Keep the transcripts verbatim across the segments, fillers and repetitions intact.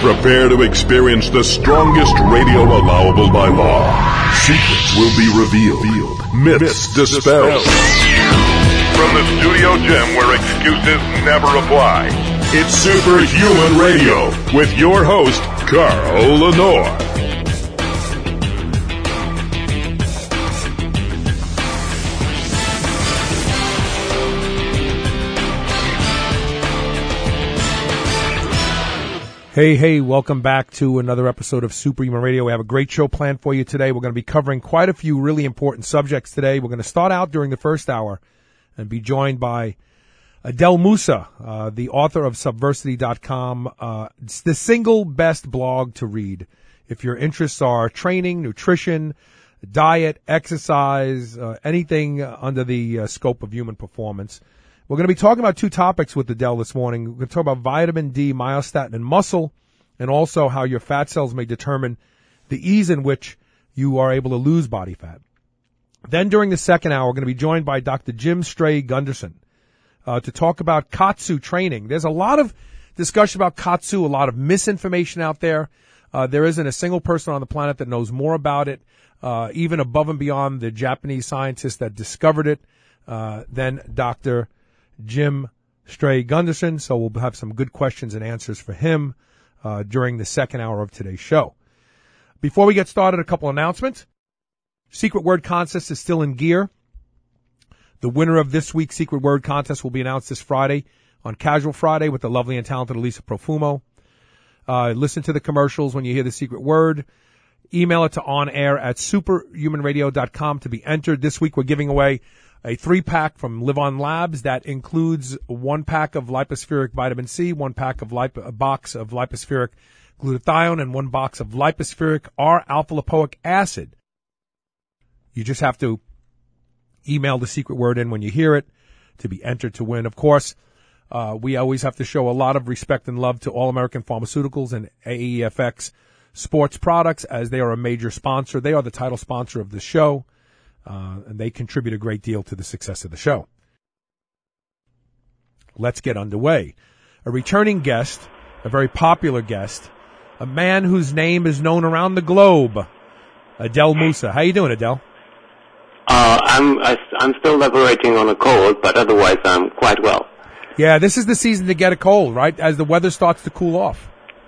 Prepare to experience the strongest radio allowable by law. Secrets will be revealed. Myths dispelled. From the studio gym where excuses never apply. It's Superhuman Radio with your host, Carl Lenore. Hey, hey, welcome back to another episode of Superhuman Radio. We have a great show planned for you today. We're going to be covering quite a few really important subjects today. We're going to start out during the first hour and be joined by Adel Moussa, uh, the author of Subversity dot com. Uh, it's the single best blog to read if your interests are training, nutrition, diet, exercise, uh, anything under the uh, scope of human performance. We're going to be talking about two topics with Adel this morning. We're going to talk about vitamin D, myostatin, and muscle, and also how your fat cells may determine the ease in which you are able to lose body fat. Then during the second hour, we're going to be joined by Doctor Jim Stray Gunderson uh, to talk about Katsu training. There's a lot of discussion about Katsu, a lot of misinformation out there. Uh, there isn't a single person on the planet that knows more about it, uh, even above and beyond the Japanese scientists that discovered it, uh, than Doctor Jim Stray Gunderson, so we'll have some good questions and answers for him uh, during the second hour of today's show. Before we get started, a couple announcements. Secret Word Contest is still in gear. The winner of this week's Secret Word Contest will be announced this Friday on Casual Friday with the lovely and talented Elisa Profumo. Uh, listen to the commercials when you hear the secret word. Email it to onair at superhuman radio dot com to be entered. This week we're giving away a three-pack from Live On Labs that includes one pack of lipospheric vitamin C, one pack of lip- a box of lipospheric glutathione, and one box of lipospheric R-alpha-lipoic acid. You just have to email the secret word in when you hear it to be entered to win. Of course, uh, we always have to show a lot of respect and love to All American Pharmaceuticals and A E F X Sports Products, as they are a major sponsor. They are the title sponsor of the show. Uh, and they contribute a great deal to the success of the show. Let's get underway. A returning guest, a very popular guest, a man whose name is known around the globe, Adel Moussa. How you doing, Adel? Uh, I'm I, I'm still laborating on a cold, but otherwise I'm quite well. Yeah, this is the season to get a cold, right? As the weather starts to cool off.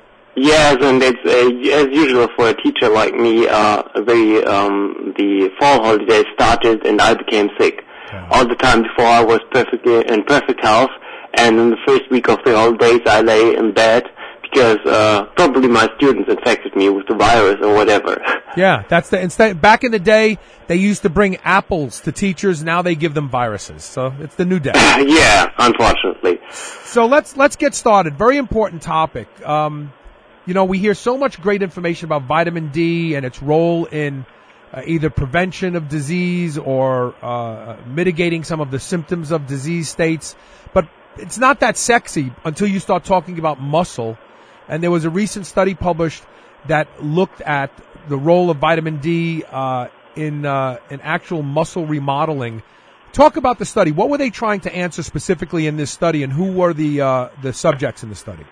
Yes, and it's uh, as usual for a teacher like me. Uh, the um, the fall holidays started, and I became sick. Yeah. All the time before, I was perfectly in perfect health, and in the first week of the holidays, I lay in bed because uh, probably my students infected me with the virus or whatever. Yeah, that's the instead. Back in the day, they used to bring apples to teachers. Now they give them viruses. So it's the new day. Yeah, unfortunately. So let's let's get started. Very important topic. Um, You know, we hear so much great information about vitamin D and its role in uh, either prevention of disease or uh, mitigating some of the symptoms of disease states. But it's not that sexy until you start talking about muscle. And there was a recent study published that looked at the role of vitamin D uh, in uh, in actual muscle remodeling. Talk about the study. What were they trying to answer specifically in this study, and who were the uh, the subjects in the study?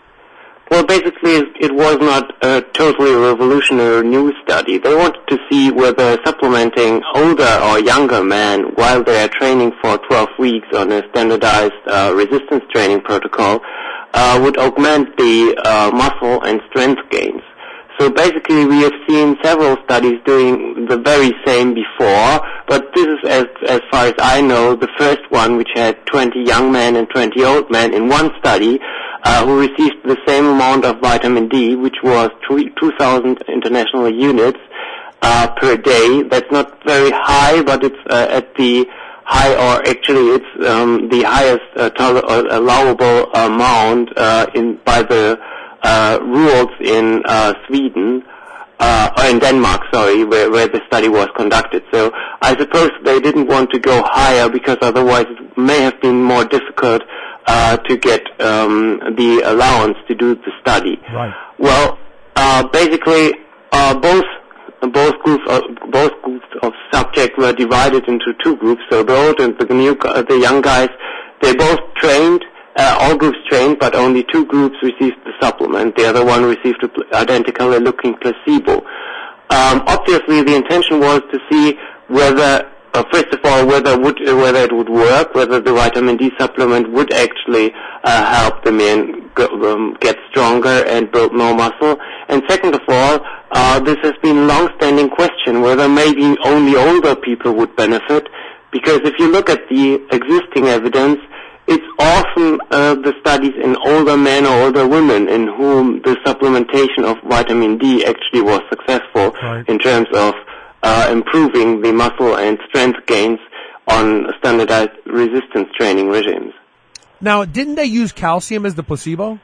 Well, basically, it was not a totally revolutionary new study. They wanted to see whether supplementing older or younger men while they are training for twelve weeks on a standardized uh, resistance training protocol uh, would augment the uh, muscle and strength gains. So basically, we have seen several studies doing the very same before, but this is, as, as far as I know, the first one which had twenty young men and twenty old men in one study, Uh, who received the same amount of vitamin D, which was two thousand international units uh, per day. That's not very high, but it's uh, at the high, or actually it's um, the highest uh, toler- uh, allowable amount uh, in by the uh, rules in uh, Sweden, uh, or in Denmark, sorry, where, where the study was conducted. So I suppose they didn't want to go higher because otherwise it may have been more difficult Uh, to get um, the allowance to do the study. Right. Well, uh, basically, uh, both both groups of, both groups of subjects were divided into two groups. So the old and the new, the young guys, they both trained uh, all groups trained, but only two groups received the supplement. The other one received an identically looking placebo. Um, obviously, the intention was to see whether, uh, first of all, whether would, uh, whether it would work, whether the vitamin D supplement would actually uh, help the men go, um, get stronger and build more muscle. And second of all, uh, this has been a long-standing question whether maybe only older people would benefit, because if you look at the existing evidence, it's often uh, the studies in older men or older women in whom the supplementation of vitamin D actually was successful right. in terms of uh, improving the muscle and strength gains on standardized resistance training regimes. Now, didn't they use calcium as the placebo?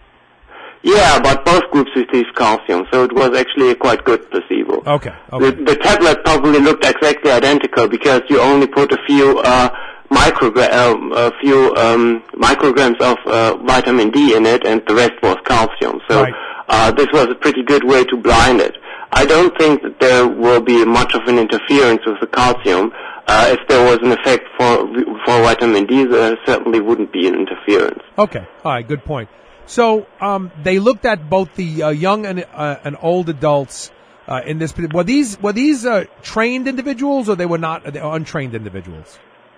Yeah, but both groups received calcium, so it was actually a quite good placebo. Okay. okay. The, the tablet probably looked exactly identical because you only put a few uh, microgra- uh, a few um, micrograms of uh, vitamin D in it, and the rest was calcium. So right. uh, this was a pretty good way to blind it. I don't think that there will be much of an interference with the calcium. Uh, if there was an effect for for vitamin D, there certainly wouldn't be an interference. Okay. All right. Good point. So um, they looked at both the uh, young and uh, and old adults uh, in this. Were these were these uh, trained individuals, or they were not? They were untrained individuals?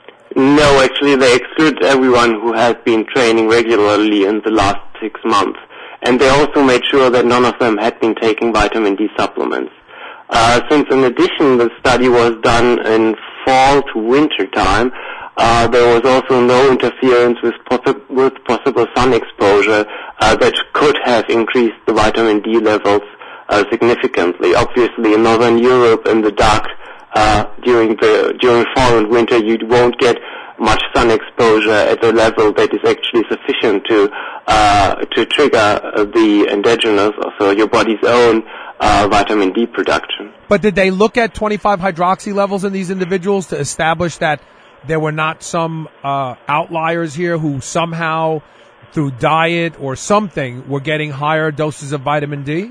No, actually, they excluded everyone who has been training regularly in the last six months, and they also made sure that none of them had been taking vitamin D supplements. Uh, since, in addition, the study was done in fall to winter time. Uh, there was also no interference with, possi- with possible sun exposure uh, that could have increased the vitamin D levels uh, significantly. Obviously, in Northern Europe, in the dark uh, during the during fall and winter, you won't get much sun exposure at a level that is actually sufficient to uh, to trigger the endogenous, so your body's own uh, vitamin D production. But did they look at twenty-five hydroxy levels in these individuals to establish that there were not some uh, outliers here who somehow, through diet or something, were getting higher doses of vitamin D?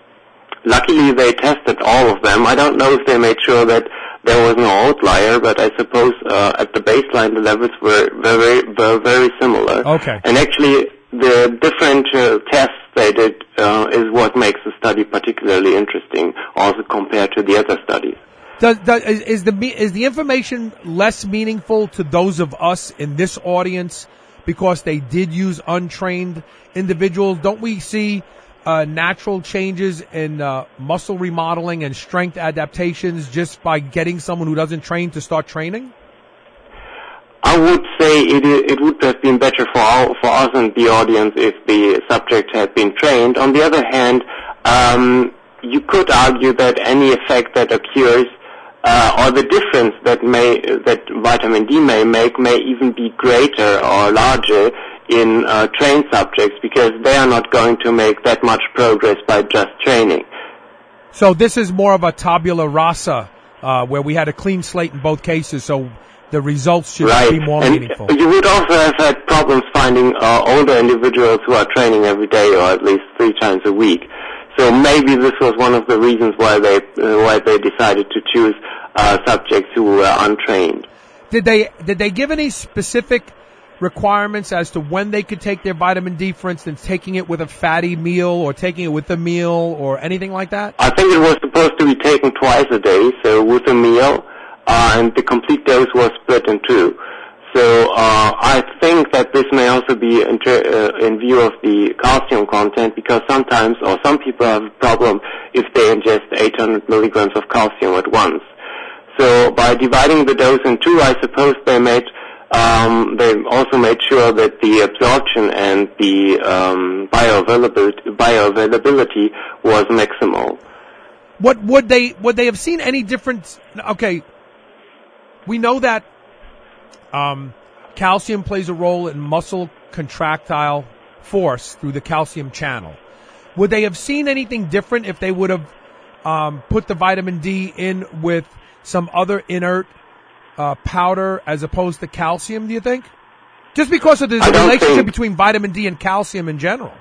Luckily, they tested all of them. I don't know if they made sure that there was no outlier, but I suppose uh, at the baseline the levels were very, were very similar. Okay. And actually, the different uh, tests they did uh, is what makes the study particularly interesting, also compared to the other studies. Does, does, is the is the information less meaningful to those of us in this audience because they did use untrained individuals? Don't we see uh, natural changes in uh, muscle remodeling and strength adaptations just by getting someone who doesn't train to start training? I would say it it would have been better for our, for us and the audience if the subject had been trained. On the other hand, um, you could argue that any effect that occurs Uh, or the difference that may that vitamin D may make may even be greater or larger in uh, trained subjects because they are not going to make that much progress by just training. So this is more of a tabula rasa, uh, where we had a clean slate in both cases, so the results should right. be more and meaningful. You would also have had problems finding uh, older individuals who are training every day or at least three times a week. So maybe this was one of the reasons why they uh, why they decided to choose uh, subjects who were untrained. Did they did they give any specific requirements as to when they could take their vitamin D? For instance, taking it with a fatty meal or taking it with a meal or anything like that? I think it was supposed to be taken twice a day, so with a meal, uh, and the complete dose was split in two. So uh, I think that this may also be inter- uh, in view of the calcium content, because sometimes, or some people have a problem if they ingest eight hundred milligrams of calcium at once. So by dividing the dose in two, I suppose they made um, they also made sure that the absorption and the um, bioavailability, bioavailability was maximal. What would they would they have seen any difference? Okay, we know that. Um, calcium plays a role in muscle contractile force through the calcium channel. Would they have seen anything different if they would have um, put the vitamin D in with some other inert uh, powder as opposed to calcium, do you think? Just because of the relationship think... between vitamin D and calcium in general.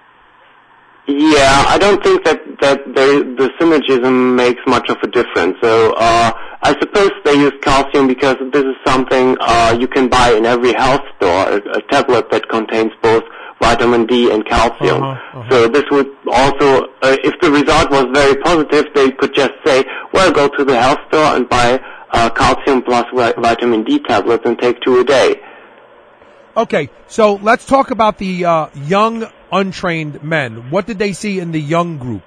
Yeah, I don't think that, that the, the synergism makes much of a difference. So uh, I I suppose they use calcium because this is something uh, you can buy in every health store, a, a tablet that contains both vitamin D and calcium. Uh-huh, uh-huh. So this would also, uh, if the result was very positive, they could just say, well, go to the health store and buy uh, calcium plus vi- vitamin D tablets and take two a day. Okay, so let's talk about the uh, young, untrained men. What did they see in the young group?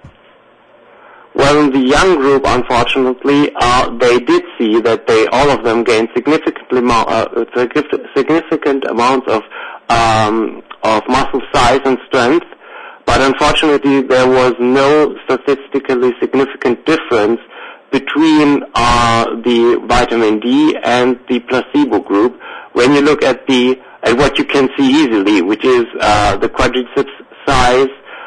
Well, in the young group, unfortunately, uh, they did see that they, all of them gained significantly mo- uh, significant amounts of um, of muscle size and strength, but unfortunately there was no statistically significant difference between uh, the vitamin D and the placebo group when you look at the at what you can see easily, which is uh, the quadriceps size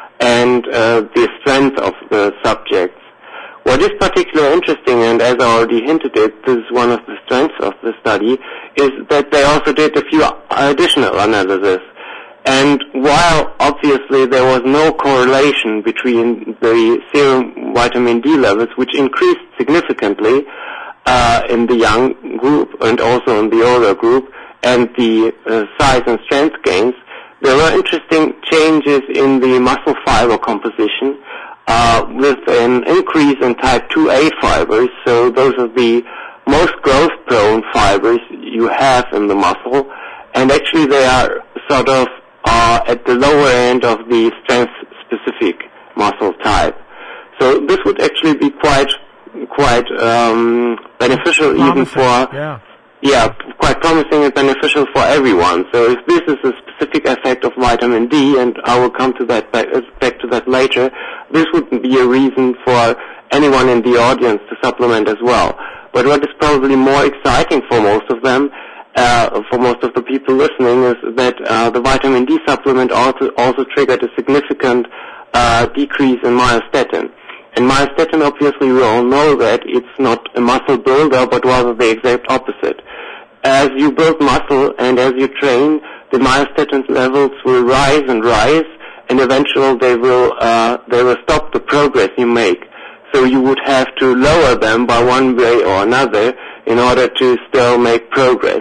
and uh, the strength of the subjects. What is particularly interesting, and as I already hinted at, this is one of the strengths of the study, is that they also did a few additional analyses. And while obviously there was no correlation between the serum vitamin D levels, which increased significantly uh, in the young group and also in the older group, and the uh, size and strength gains, there were interesting changes in the muscle fiber composition uh, with an increase in type two A fibers. So those are the most growth-prone fibers you have in the muscle, and actually they are sort of uh, at the lower end of the strength-specific muscle type. So this would actually be quite quite um, beneficial Promising. even for yeah. Yeah, quite promising and beneficial for everyone. So if this is a specific effect of vitamin D, and I will come to that back, back to that later, this would be a reason for anyone in the audience to supplement as well. But what is probably more exciting for most of them, uh, for most of the people listening, is that uh, the vitamin D supplement also also triggered a significant uh, decrease in myostatin. And myostatin, obviously, we all know that it's not a muscle builder, but rather the exact opposite. As you build muscle and as you train, the myostatin levels will rise and rise, and eventually they will uh, they will stop the progress you make. So you would have to lower them by one way or another in order to still make progress.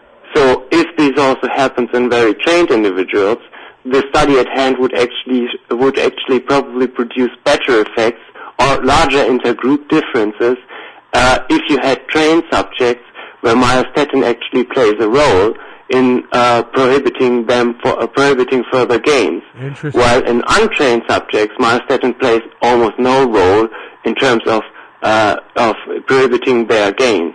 So if this also happens in very trained individuals, the study at hand would actually would actually probably produce better effects or larger intergroup differences uh, if you had trained subjects where myostatin actually plays a role in uh, prohibiting them for uh, prohibiting further gains. While in untrained subjects, myostatin plays almost no role in terms of uh, of prohibiting their gains.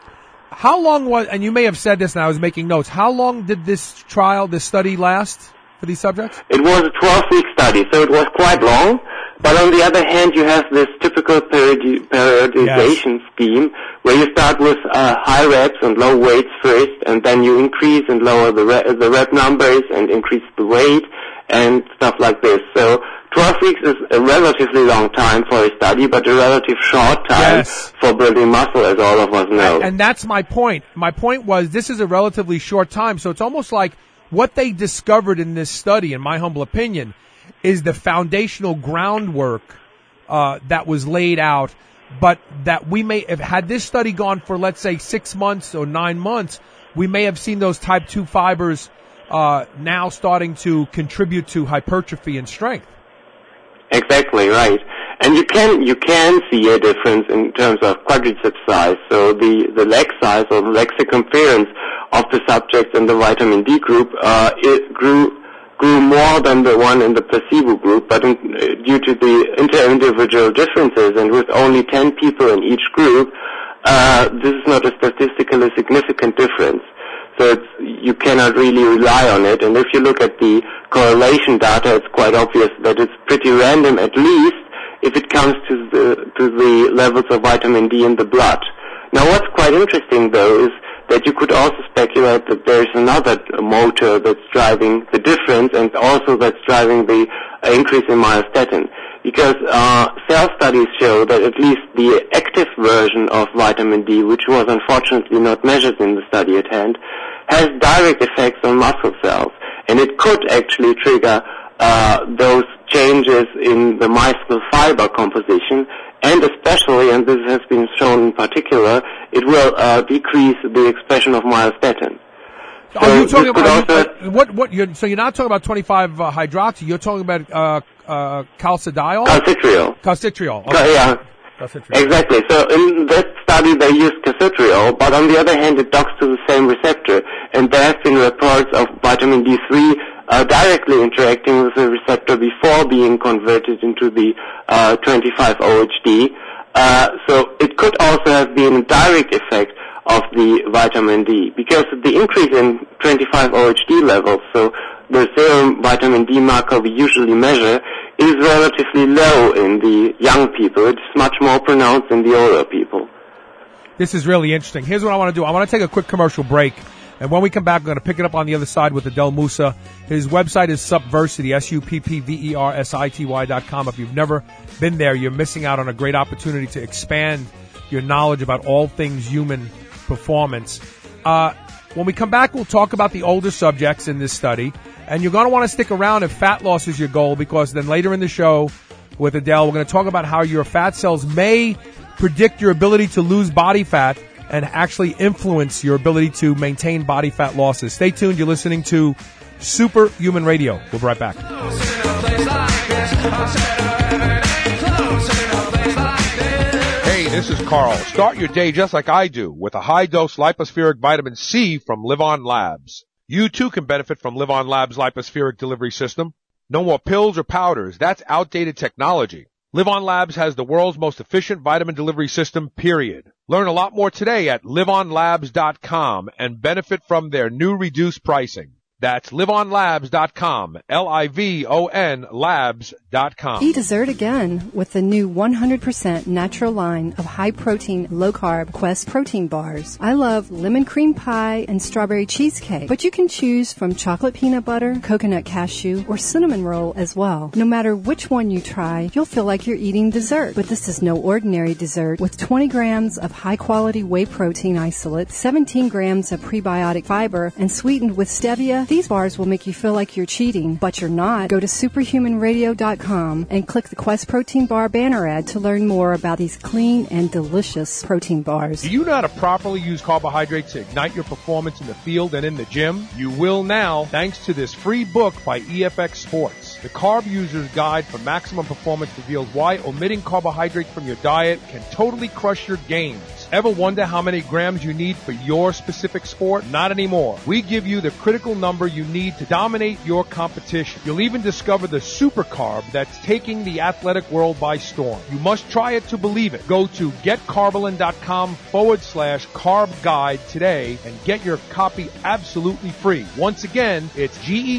How long was, and you may have said this and I was making notes, how long did this trial, this study last for these subjects? It was a twelve-week study, so it was quite long. But on the other hand, you have this typical periodi- periodization yes. scheme where you start with uh, high reps and low weights first, and then you increase and lower the, re- the rep numbers and increase the weight and stuff like this. So twelve weeks is a relatively long time for a study, but a relative short time yes. for building muscle, as all of us know. And, and that's my point. My point was this is a relatively short time, so it's almost like what they discovered in this study, in my humble opinion, is the foundational groundwork uh, that was laid out, but that we may have, had this study gone for, let's say, six months or nine months, we may have seen those type two fibers uh, now starting to contribute to hypertrophy and strength. Exactly, right. And you can you can see a difference in terms of quadriceps size, so the, the leg size or the leg circumference of the subjects in the vitamin D group, uh, it grew grew more than the one in the placebo group, but in, uh, due to the inter-individual differences and with only ten people in each group, uh, this is not a statistically significant difference. So it's, you cannot really rely on it. And if you look at the correlation data, it's quite obvious that it's pretty random, at least if it comes to the, to the levels of vitamin D in the blood. Now what's quite interesting though is that you could also speculate that there's another motor that's driving the difference and also that's driving the uh, increase in myostatin. Because uh, cell studies show that at least the active version of vitamin D, which was unfortunately not measured in the study at hand, has direct effects on muscle cells. And it could actually trigger uh, those changes in the muscle fiber composition and especially, and this has been shown in particular, it will uh, decrease the expression of myostatin. So are you talking about also, you, uh, what? What? You're, so you're not talking about twenty-five uh, hydroxy. You're talking about uh, uh, calcidiol. Calcitriol. Calcitriol. Okay. Cal- yeah. Calcitriol. Exactly. So in that study they used calcitriol, but on the other hand it docks to the same receptor, and there have been reports of vitamin D three uh, directly interacting with the receptor before being converted into the uh, twenty-five O H D. Uh, so it could also have been a direct effect of the vitamin D, because the increase in twenty-five O H D levels, so the serum vitamin D marker we usually measure, is relatively low in the young people. It's much more pronounced in the older people. This is really interesting. Here's what I want to do. I want to take a quick commercial break, and when we come back, we're going to pick it up on the other side with Adel Moussa. His website is Suppversity, S U P P V E R S I T Y dot com. If you've never been there, you're missing out on a great opportunity to expand your knowledge about all things human performance. Uh, when we come back, we'll talk about the older subjects in this study, and you're going to want to stick around if fat loss is your goal, because then later in the show with Adele, we're going to talk about how your fat cells may predict your ability to lose body fat and actually influence your ability to maintain body fat losses. Stay tuned. You're listening to Superhuman Radio. We'll be right back. Hey, this is Carl. Start your day just like I do with a high-dose lipospheric vitamin C from Live On Labs. You too can benefit from Live On Labs' lipospheric delivery system. No more pills or powders. That's outdated technology. Live On Labs has the world's most efficient vitamin delivery system, period. Learn a lot more today at live on labs dot com and benefit from their new reduced pricing. That's live on labs dot com, L I V O N labs dot com. Eat dessert again with the new one hundred percent natural line of high-protein, low-carb Quest protein bars. I love lemon cream pie and strawberry cheesecake, but you can choose from chocolate peanut butter, coconut cashew, or cinnamon roll as well. No matter which one you try, you'll feel like you're eating dessert. But this is no ordinary dessert. With twenty grams of high-quality whey protein isolate, seventeen grams of prebiotic fiber, and sweetened with stevia, these bars will make you feel like you're cheating, but you're not. Go to superhuman radio dot com and click the Quest Protein Bar banner ad to learn more about these clean and delicious protein bars. Do you know how to properly use carbohydrates to ignite your performance in the field and in the gym? You will now, thanks to this free book by E F X Sports. The Carb User's Guide for Maximum Performance reveals why omitting carbohydrates from your diet can totally crush your gains. Ever wonder how many grams you need for your specific sport? Not anymore. We give you the critical number you need to dominate your competition. You'll even discover the super carb that's taking the athletic world by storm. You must try it to believe it. Go to getcarbolin.com forward slash carb guide today and get your copy absolutely free. Once again, it's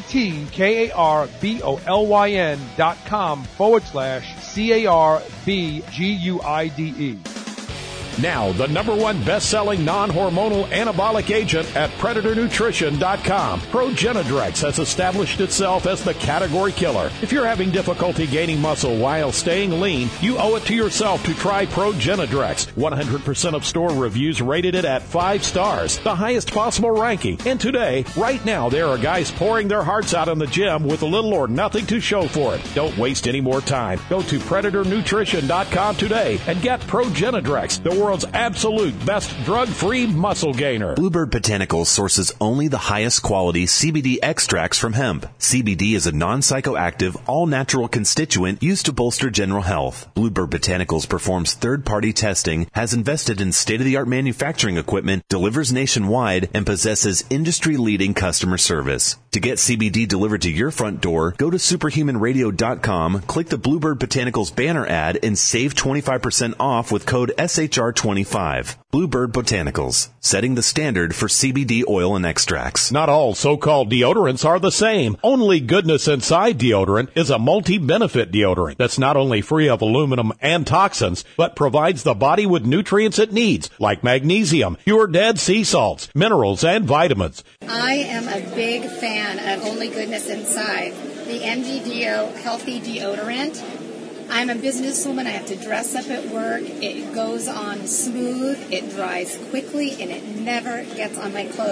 G-E-T-K-A-R-B-O-L-Y-N dot com forward slash C-A-R-B-G-U-I-D-E. Now, the number one best-selling non-hormonal anabolic agent at predator nutrition dot com. Progenadrex has established itself as the category killer. If you're having difficulty gaining muscle while staying lean, you owe it to yourself to try Progenadrex. one hundred percent of store reviews rated it at five stars, the highest possible ranking. And today, right now, there are guys pouring their hearts out in the gym with little or nothing to show for it. Don't waste any more time. Go to predator nutrition dot com today and get Progenadrex, the world's absolute best drug-free muscle gainer. Bluebird Botanicals sources only the highest quality C B D extracts from hemp. C B D is a non-psychoactive, all-natural constituent used to bolster general health. Bluebird Botanicals performs third-party testing, has invested in state-of-the-art manufacturing equipment, delivers nationwide, and possesses industry-leading customer service. To get C B D delivered to your front door, go to superhuman radio dot com, click the Bluebird Botanicals banner ad, and save twenty-five percent off with code S H R twenty-five. Bluebird Botanicals, setting the standard for C B D oil and extracts. Not all so-called deodorants are the same. Only Goodness Inside deodorant is a multi-benefit deodorant that's not only free of aluminum and toxins, but provides the body with nutrients it needs, like magnesium, pure dead sea salts, minerals, and vitamins. I am a big fan of Only Goodness Inside, the M G D O Healthy Deodorant. I'm a businesswoman. I have to dress up at work. It goes on smooth. It dries quickly, and it never gets on my clothes.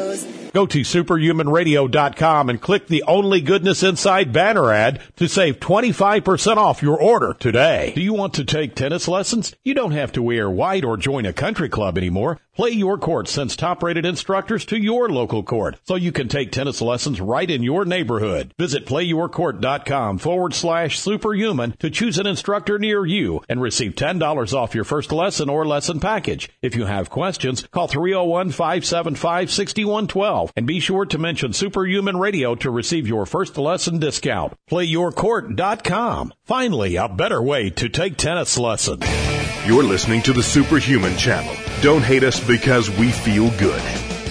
Go to superhuman radio dot com and click the Only Goodness Inside banner ad to save twenty-five percent off your order today. Do you want to take tennis lessons? You don't have to wear white or join a country club anymore. Play Your Court sends top-rated instructors to your local court so you can take tennis lessons right in your neighborhood. Visit playyourcourt.com forward slash superhuman to choose an instructor near you and receive ten dollars off your first lesson or lesson package. If you have questions, call three oh one, five seven five, six one one two and be sure to mention Superhuman Radio to receive your first lesson discount. play your court dot com. Finally, a better way to take tennis lessons. You're listening to the Superhuman Channel. Don't hate us because we feel good.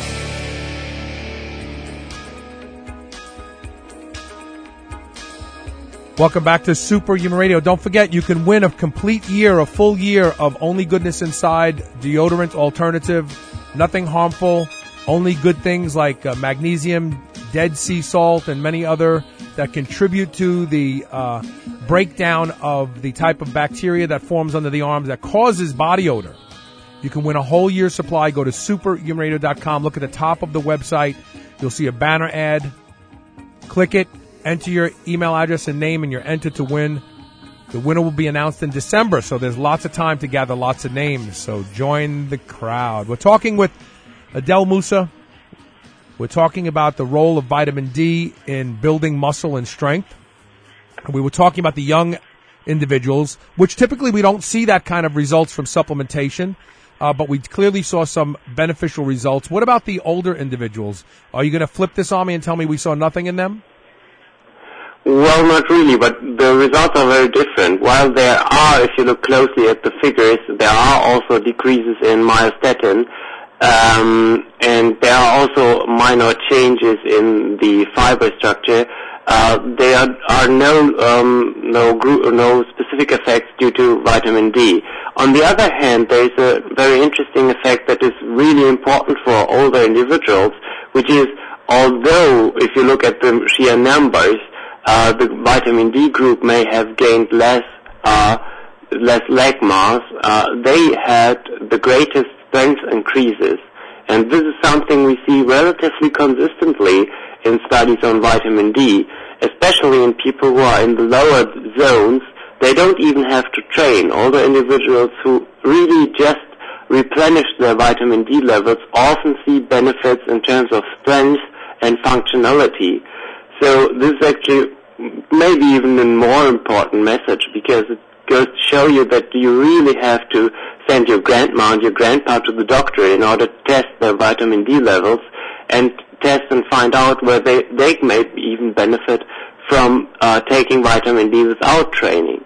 Welcome back to Superhuman Radio. Don't forget, you can win a complete year, a full year of Only Goodness Inside deodorant alternative. Nothing harmful, only good things like uh, magnesium, Dead Sea salt, and many other that contribute to the uh, breakdown of the type of bacteria that forms under the arms that causes body odor. You can win a whole year's supply. Go to superhuman radio dot com. Look at the top of the website. You'll see a banner ad. Click it. Enter your email address and name, and you're entered to win. The winner will be announced in December, so there's lots of time to gather lots of names. So join the crowd. We're talking with Adel Moussa. We're talking about the role of vitamin D in building muscle and strength. We were talking about the young individuals, which typically we don't see that kind of results from supplementation, uh, but we clearly saw some beneficial results. What about the older individuals? Are you going to flip this on me and tell me we saw nothing in them? Well, not really, but the results are very different. While there are, if you look closely at the figures, there are also decreases in myostatin, um, and there are also minor changes in the fiber structure. Uh, there are, are no um, no group, no specific effects due to vitamin D. On the other hand, there is a very interesting effect that is really important for older individuals, which is, although if you look at the sheer numbers, uh, the vitamin D group may have gained less uh, less leg mass, uh, they had the greatest strength increases, and this is something we see relatively consistently in studies on vitamin D, especially in people who are in the lower zones. They don't even have to train. Older individuals who really just replenish their vitamin D levels often see benefits in terms of strength and functionality. So this is actually maybe even a more important message, because it goes to show you that you really have to send your grandma and your grandpa to the doctor in order to test their vitamin D levels and test and find out where they, they may even benefit from uh, taking vitamin D without training.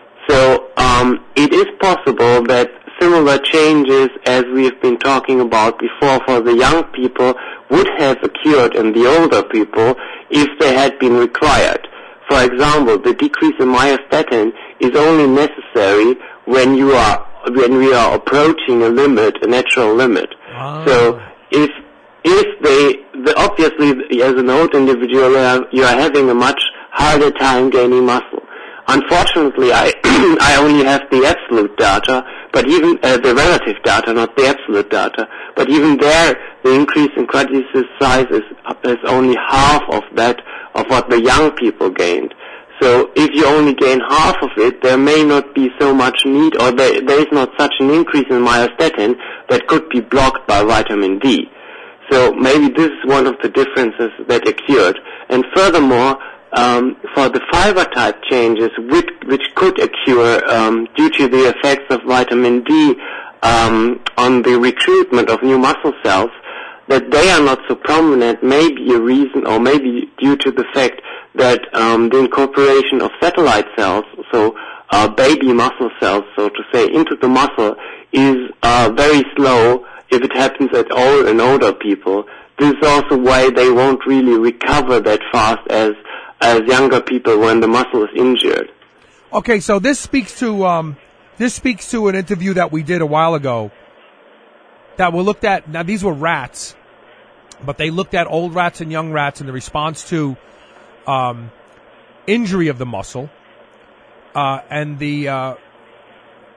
So um, it is possible that similar changes as we have been talking about before for the young people would have occurred in the older people if they had been required. For example, the decrease in myostatin is only necessary when you are when we are approaching a limit, a natural limit. Ah. So if if they the, obviously as an old individual you are having a much harder time gaining muscle. Unfortunately, I I only have the absolute data, but even uh, the relative data, not the absolute data. But even there, the increase in quadriceps size is, is only half of that of what the young people gained. So if you only gain half of it, there may not be so much need, or there, there is not such an increase in myostatin that could be blocked by vitamin D. So maybe this is one of the differences that occurred. And furthermore, Um, for the fiber type changes, which, which could occur um, due to the effects of vitamin D um, on the recruitment of new muscle cells, that they are not so prominent may be a reason, or maybe due to the fact that um, the incorporation of satellite cells, so uh, baby muscle cells, so to say, into the muscle is uh, very slow if it happens at all in older people. This is also why they won't really recover that fast as as younger people when the muscle is injured. Okay, so this speaks to um, this speaks to an interview that we did a while ago that we looked at. Now, these were rats, but they looked at old rats and young rats in the response to um, injury of the muscle, uh, and the uh,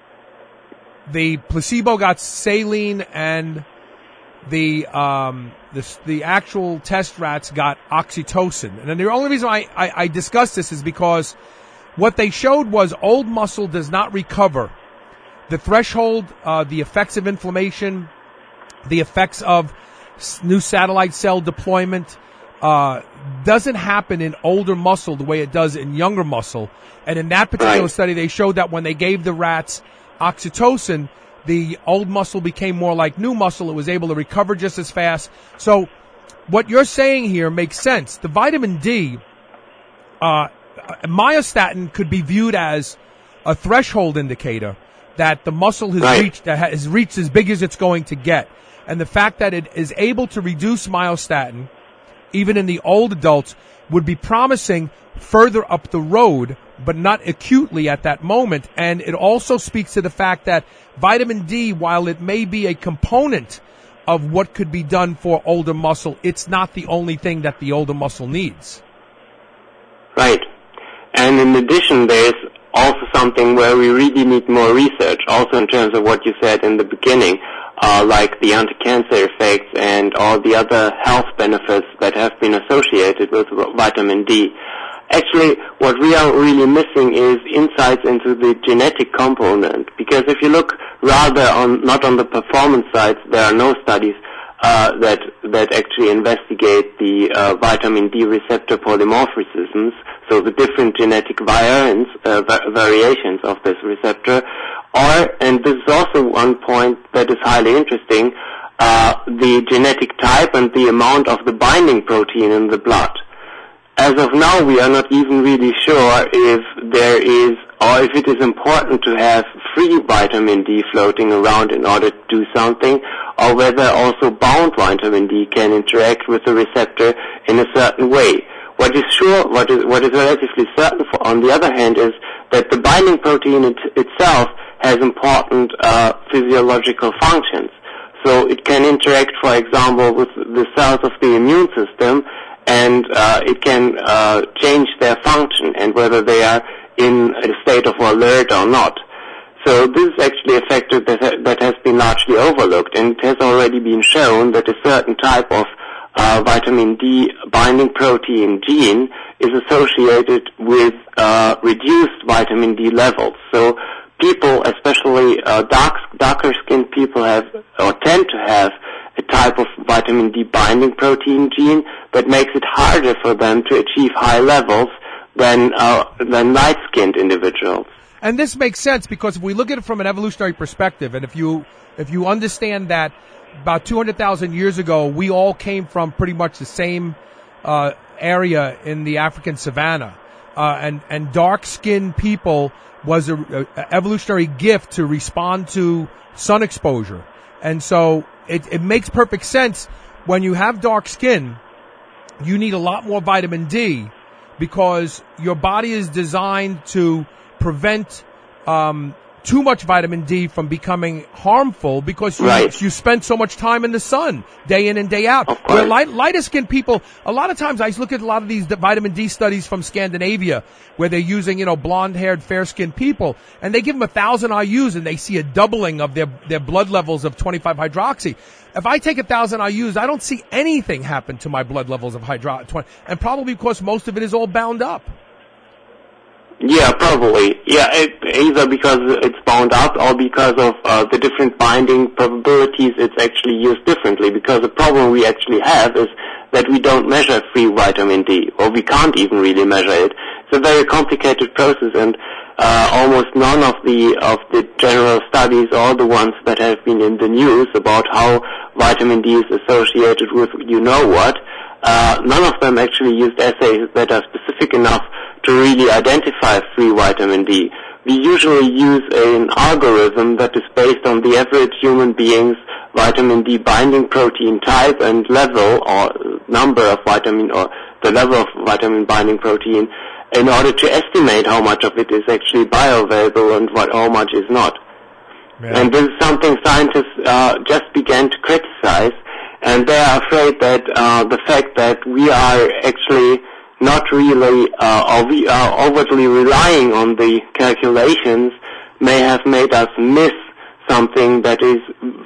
the placebo got saline, and the um, the, the actual test rats got oxytocin. And then the only reason I, I, I discuss this is because what they showed was old muscle does not recover. The threshold, uh, the effects of inflammation, the effects of new satellite cell deployment, uh, doesn't happen in older muscle the way it does in younger muscle. And in that particular Right. study, they showed that when they gave the rats oxytocin, the old muscle became more like new muscle. It was able to recover just as fast. So what you're saying here makes sense. The vitamin D, uh, myostatin could be viewed as a threshold indicator that the muscle has Right. reached, that has reached as big as it's going to get. And the fact that it is able to reduce myostatin, even in the old adults, would be promising further up the road, but not acutely at that moment. And it also speaks to the fact that vitamin D, while it may be a component of what could be done for older muscle, it's not the only thing that the older muscle needs. Right. And in addition, there's also something where we really need more research, also in terms of what you said in the beginning, uh, like the anti-cancer effects and all the other health benefits that have been associated with vitamin D. Actually, what we are really missing is insights into the genetic component, because if you look rather on, not on the performance side, there are no studies uh, that that actually investigate the uh, vitamin D receptor polymorphisms, so the different genetic variants, uh, va- variations of this receptor. Or, and this is also one point that is highly interesting, uh, the genetic type and the amount of the binding protein in the blood. As of now, we are not even really sure if there is, or if it is important to have free vitamin D floating around in order to do something, or whether also bound vitamin D can interact with the receptor in a certain way. What is sure, what is, what is relatively certain, for, on the other hand, is that the binding protein it, itself has important uh, physiological functions. So it can interact, for example, with the cells of the immune system, and uh, it can uh, change their function and whether they are in a state of alert or not. So this is actually a factor that, ha- that has been largely overlooked, and it has already been shown that a certain type of uh, vitamin D binding protein gene is associated with uh, reduced vitamin D levels. So people, especially uh, dark, darker skinned people, have or tend to have a type of vitamin D binding protein gene that makes it harder for them to achieve high levels than uh, than light-skinned individuals. And this makes sense because if we look at it from an evolutionary perspective, and if you if you understand that about two hundred thousand years ago, we all came from pretty much the same uh, area in the African savanna, uh, and and dark-skinned people was a, a evolutionary gift to respond to sun exposure, and so it, it makes perfect sense when you have dark skin, you need a lot more vitamin D because your body is designed to prevent um, too much vitamin D from becoming harmful because you, right. you spend so much time in the sun day in and day out. Of course. Where light, lighter skinned people, a lot of times I look at a lot of these vitamin D studies from Scandinavia where they're using, you know, blonde haired, fair skinned people and they give them a thousand I U's and they see a doubling of their, their blood levels of twenty-five hydroxy. If I take a thousand I U's, I don't see anything happen to my blood levels of hydroxy, and probably because most of it is all bound up. Yeah, probably. Yeah, it, either because it's bound up or because of uh, the different binding probabilities it's actually used differently. Because the problem we actually have is that we don't measure free vitamin D, or we can't even really measure it. It's a very complicated process, and uh, almost none of the of the general studies, or the ones that have been in the news about how vitamin D is associated with you know what, uh, none of them actually used assays that are specific enough to really identify free vitamin D. We usually use an algorithm that is based on the average human being's vitamin D binding protein type and level or number of vitamin or the level of vitamin binding protein in order to estimate how much of it is actually bioavailable and what how much is not. Yeah. And this is something scientists uh, just began to criticize, and they are afraid that uh, the fact that we are actually not really, uh, or we are overtly relying on the calculations may have made us miss something that is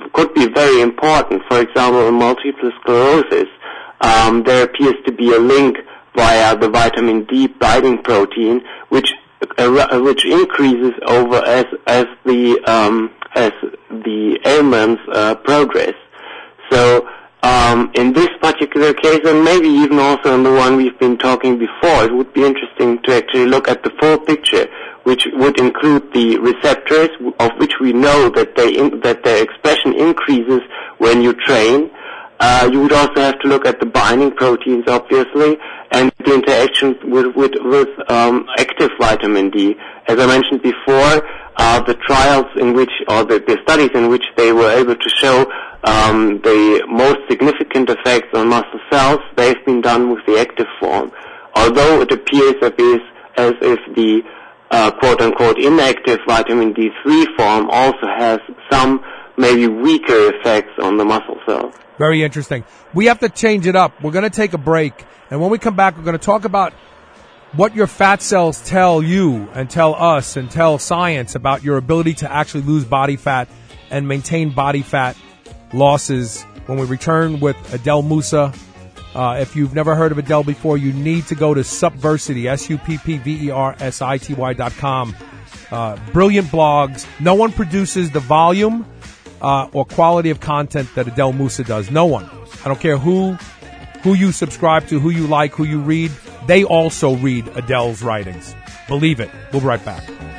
could be very important. For example, in multiple sclerosis, um, there appears to be a link via the vitamin D binding protein, which uh, which increases over as as the um, as the ailments uh, progress. So um, in this particular case, and maybe even also in the one we've been talking before, it would be interesting to actually look at the full picture, which would include the receptors, of which we know that they in, that their expression increases when you train. Uh, you would also have to look at the binding proteins, obviously, and the interaction with with, with um, active vitamin D. As I mentioned before, uh, the trials in which, or the, the studies in which they were able to show um, the most significant effects on muscle cells, they've been done with the active form. Although it appears as if, as if the uh, quote-unquote inactive vitamin D three form also has some maybe weaker effects on the muscle cells. Very interesting. We have to change it up. We're going to take a break, and when we come back, we're going to talk about what your fat cells tell you and tell us and tell science about your ability to actually lose body fat and maintain body fat losses when we return with Adele Musa. Uh, if you've never heard of Adele before, you need to go to Suppversity, S U P P V E R S I T Y dot com. Uh, brilliant blogs. No one produces the volume uh, or quality of content that Adele Musa does. No one. I don't care who who you subscribe to, who you like, who you read. They also read Adele's writings. Believe it. We'll be right back.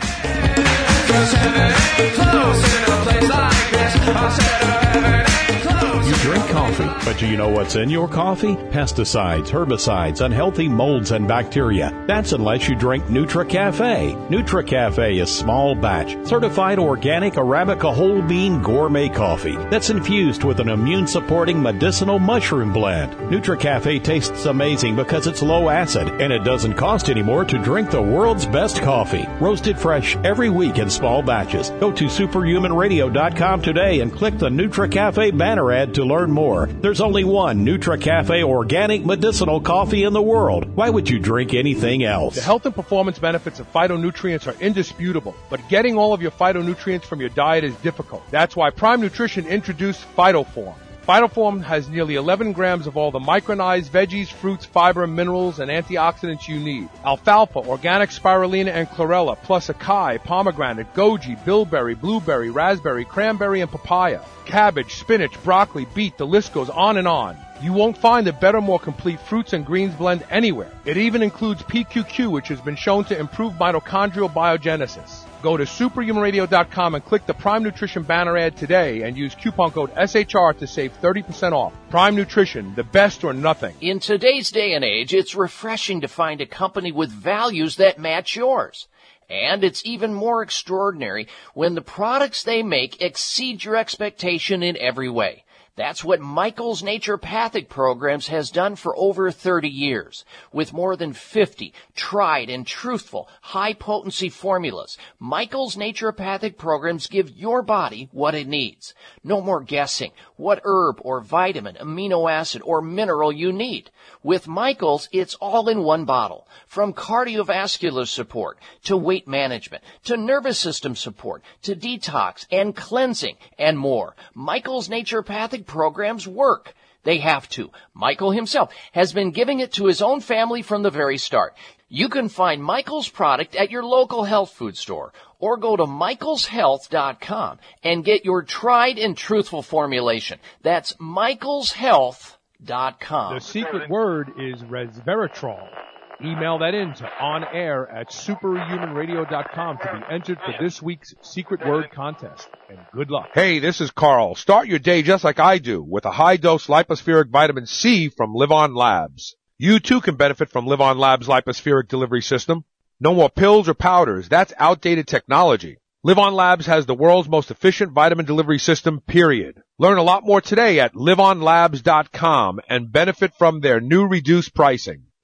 You drink coffee, but do you know what's in your coffee? Pesticides, herbicides, unhealthy molds, and bacteria. That's unless you drink NutriCafe. NutriCafe is small batch, certified organic Arabica whole bean gourmet coffee that's infused with an immune-supporting medicinal mushroom blend. NutriCafe tastes amazing because it's low acid, and it doesn't cost any more to drink the world's best coffee. Roasted fresh every week in small batches. Go to superhuman radio dot com today and click the NutriCafe banner ad to learn more. There's only one NutriCafe organic medicinal coffee in the world. Why would you drink anything else? The health and performance benefits of phytonutrients are indisputable, but getting all of your phytonutrients from your diet is difficult. That's why Prime Nutrition introduced PhytoForm. PhytoForm has nearly eleven grams of all the micronized veggies, fruits, fiber, minerals, and antioxidants you need. Alfalfa, organic spirulina, and chlorella, plus acai, pomegranate, goji, bilberry, blueberry, raspberry, cranberry, and papaya. Cabbage, spinach, broccoli, beet, the list goes on and on. You won't find a better, more complete fruits and greens blend anywhere. It even includes P Q Q, which has been shown to improve mitochondrial biogenesis. Go to superhuman radio dot com and click the Prime Nutrition banner ad today and use coupon code S H R to save thirty percent off. Prime Nutrition, the best or nothing. In today's day and age, it's refreshing to find a company with values that match yours. And it's even more extraordinary when the products they make exceed your expectation in every way. That's what Michael's Naturopathic Programs has done for over thirty years. With more than fifty tried and truthful high-potency formulas, Michael's Naturopathic Programs give your body what it needs. No more guessing what herb or vitamin, amino acid, or mineral you need. With Michael's, it's all in one bottle. From cardiovascular support to weight management to nervous system support to detox and cleansing and more. Michael's Naturopathic Programs work. They have to. Michael himself has been giving it to his own family from the very start. You can find Michael's product at your local health food store or go to michaels health dot com and get your tried and truthful formulation. That's michaels health dot com. The secret word is resveratrol. Email that in to onair at superhuman radio dot com to be entered for this week's secret word contest. And good luck. Hey, this is Carl. Start your day just like I do with a high-dose lipospheric vitamin C from Live On Labs. You too can benefit from Live On Labs' lipospheric delivery system. No more pills or powders. That's outdated technology. Live On Labs has the world's most efficient vitamin delivery system, period. Learn a lot more today at live on labs dot com and benefit from their new reduced pricing.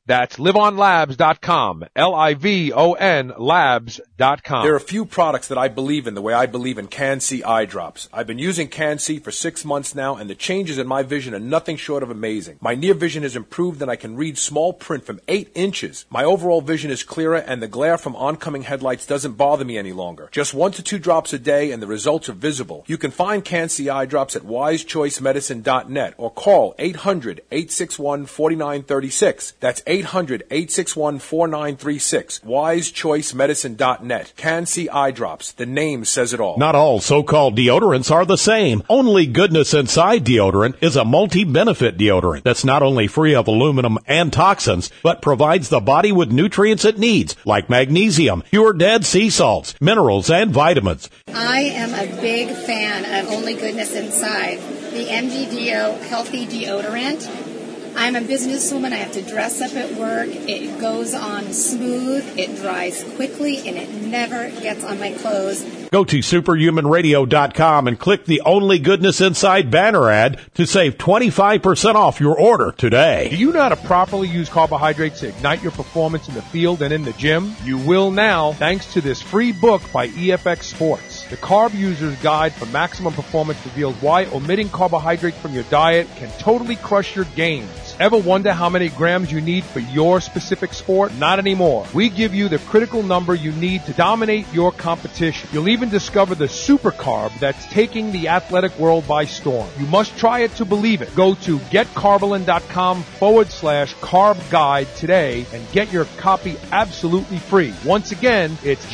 That's live on labs dot com, L I V O N labs dot com. There are a few products that I believe in the way I believe in Can-C eye drops. I've been using Can-C for six months now, and the changes in my vision are nothing short of amazing. My near vision has improved, and I can read small print from eight inches. My overall vision is clearer, and the glare from oncoming headlights doesn't bother me any longer. Just one to two drops a day, and the results are visible. You can find Can-C eye drops at wise choice medicine dot net or call eight hundred, eight six one, four nine three six. That's eight hundred, eight six one, four nine three six. wise choice medicine dot net. Can-C eye drops. The name says it all. Not all so-called deodorants are the same. Only Goodness Inside deodorant is a multi-benefit deodorant that's not only free of aluminum and toxins, but provides the body with nutrients it needs, like magnesium, pure dead sea salts, minerals, and vitamins. I am a big fan of Only Goodness Inside, the M G D O Healthy Deodorant. I'm a businesswoman. I have to dress up at work. It goes on smooth, it dries quickly, and it never gets on my clothes. Go to superhuman radio dot com and click the Only Goodness Inside banner ad to save twenty-five percent off your order today. Do you know how to properly use carbohydrates to ignite your performance in the field and in the gym? You will now, thanks to this free book by E F X Sports. The Carb User's Guide for Maximum Performance reveals why omitting carbohydrates from your diet can totally crush your gains. Ever wonder how many grams you need for your specific sport? Not anymore. We give you the critical number you need to dominate your competition. You'll even discover the super carb that's taking the athletic world by storm. You must try it to believe it. Go to getcarbolin.com forward slash carb guide today and get your copy absolutely free. Once again, it's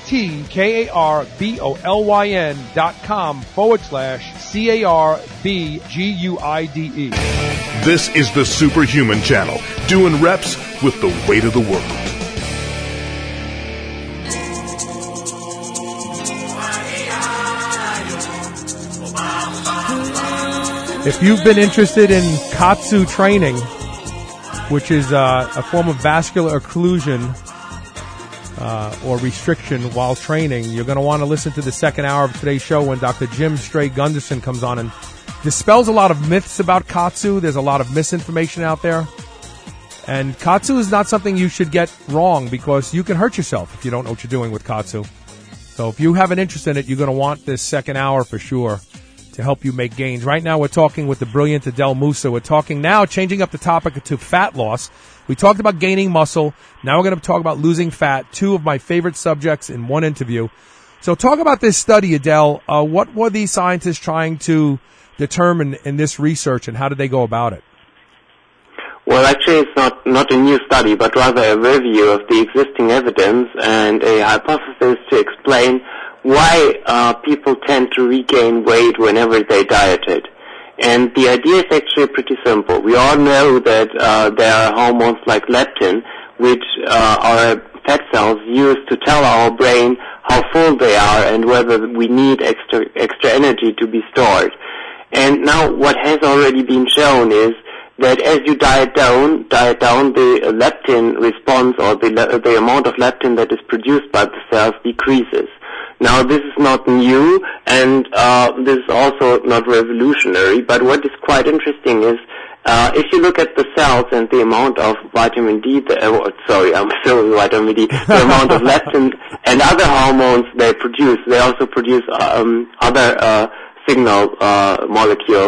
G-E-T-K-A-R-B-O-L-Y-N dot com forward slash C-A-R-B-G-U-I-D-E. This is the Superhuman Channel, doing reps with the weight of the world. If you've been interested in Katsu training, which is uh, a form of vascular occlusion uh, or restriction while training, you're going to want to listen to the second hour of today's show when Doctor Jim Stray Gunderson comes on and dispels a lot of myths about Katsu. There's a lot of misinformation out there. And Katsu is not something you should get wrong because you can hurt yourself if you don't know what you're doing with Katsu. So if you have an interest in it, you're going to want this second hour for sure to help you make gains. Right now we're talking with the brilliant Adele Musa. We're talking now, changing up the topic to fat loss. We talked about gaining muscle. Now we're going to talk about losing fat, two of my favorite subjects in one interview. So talk about this study, Adele. Uh, what were these scientists trying to determine in this research, and how did they go about it? Well, actually, it's not, not a new study, but rather a review of the existing evidence and a hypothesis to explain why uh, people tend to regain weight whenever they dieted. And the idea is actually pretty simple. We all know that uh, there are hormones like leptin, which uh, are fat cells used to tell our brain how full they are and whether we need extra extra energy to be stored. And now what has already been shown is that as you diet down, diet down, the leptin response or the, the amount of leptin that is produced by the cells decreases. Now this is not new, and uh, this is also not revolutionary, but what is quite interesting is uh, if you look at the cells and the amount of vitamin D, the, uh, sorry, I'm still with vitamin D, the amount of leptin and other hormones they produce, they also produce um, other uh, signal uh, molecules.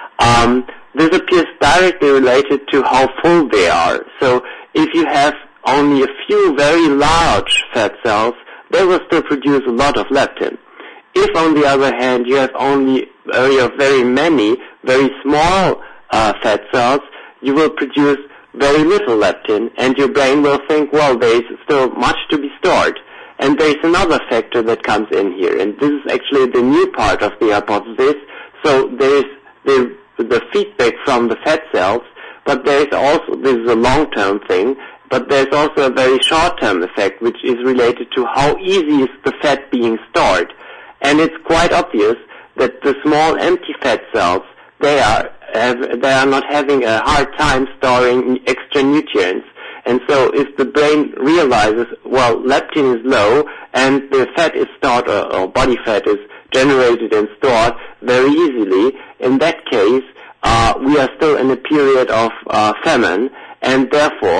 Um, this appears directly related to how full they are. So if you have only a few very large fat cells, they will still produce a lot of leptin. If, on the other hand, you have only very, very many very small uh, fat cells, you will produce very little leptin, and your brain will think, well, there is still much to be stored. And there is another factor that comes in here, and this is actually the new part of the hypothesis. So there is the, the feedback from the fat cells, but there is also, this is a long-term thing, but there's also a very short-term effect, which is related to how easy is the fat being stored. And it's quite obvious that the small empty fat cells, they are have, they are not having a hard time storing extra nutrients. And so if the brain realizes, well, leptin is low and the fat is stored, or, or body fat is generated and stored very easily, in that case, uh, we are still in a period of uh, famine, and therefore,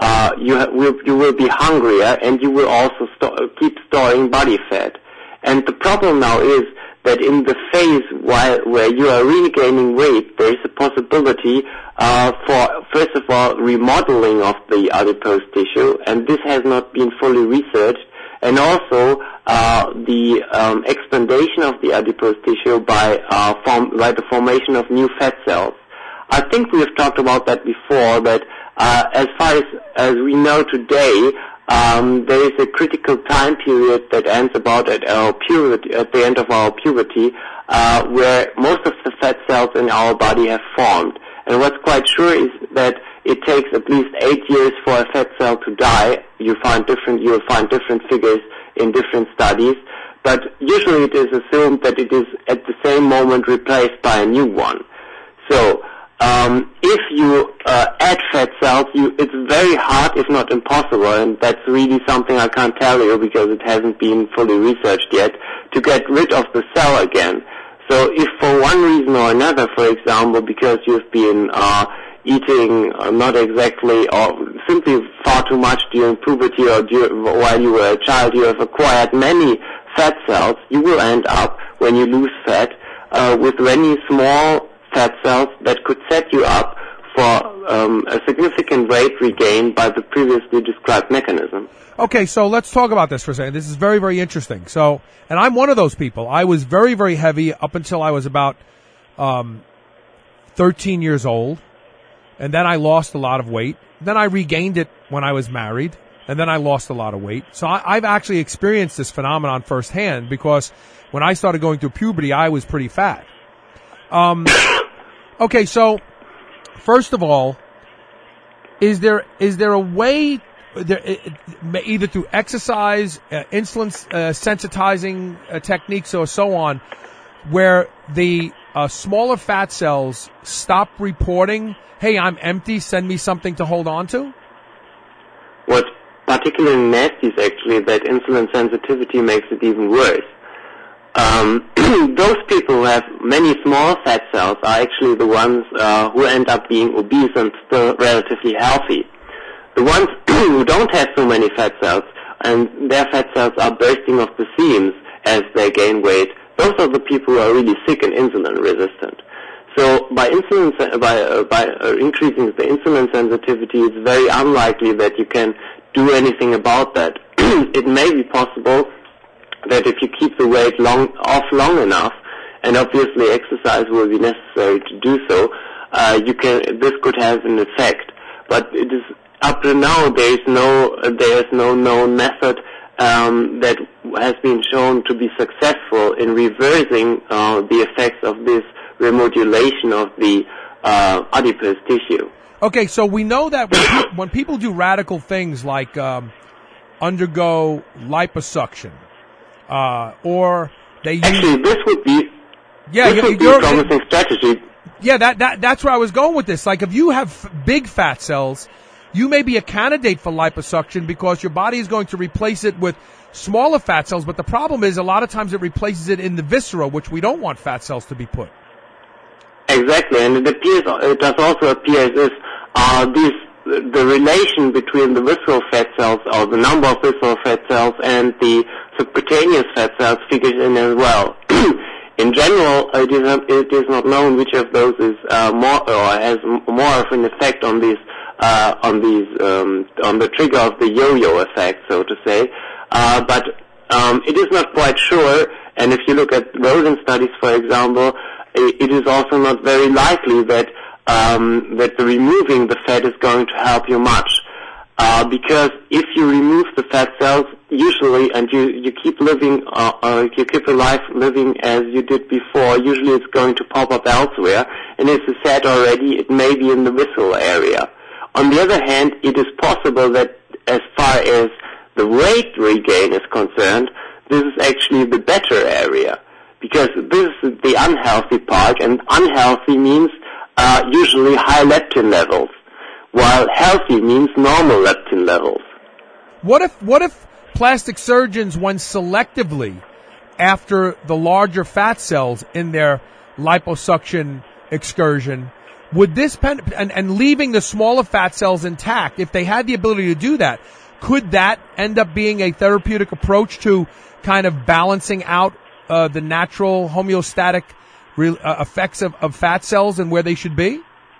uh, you, ha- will, you will be hungrier, and you will also sto- keep storing body fat. And the problem now is that in the phase while, where you are regaining weight, there is a possibility uh, for, first of all, remodeling of the adipose tissue, and this has not been fully researched, and also uh, the um, expandation of the adipose tissue by, uh, form, by the formation of new fat cells. I think we have talked about that before, but uh, as far as, as we know today, Um, there is a critical time period that ends about at our puberty, at the end of our puberty, uh, where most of the fat cells in our body have formed. And what's quite sure is that it takes at least eight years for a fat cell to die. You find different, you'll find different figures in different studies, but usually it is assumed that it is at the same moment replaced by a new one. So, Um, if you uh, add fat cells, you, it's very hard, if not impossible, and that's really something I can't tell you because it hasn't been fully researched yet, to get rid of the cell again. So if for one reason or another, for example, because you've been uh, eating uh, not exactly or simply far too much during puberty or during, while you were a child, you have acquired many fat cells, you will end up, when you lose fat, uh, with many small fat cells that could set you up for um, a significant weight regain by the previously described mechanism. Okay, so let's talk about this for a second. This is very, very interesting. So, and I'm one of those people. I was very, very heavy up until I was about um, thirteen years old, and then I lost a lot of weight. Then I regained it when I was married, and then I lost a lot of weight. So I, I've actually experienced this phenomenon firsthand because when I started going through puberty, I was pretty fat. Um, okay, so first of all, is there is there a way, there, either through exercise, uh, insulin uh, sensitizing uh, techniques, or so on, where the uh, smaller fat cells stop reporting, "Hey, I'm empty. Send me something to hold on to"? What's particularly nasty is actually that insulin sensitivity makes it even worse. Um, those people who have many small fat cells are actually the ones uh, who end up being obese and still relatively healthy. The ones who don't have so many fat cells and their fat cells are bursting off the seams as they gain weight, those are the people who are really sick and insulin resistant. So by insulin, by, uh, by uh, increasing the insulin sensitivity, it's very unlikely that you can do anything about that. It may be possible that if you keep the weight long, off long enough, and obviously exercise will be necessary to do so, uh, you can, this could have an effect. But it is, up to now, there is no, there is no known method, um, that has been shown to be successful in reversing, uh, the effects of this remodulation of the, uh, adipose tissue. Okay, so we know that when, pe- when people do radical things like, um, undergo liposuction, Uh, or they use... Actually, this would be, yeah, this would be a promising strategy. Yeah, that, that, that's where I was going with this. Like, if you have f- big fat cells, you may be a candidate for liposuction because your body is going to replace it with smaller fat cells, but the problem is a lot of times it replaces it in the viscera, which we don't want fat cells to be put. Exactly, and it appears, it does also appear as if uh, these, the relation between the visceral fat cells, or the number of visceral fat cells, and the subcutaneous fat cells figures in as well. In general, it is, it is not known which of those is uh, more or has more of an effect on these uh, on these um, on the trigger of the yo-yo effect, so to say. Uh, but um, it is not quite sure. And if you look at rodent studies, for example, it, it is also not very likely that um, that the removing the fat is going to help you much. Uh, because if you remove the fat cells, usually, and you, you keep living, uh, uh, you keep your life living as you did before, usually it's going to pop up elsewhere, and as I said already, it may be in the visceral area. On the other hand, it is possible that as far as the weight regain is concerned, this is actually the better area, because this is the unhealthy part, and unhealthy means uh, usually high leptin levels, while healthy means normal leptin levels. What if what if plastic surgeons went selectively after the larger fat cells in their liposuction excursion would this pen, and, and leaving the smaller fat cells intact, if they had the ability to do that, could that end up being a therapeutic approach to kind of balancing out uh, the natural homeostatic re- uh, effects of, of fat cells and where they should be?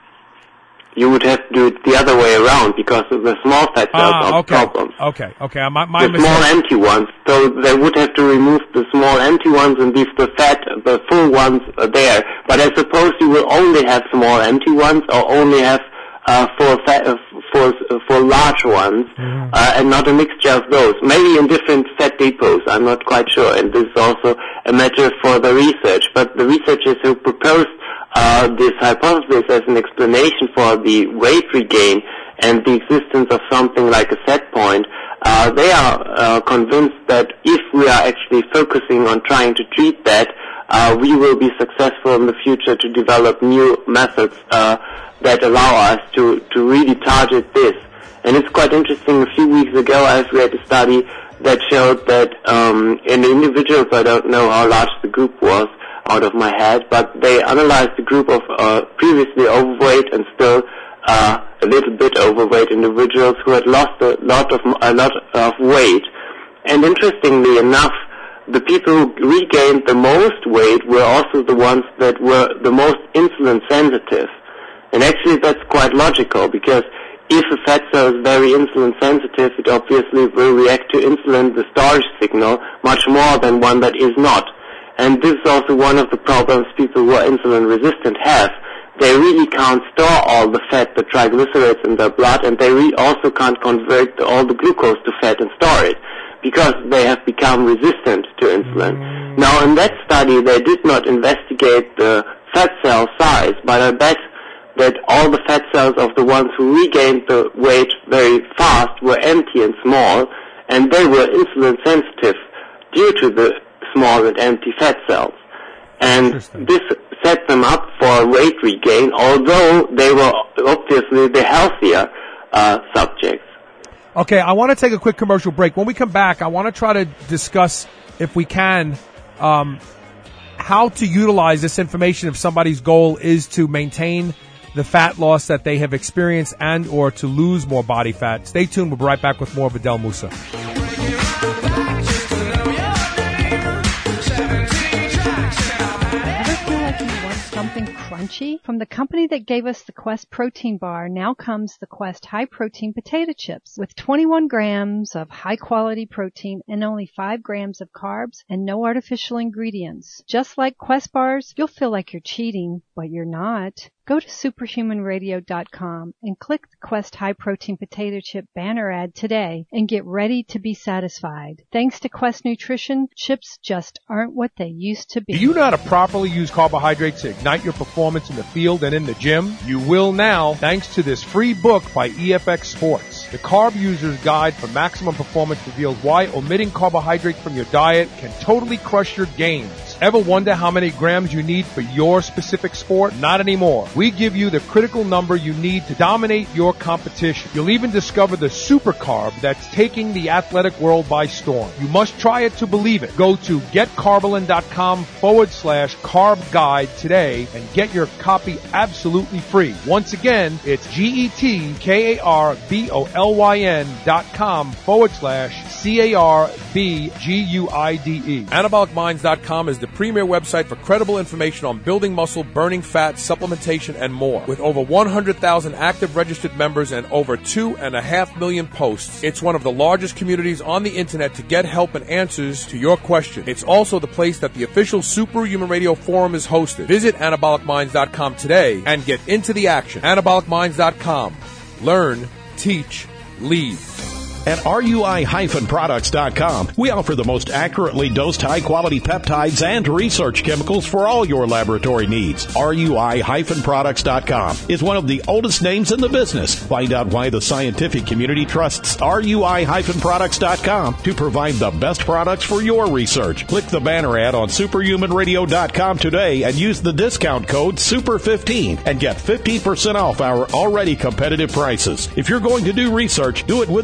You would have to do it the other way around because of the small fat cells ah, are okay. problems. Okay, okay. My, my the small empty ones. So they would have to remove the small empty ones and leave the fat, the full ones uh, there. But I suppose you will only have small empty ones or only have uh, for fat, uh, for uh, for large ones, mm. uh, and not a mixture of those. Maybe in different fat depots. I'm not quite sure. And this is also a matter for the research. But the researchers who proposed Uh, this hypothesis as an explanation for the weight regain and the existence of something like a set point, uh, they are uh, convinced that if we are actually focusing on trying to treat that, uh, we will be successful in the future to develop new methods uh, that allow us to, to really target this. And it's quite interesting, a few weeks ago I've read a study that showed that um, in individuals, I don't know how large the group was, out of my head, but they analyzed a group of uh, previously overweight and still uh, a little bit overweight individuals who had lost a lot of a lot of weight. And interestingly enough, the people who regained the most weight were also the ones that were the most insulin sensitive. And actually, that's quite logical because if a fat cell is very insulin sensitive, it obviously will react to insulin, the storage signal, much more than one that is not. And this is also one of the problems people who are insulin resistant have. They really can't store all the fat, the triglycerides in their blood, and they re- also can't convert all the glucose to fat and store it because they have become resistant to insulin. Mm. Now, in that study, they did not investigate the fat cell size, but I bet that all the fat cells of the ones who regained the weight very fast were empty and small, and they were insulin sensitive due to the small and empty fat cells. And this set them up for weight regain, although they were obviously the healthier uh, subjects. Okay, I want to take a quick commercial break. When we come back, I want to try to discuss, if we can, um, how to utilize this information if somebody's goal is to maintain the fat loss that they have experienced and or to lose more body fat. Stay tuned. We'll be right back with more of Adel Musa. Something crunchy? From the company that gave us the Quest protein bar, now comes the Quest high protein potato chips with twenty-one grams of high quality protein and only five grams of carbs and no artificial ingredients. Just like Quest bars, you'll feel like you're cheating, but you're not. Go to superhuman radio dot com and click the Quest High Protein Potato Chip banner ad today and get ready to be satisfied. Thanks to Quest Nutrition, chips just aren't what they used to be. Do you know how to properly use carbohydrates to ignite your performance in the field and in the gym? You will now, thanks to this free book by E F X Sports. The Carb User's Guide for Maximum Performance reveals why omitting carbohydrates from your diet can totally crush your gains. Ever wonder how many grams you need for your specific sport? Not anymore. We give you the critical number you need to dominate your competition. You'll even discover the super carb that's taking the athletic world by storm. You must try it to believe it. Go to getcarbolin.com forward slash carb guide today and get your copy absolutely free. Once again, it's G-E-T-K-A-R-B-O-L-Y-N dot com forward slash C-A-R-B-G-U-I-D-E. Anabolic Minds dot com is the premier website for credible information on building muscle, burning fat, supplementation, and more. With over one hundred thousand active registered members and over two and a half million posts, it's one of the largest communities on the internet to get help and answers to your question. It's also the place that the official Superhuman Radio Forum is hosted. Visit Anabolic Minds dot com today and get into the action. Anabolic Minds dot com. Learn, teach, lead. At R U I products dot com, we offer the most accurately dosed high-quality peptides and research chemicals for all your laboratory needs. R U I products dot com is one of the oldest names in the business. Find out why the scientific community trusts R U I products dot com to provide the best products for your research. Click the banner ad on superhuman radio dot com today and use the discount code super fifteen and get fifteen percent off our already competitive prices. If you're going to do research, do it with the best.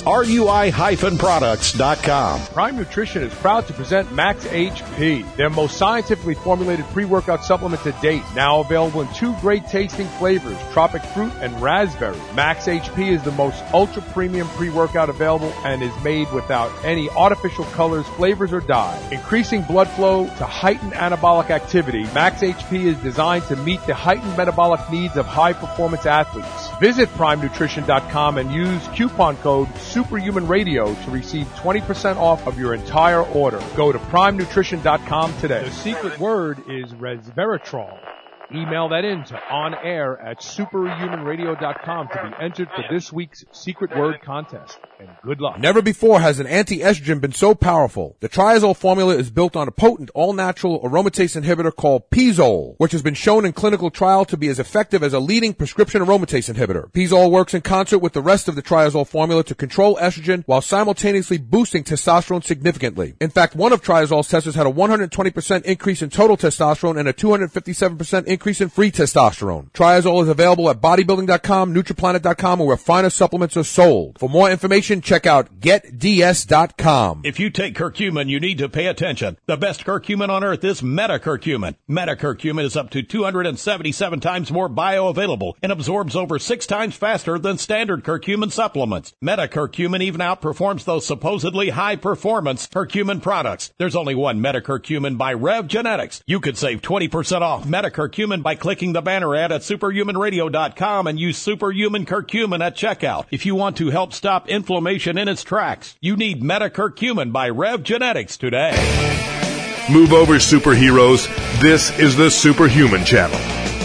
R U I products dot com. Prime Nutrition is proud to present Max H P, their most scientifically formulated pre-workout supplement to date. Now available in two great tasting flavors, tropic fruit and raspberry. Max H P is the most ultra premium pre-workout available and is made without any artificial colors, flavors, or dye. Increasing blood flow to heighten anabolic activity, Max H P is designed to meet the heightened metabolic needs of high-performance athletes. Visit prime nutrition dot com and use coupon code Superhuman Radio to receive twenty percent off of your entire order. Go to prime nutrition dot com today. The secret word is resveratrol. Email that in to onair at superhuman radio dot com to be entered for this week's secret word contest. And good luck. Never before has an anti-estrogen been so powerful. The Triazole formula is built on a potent all-natural aromatase inhibitor called Pizole, which has been shown in clinical trial to be as effective as a leading prescription aromatase inhibitor. Pizole works in concert with the rest of the Triazole formula to control estrogen while simultaneously boosting testosterone significantly. In fact, one of Triazole's testers had a one hundred twenty percent increase in total testosterone and a two hundred fifty-seven percent increase in free testosterone. Triazole is available at bodybuilding dot com, nutriplanet dot com, or where finer supplements are sold. For more information, check out get d s dot com. If you take curcumin, you need to pay attention. The best curcumin on earth is metacurcumin. Metacurcumin is up to two hundred seventy-seven times more bioavailable and absorbs over six times faster than standard curcumin supplements. Metacurcumin even outperforms those supposedly high-performance curcumin products. There's only one metacurcumin by Rev Genetics. You could save twenty percent off metacurcumin by clicking the banner ad at superhuman radio dot com and use Superhuman Curcumin at checkout. If you want to help stop inflammation in its tracks, you need Metacurcumin by Rev Genetics today. Move over, superheroes. This is the Superhuman Channel.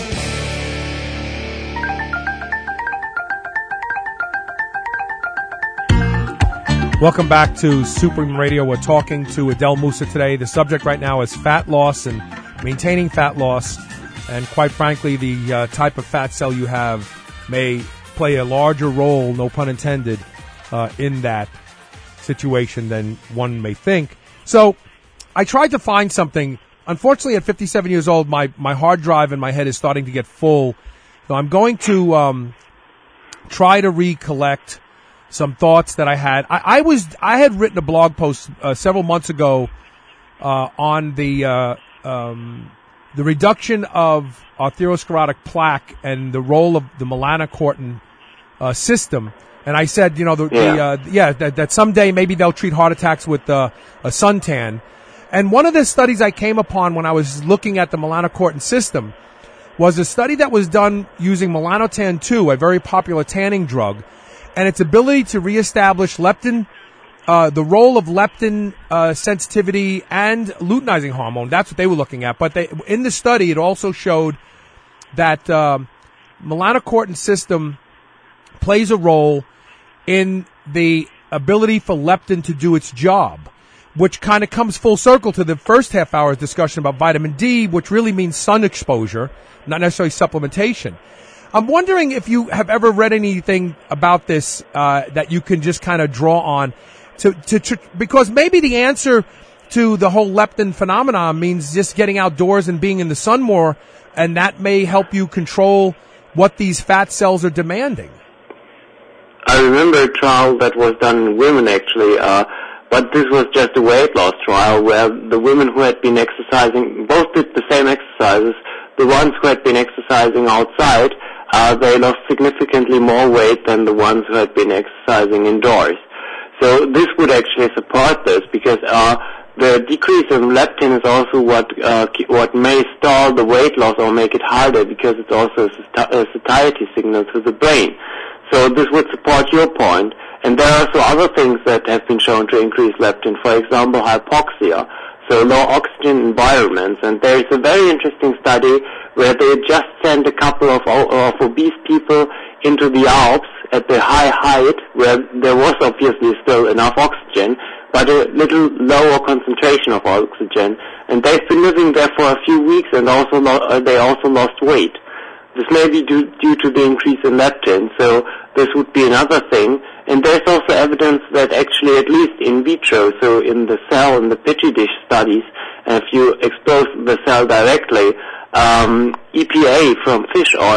Welcome back to Superhuman Radio. We're talking to Adele Musa today. The subject right now is fat loss and maintaining fat loss. And quite frankly, the uh, type of fat cell you have may play a larger role, no pun intended, uh, in that situation than one may think. So I tried to find something. Unfortunately, at fifty-seven years old, my, my hard drive in my head is starting to get full. So I'm going to um, try to recollect some thoughts that I had. I, I was I had written a blog post uh, several months ago uh, on the uh, um, the reduction of arteriosclerotic plaque and the role of the melanocortin uh, system. And I said, you know, the, yeah, the, uh, yeah that, that someday maybe they'll treat heart attacks with uh, a suntan. And one of the studies I came upon when I was looking at the melanocortin system was a study that was done using melanotan two, a very popular tanning drug, and its ability to reestablish leptin, uh, the role of leptin uh, sensitivity and luteinizing hormone. That's what they were looking at. But they, in the study, it also showed that uh, melanocortin system plays a role in the ability for leptin to do its job, which kind of comes full circle to the first half hour's discussion about vitamin D, which really means sun exposure, not necessarily supplementation. I'm wondering if you have ever read anything about this uh, that you can just kind of draw on, to, to, to because maybe the answer to the whole leptin phenomenon means just getting outdoors and being in the sun more, and that may help you control what these fat cells are demanding. I remember a trial that was done in women, actually, uh, but this was just a weight loss trial where the women who had been exercising both did the same exercises. The ones who had been exercising outside, uh, they lost significantly more weight than the ones who had been exercising indoors. So this would actually support this, because uh, the decrease in leptin is also what uh, what may stall the weight loss or make it harder, because it's also a satiety signal to the brain. So this would support your point. And there are also other things that have been shown to increase leptin, for example, hypoxia, so low oxygen environments. And there is a very interesting study where they just sent a couple of, of obese people into the Alps at the high height, where there was obviously still enough oxygen, but a little lower concentration of oxygen. And they've been living there for a few weeks, and also lo- uh, they also lost weight. This may be due, due to the increase in leptin, so this would be another thing. And there's also evidence that actually, at least in vitro, so in the cell and the petri dish studies, if you expose the cell directly, um, E P A from fish oil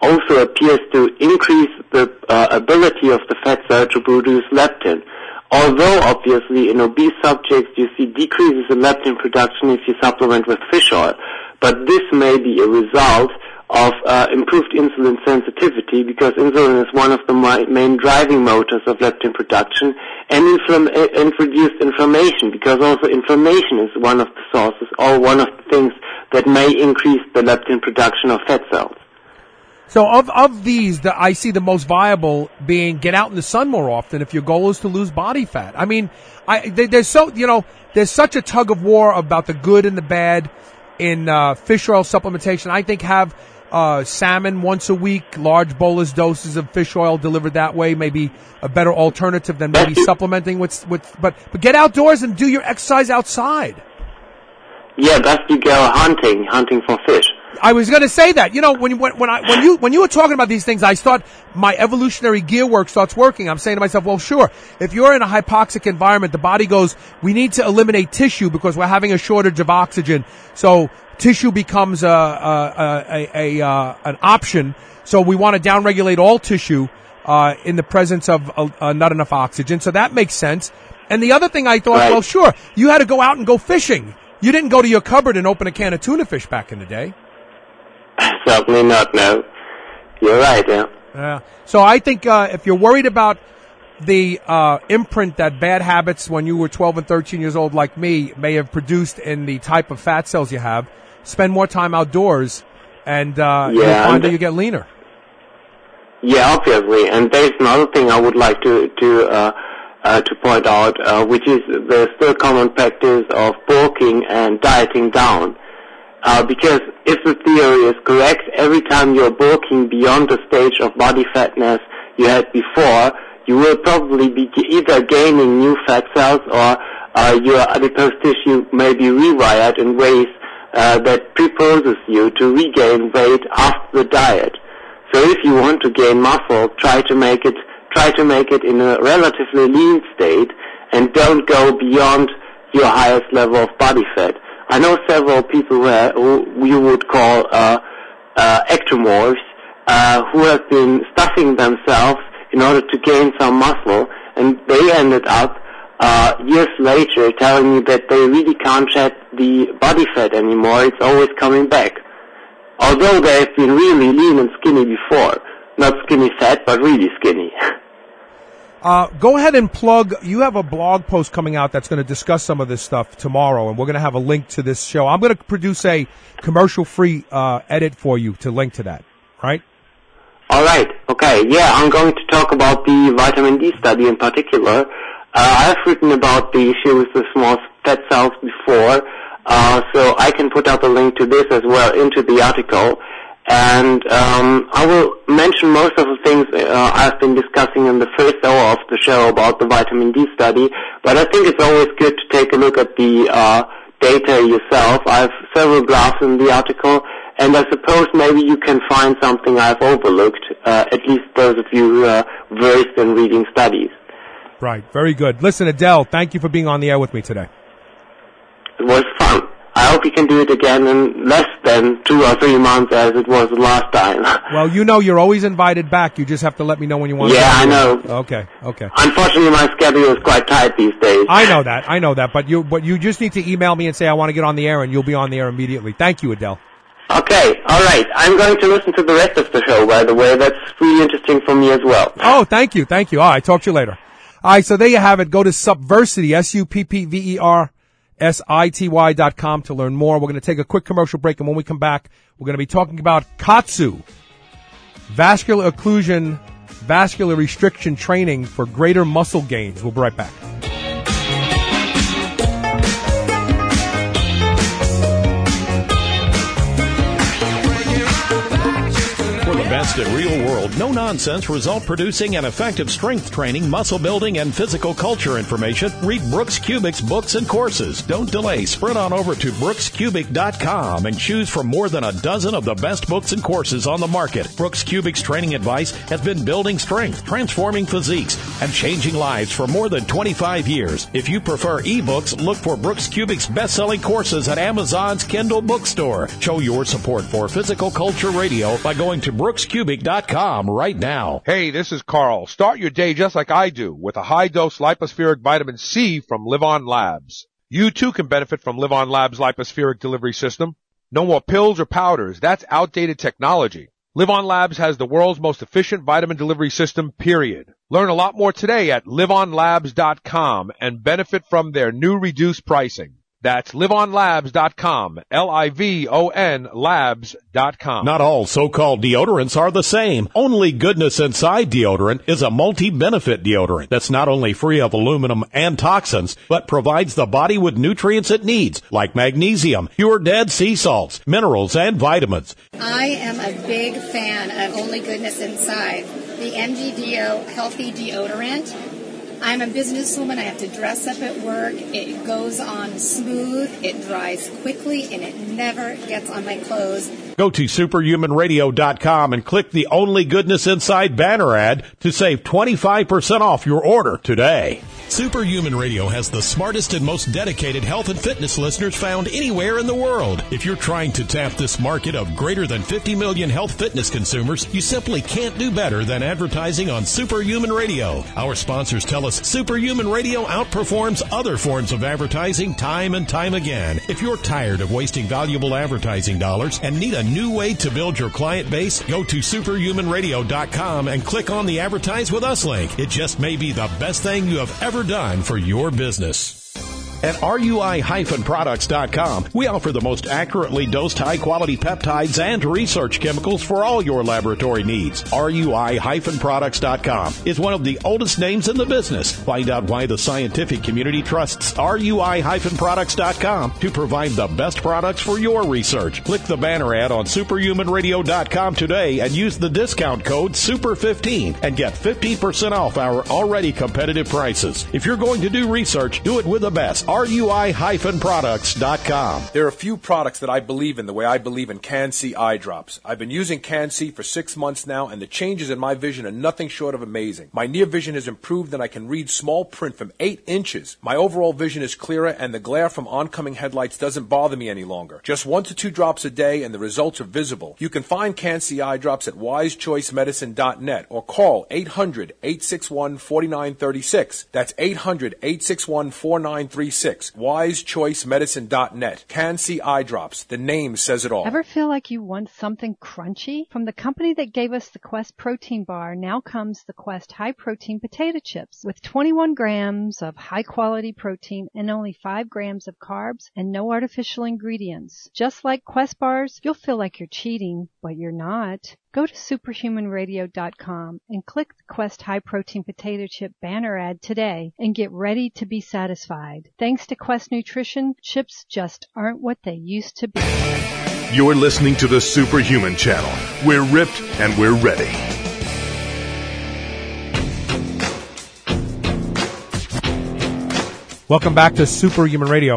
also appears to increase the uh, ability of the fat cell to produce leptin. Although, obviously, in obese subjects, you see decreases in leptin production if you supplement with fish oil. But this may be a result of uh, improved insulin sensitivity, because insulin is one of the main driving motors of leptin production, and inflam- introduced inflammation, because also inflammation is one of the sources, or one of the things that may increase the leptin production of fat cells. So of of these, the, I see the most viable being get out in the sun more often if your goal is to lose body fat. I mean, I they, there's so you know there's such a tug of war about the good and the bad in uh, fish oil supplementation. I think have uh, salmon once a week, large bolus doses of fish oil delivered that way, maybe a better alternative than maybe supplementing with with. But but get outdoors and do your exercise outside. Yeah, best you go hunting, hunting for fish. I was going to say that. You know, when when when I when you when you were talking about these things, I thought my evolutionary gear work starts working. I'm saying to myself, well, sure, if you're in a hypoxic environment, the body goes, we need to eliminate tissue because we're having a shortage of oxygen. So tissue becomes a a a, a, a uh, an option. So we want to downregulate all tissue uh in the presence of uh, uh, not enough oxygen. So that makes sense. And the other thing I thought, right. well, sure, you had to go out and go fishing. You didn't go to your cupboard and open a can of tuna fish back in the day. Certainly not, no. You're right, yeah. Yeah. So I think uh, if you're worried about the uh, imprint that bad habits when you were twelve and thirteen years old like me may have produced in the type of fat cells you have, spend more time outdoors and uh, yeah, you'll find and that you get leaner. Yeah, obviously. And there's another thing I would like to to uh, uh, to point out, uh, which is the still common practice of bulking and dieting down. Uh, because if the theory is correct, every time you're bulking beyond the stage of body fatness you had before, you will probably be either gaining new fat cells or uh, your adipose tissue may be rewired in ways uh, that predisposes you to regain weight after the diet. So if you want to gain muscle, try to make it try to make it in a relatively lean state and don't go beyond your highest level of body fat. I know several people who, are, who you would call uh, uh, ectomorphs uh, who have been stuffing themselves in order to gain some muscle, and they ended up uh, years later telling me that they really can't shed the body fat anymore. It's always coming back. Although they've been really lean and skinny before. Not skinny fat, but really skinny. Uh, go ahead and plug, you have a blog post coming out that's going to discuss some of this stuff tomorrow, and we're going to have a link to this show. I'm going to produce a commercial-free uh, edit for you to link to that, right? All right. Okay. Yeah, I'm going to talk about the vitamin D study in particular. Uh, I've written about the issue with the small fat cells before, uh, so I can put up a link to this as well into the article. And um, I will mention most of the things uh, I've been discussing in the first hour of the show about the vitamin D study, but I think it's always good to take a look at the uh, data yourself. I have several graphs in the article, and I suppose maybe you can find something I've overlooked, uh, at least those of you who are versed in reading studies. Right, very good. Listen, Adel, thank you for being on the air with me today. It was fun. I hope you can do it again in less than two or three months as it was the last time. Well, you know you're always invited back. You just have to let me know when you want yeah, to. Yeah, I know. Okay, okay. Unfortunately, my schedule is quite tight these days. I know that. I know that. But you, but you just need to email me and say I want to get on the air, and you'll be on the air immediately. Thank you, Adel. Okay, all right. I'm going to listen to the rest of the show, by the way. That's really interesting for me as well. Oh, thank you. Thank you. All right, talk to you later. All right, so there you have it. Go to Suppversity, S U P P V E R S I T Y dot com to learn more. We're going to take a quick commercial break, and when we come back, we're going to be talking about KAATSU, vascular occlusion, vascular restriction training for greater muscle gains. We'll be right back. Best in real world, no nonsense, result producing and effective strength training, muscle building, and physical culture information. Read Brooks Kubic's books and courses. Don't delay. Sprint on over to brooks cubic dot com and choose from more than a dozen of the best books and courses on the market. Brooks Kubic's training advice has been building strength, transforming physiques, and changing lives for more than twenty-five years. If you prefer ebooks, look for Brooks Kubic's best-selling courses at Amazon's Kindle bookstore. Show your support for Physical Culture Radio by going to Brooks Kubic's cubic dot com right now. Hey, this is Carl. Start your day just like I do with a high-dose lipospheric vitamin C from Live On Labs. You too can benefit from Live On Labs' lipospheric delivery system. No more pills or powders. That's outdated technology. Live On Labs has the world's most efficient vitamin delivery system, period. Learn a lot more today at live on labs dot com and benefit from their new reduced pricing. That's live on labs dot com, L I V O N labs dot com. Not all so-called deodorants are the same. Only Goodness Inside deodorant is a multi-benefit deodorant that's not only free of aluminum and toxins, but provides the body with nutrients it needs, like magnesium, pure dead sea salts, minerals, and vitamins. I am a big fan of Only Goodness Inside, the M G D O Healthy Deodorant. I'm a businesswoman. I have to dress up at work. It goes on smooth. It dries quickly, and it never gets on my clothes. Go to superhuman radio dot com and click the Only Goodness Inside banner ad to save twenty-five percent off your order today. Superhuman Radio has the smartest and most dedicated health and fitness listeners found anywhere in the world. If you're trying to tap this market of greater than fifty million health fitness consumers, you simply can't do better than advertising on Superhuman Radio. Our sponsors tell us Superhuman Radio outperforms other forms of advertising time and time again. If you're tired of wasting valuable advertising dollars and need a new way to build your client base, go to superhuman radio dot com and click on the Advertise With Us link. It just may be the best thing you have ever done for your business. At R U I products dot com, we offer the most accurately dosed high-quality peptides and research chemicals for all your laboratory needs. R U I products dot com is one of the oldest names in the business. Find out why the scientific community trusts R U I products dot com to provide the best products for your research. Click the banner ad on superhuman radio dot com today and use the discount code super fifteen and get fifteen percent off our already competitive prices. If you're going to do research, do it with the best. R U I products dot com. There are a few products that I believe in the way I believe in Can-C eye drops. I've been using Can-C for six months now, and the changes in my vision are nothing short of amazing. My near vision has improved, and I can read small print from eight inches. My overall vision is clearer, and the glare from oncoming headlights doesn't bother me any longer. Just one to two drops a day, and the results are visible. You can find Can-C eye drops at wise choice medicine dot net or call eight hundred, eight six one, four nine three six. That's eight hundred, eight six one, four nine three six. wise choice medicine dot net. Can-C eye drops. The name says it all. Ever feel like you want something crunchy? From the company that gave us the Quest protein bar, now comes the Quest high protein potato chips with twenty-one grams of high quality protein and only five grams of carbs and no artificial ingredients. Just like Quest bars, you'll feel like you're cheating, but you're not. Go to superhuman radio dot com and click the Quest High Protein Potato Chip banner ad today and get ready to be satisfied. Thanks to Quest Nutrition, chips just aren't what they used to be. You're listening to the Superhuman Channel. We're ripped and we're ready. Welcome back to Superhuman Radio.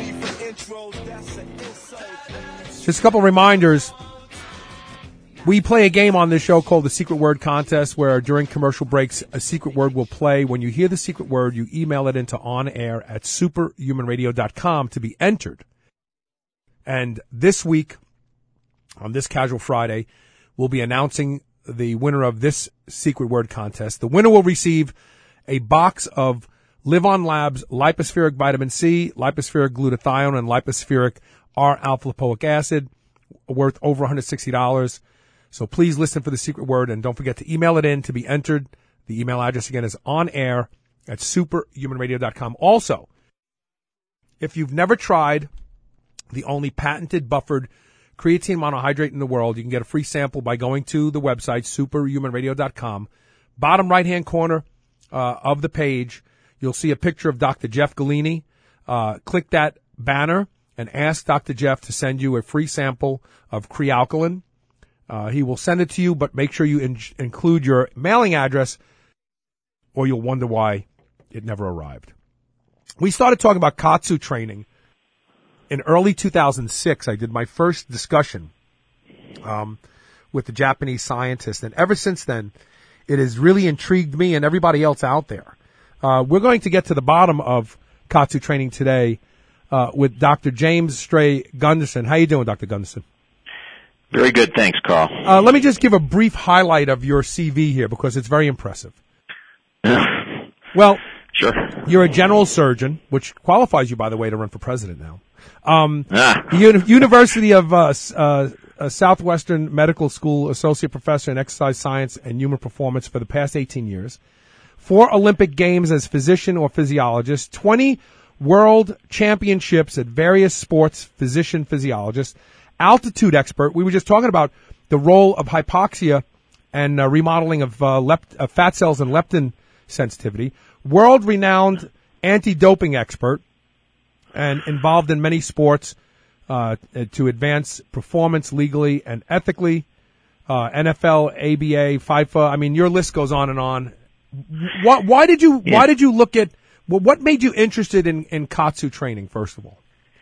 Just a couple reminders. We play a game on this show called the Secret Word Contest, where during commercial breaks, a secret word will play. When you hear the secret word, you email it into onair at superhuman radio dot com to be entered. And this week, on this Casual Friday, we'll be announcing the winner of this Secret Word Contest. The winner will receive a box of Live On Labs Lipospheric Vitamin C, Lipospheric Glutathione, and Lipospheric R-alpha-lipoic acid, worth over one hundred sixty dollars. So please listen for the secret word, and don't forget to email it in to be entered. The email address again is onair at superhuman radio dot com. Also, if you've never tried the only patented buffered creatine monohydrate in the world, you can get a free sample by going to the website superhuman radio dot com. Bottom right-hand corner uh, of the page, you'll see a picture of Doctor Jeff Galini. Uh, click that banner and ask Doctor Jeff to send you a free sample of Crealkaline. Uh, he will send it to you, but make sure you in- include your mailing address, or you'll wonder why it never arrived. We started talking about Katsu training in early two thousand six. I did my first discussion um, with the Japanese scientist, and ever since then, it has really intrigued me and everybody else out there. Uh, we're going to get to the bottom of Katsu training today uh, with Doctor James Stray Gunderson. How you doing, Doctor Gunderson? Very good. Thanks, Carl. Uh, let me just give a brief highlight of your C V here because it's very impressive. Well, sure. You're a general surgeon, which qualifies you, by the way, to run for president now. Um, ah. Uni- University of uh, uh, uh, Southwestern Medical School associate professor in exercise science and human performance for the past eighteen years. Four Olympic Games as physician or physiologist. twenty world championships at various sports, physician, physiologist. Altitude expert. We were just talking about the role of hypoxia and uh, remodeling of uh, lept- uh, fat cells and leptin sensitivity. World-renowned anti-doping expert and involved in many sports uh, to advance performance legally and ethically. Uh, N F L, A B A, FIFA. I mean, your list goes on and on. Why, why did you? Yeah. Why did you look at? Well, what made you interested in, in KAATSU training? First of all.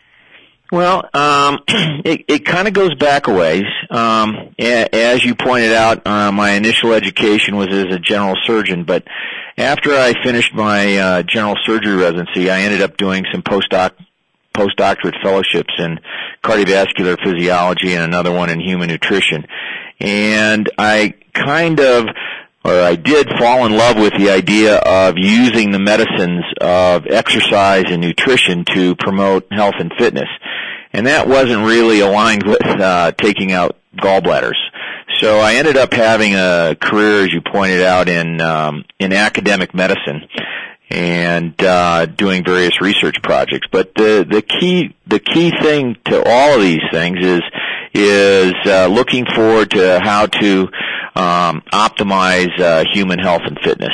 Well, um, it, it kind of goes back a ways. Um, as you pointed out, uh, my initial education was as a general surgeon, but after I finished my uh, general surgery residency, I ended up doing some postdoc postdoctorate fellowships in cardiovascular physiology and another one in human nutrition. And I kind of, or I did fall in love with the idea of using the medicines of exercise and nutrition to promote health and fitness. And that wasn't really aligned with uh, taking out gallbladders. So I ended up having a career, as you pointed out, in um, in academic medicine and uh, doing various research projects. But the the key the key thing to all of these things is is uh, looking forward to how to um, optimize uh, human health and fitness.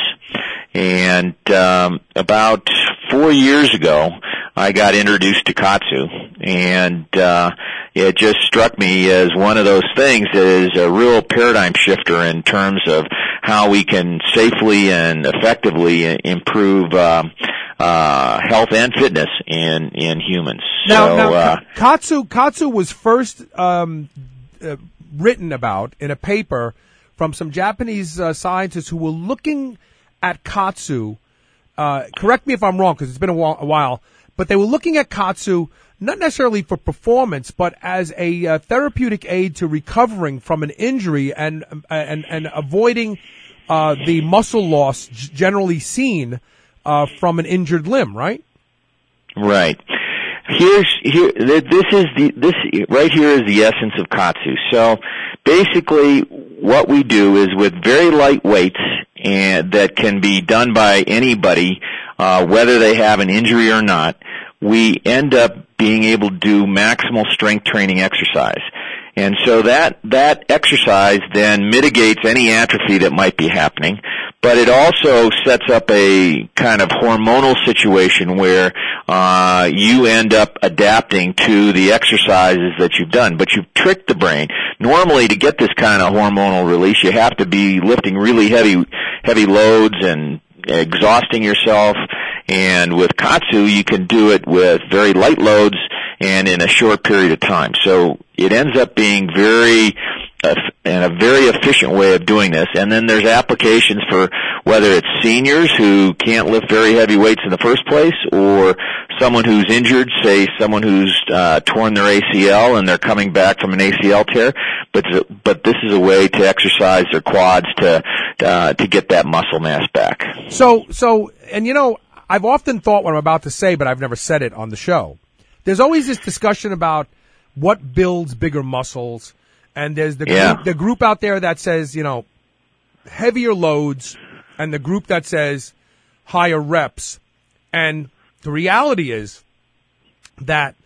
And um, about four years ago, I got introduced to KAATSU, and uh, it just struck me as one of those things that is a real paradigm shifter in terms of how we can safely and effectively improve uh, uh, health and fitness in in humans. Now, so, now uh, KAATSU KAATSU was first um, uh, written about in a paper from some Japanese uh, scientists who were looking at KAATSU. Uh, correct me if I'm wrong, because it's been a while, a while, but they were looking at KAATSU not necessarily for performance, but as a uh, therapeutic aid to recovering from an injury and and and avoiding uh, the muscle loss generally seen uh, from an injured limb. Right. Right. Here's here. This is the this right here is the essence of KAATSU. So basically, what we do is with very light weights and that can be done by anybody, uh, whether they have an injury or not, we end up being able to do maximal strength training exercise. And so that, that exercise then mitigates any atrophy that might be happening, but it also sets up a kind of hormonal situation where, uh, you end up adapting to the exercises that you've done, but you've tricked the brain. Normally, to get this kind of hormonal release, you have to be lifting really heavy, heavy loads and exhausting yourself. And with KAATSU, you can do it with very light loads and in a short period of time. So it ends up being very, uh, and a very efficient way of doing this. And then there's applications for whether it's seniors who can't lift very heavy weights in the first place, or someone who's injured, say someone who's uh, torn their A C L and they're coming back from an A C L tear. But but this is a way to exercise their quads to uh, to get that muscle mass back. So so and you know, I've often thought what I'm about to say, but I've never said it on the show. There's always this discussion about what builds bigger muscles, and there's the yeah. group, the group out there that says, you know, heavier loads, and the group that says higher reps. And the reality is that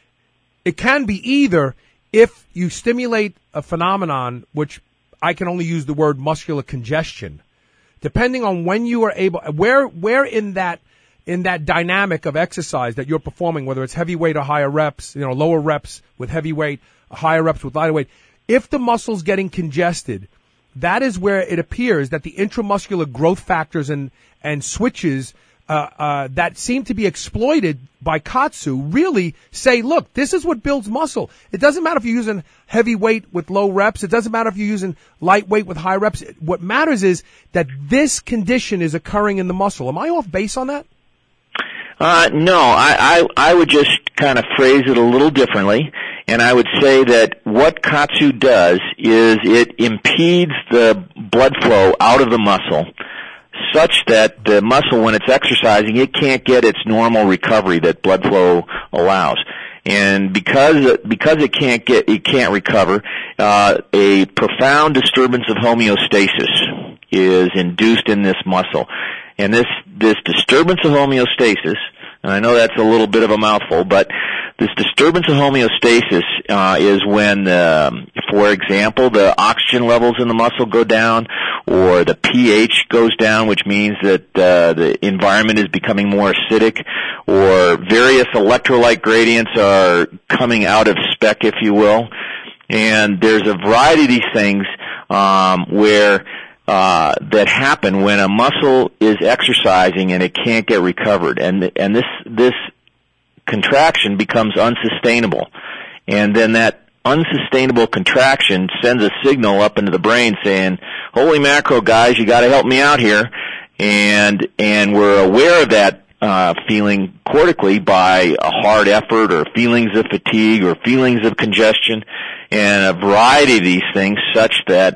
it can be either if you stimulate a phenomenon, which I can only use the word muscular congestion, depending on when you are able, where where in that in that dynamic of exercise that you're performing, whether it's heavy weight or higher reps, you know, lower reps with heavy weight, higher reps with lighter weight, if the muscle's getting congested, that is where it appears that the intramuscular growth factors and, and switches uh, uh, that seem to be exploited by KAATSU really say, look, this is what builds muscle. It doesn't matter if you're using heavy weight with low reps. It doesn't matter if you're using lightweight with high reps. What matters is that this condition is occurring in the muscle. Am I off base on that? Uh, no, I, I, I would just kind of phrase it a little differently. And I would say that what KAATSU does is it impedes the blood flow out of the muscle such that the muscle, when it's exercising, it can't get its normal recovery that blood flow allows. And because because it can't get it can't recover, uh, a profound disturbance of homeostasis is induced in this muscle. And this this disturbance of homeostasis, and I know that's a little bit of a mouthful, but this disturbance of homeostasis uh, is when, um, for example, the oxygen levels in the muscle go down, or the pH goes down, which means that uh, the environment is becoming more acidic, or various electrolyte gradients are coming out of spec, if you will. And there's a variety of these things um, where uh, that happen when a muscle is exercising and it can't get recovered, and and this this contraction becomes unsustainable, and then that unsustainable contraction sends a signal up into the brain saying, "Holy macro, guys, you got to help me out here," and and we're aware of that uh, feeling cortically by a hard effort or feelings of fatigue or feelings of congestion, and a variety of these things, such that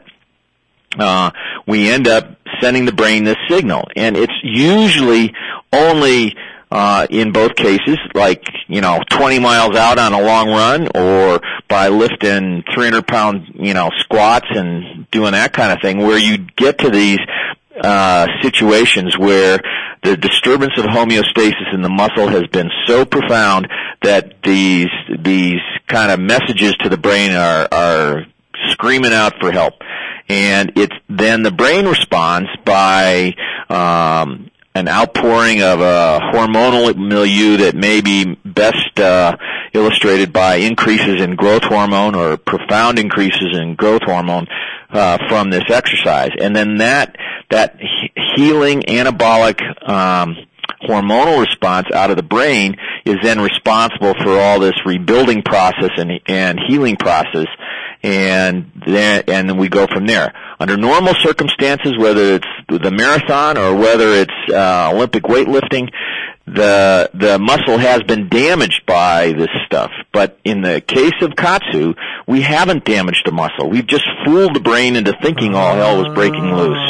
uh, we end up sending the brain this signal, and it's usually only Uh, in both cases, like, you know, twenty miles out on a long run, or by lifting three hundred pound, you know, squats and doing that kind of thing, where you get to these, uh, situations where the disturbance of homeostasis in the muscle has been so profound that these, these kind of messages to the brain are, are screaming out for help. And it's, then the brain responds by, um, an outpouring of a hormonal milieu that may be best uh, illustrated by increases in growth hormone or profound increases in growth hormone uh, from this exercise. And then that that healing anabolic um, hormonal response out of the brain is then responsible for all this rebuilding process and, and healing process. And then, and then we go from there. Under normal circumstances, whether it's the marathon or whether it's uh, Olympic weightlifting, the the muscle has been damaged by this stuff. But in the case of KAATSU, we haven't damaged the muscle. We've just fooled the brain into thinking all hell was breaking loose.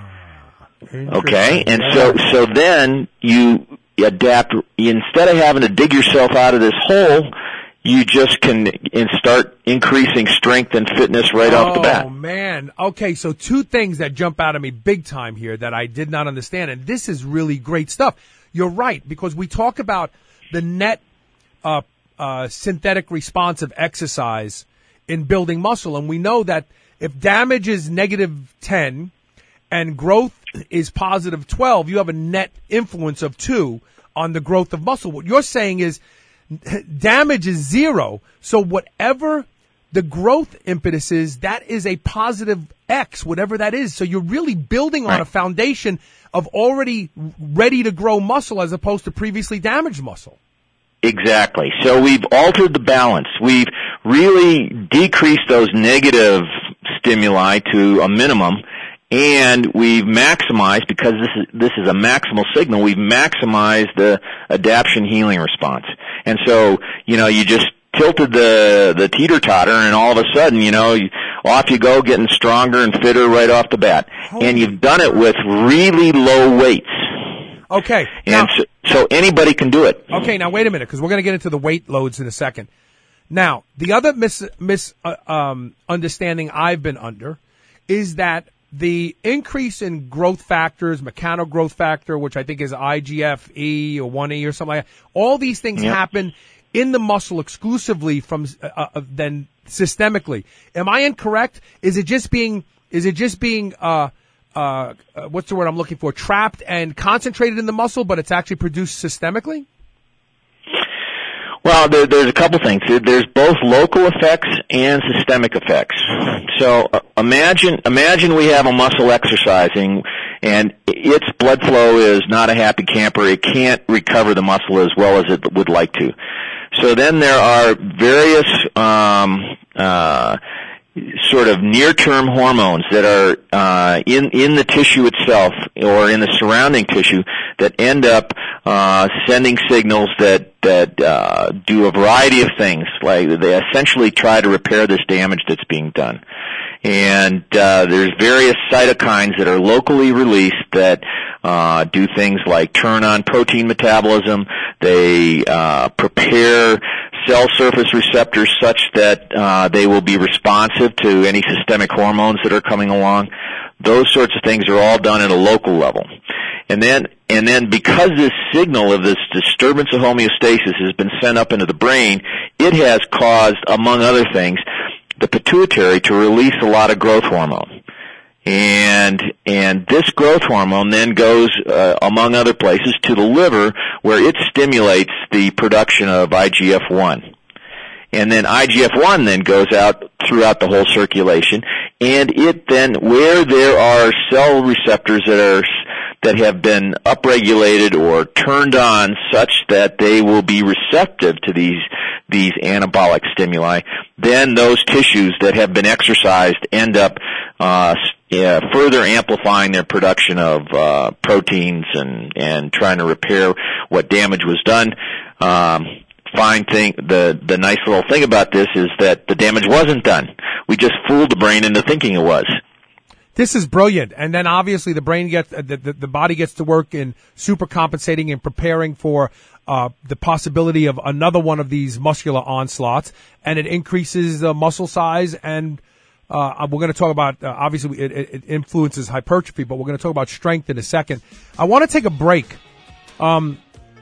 Okay, and so so then you adapt. Instead of having to dig yourself out of this hole, you just can start increasing strength and fitness right oh, off the bat. Oh, man. Okay, so two things that jump out at me big time here that I did not understand, and this is really great stuff. You're right, because we talk about the net uh, uh, synthetic response of exercise in building muscle, and we know that if damage is negative ten and growth is positive twelve, you have a net influence of two on the growth of muscle. What you're saying is damage is zero, so whatever the growth impetus is, that is a positive X, whatever that is. So you're really building on right. a foundation of already ready to grow muscle as opposed to previously damaged muscle. Exactly. So we've altered the balance. We've really decreased those negative stimuli to a minimum, and we've maximized, because this is this is a maximal signal, we've maximized the adaption healing response. And so, you know, you just tilted the the teeter-totter, and all of a sudden, you know, you, off you go, getting stronger and fitter right off the bat. Holy and you've done it with really low weights. Okay. And now, so, so anybody can do it. Okay, now wait a minute, because we're going to get into the weight loads in a second. Now, the other mis, mis uh, um, understanding I've been under is that the increase in growth factors, mechano growth factor, which I think is I G F E or one E or something like that, all these things yep. happen in the muscle exclusively from uh, uh, then systemically. Am I incorrect? Is it just being is it just being uh, uh, what's the word I'm looking for? Trapped and concentrated in the muscle, but it's actually produced systemically? Well, there, there's a couple things. There's both local effects and systemic effects. So uh, imagine imagine we have a muscle exercising, and its blood flow is not a happy camper. It can't recover the muscle as well as it would like to. So then there are various um, uh, sort of near-term hormones that are uh, in in the tissue itself or in the surrounding tissue that end up uh, sending signals that that uh, do a variety of things. Like they essentially try to repair this damage that's being done. And uh, there's various cytokines that are locally released that uh, do things like turn on protein metabolism. They uh, prepare cell surface receptors such that uh, they will be responsive to any systemic hormones that are coming along. Those sorts of things are all done at a local level. And then, and then because this signal of this disturbance of homeostasis has been sent up into the brain, it has caused, among other things, the pituitary to release a lot of growth hormone. And, and this growth hormone then goes, uh, among other places, to the liver where it stimulates the production of I G F one. And then I G F one then goes out throughout the whole circulation, and it then, where there are cell receptors that are, that have been upregulated or turned on such that they will be receptive to these, these anabolic stimuli, then those tissues that have been exercised end up, uh, yeah, further amplifying their production of, uh, proteins and, and trying to repair what damage was done. Um, Fine thing, the, the nice little thing about this is that the damage wasn't done. We just fooled the brain into thinking it was. This is brilliant. And then obviously the brain gets, the, the, the body gets to work in super compensating and preparing for, uh, the possibility of another one of these muscular onslaughts, and it increases the muscle size. And, uh, we're going to talk about, uh, obviously it, it influences hypertrophy, but we're going to talk about strength in a second. I want to take a break. Um,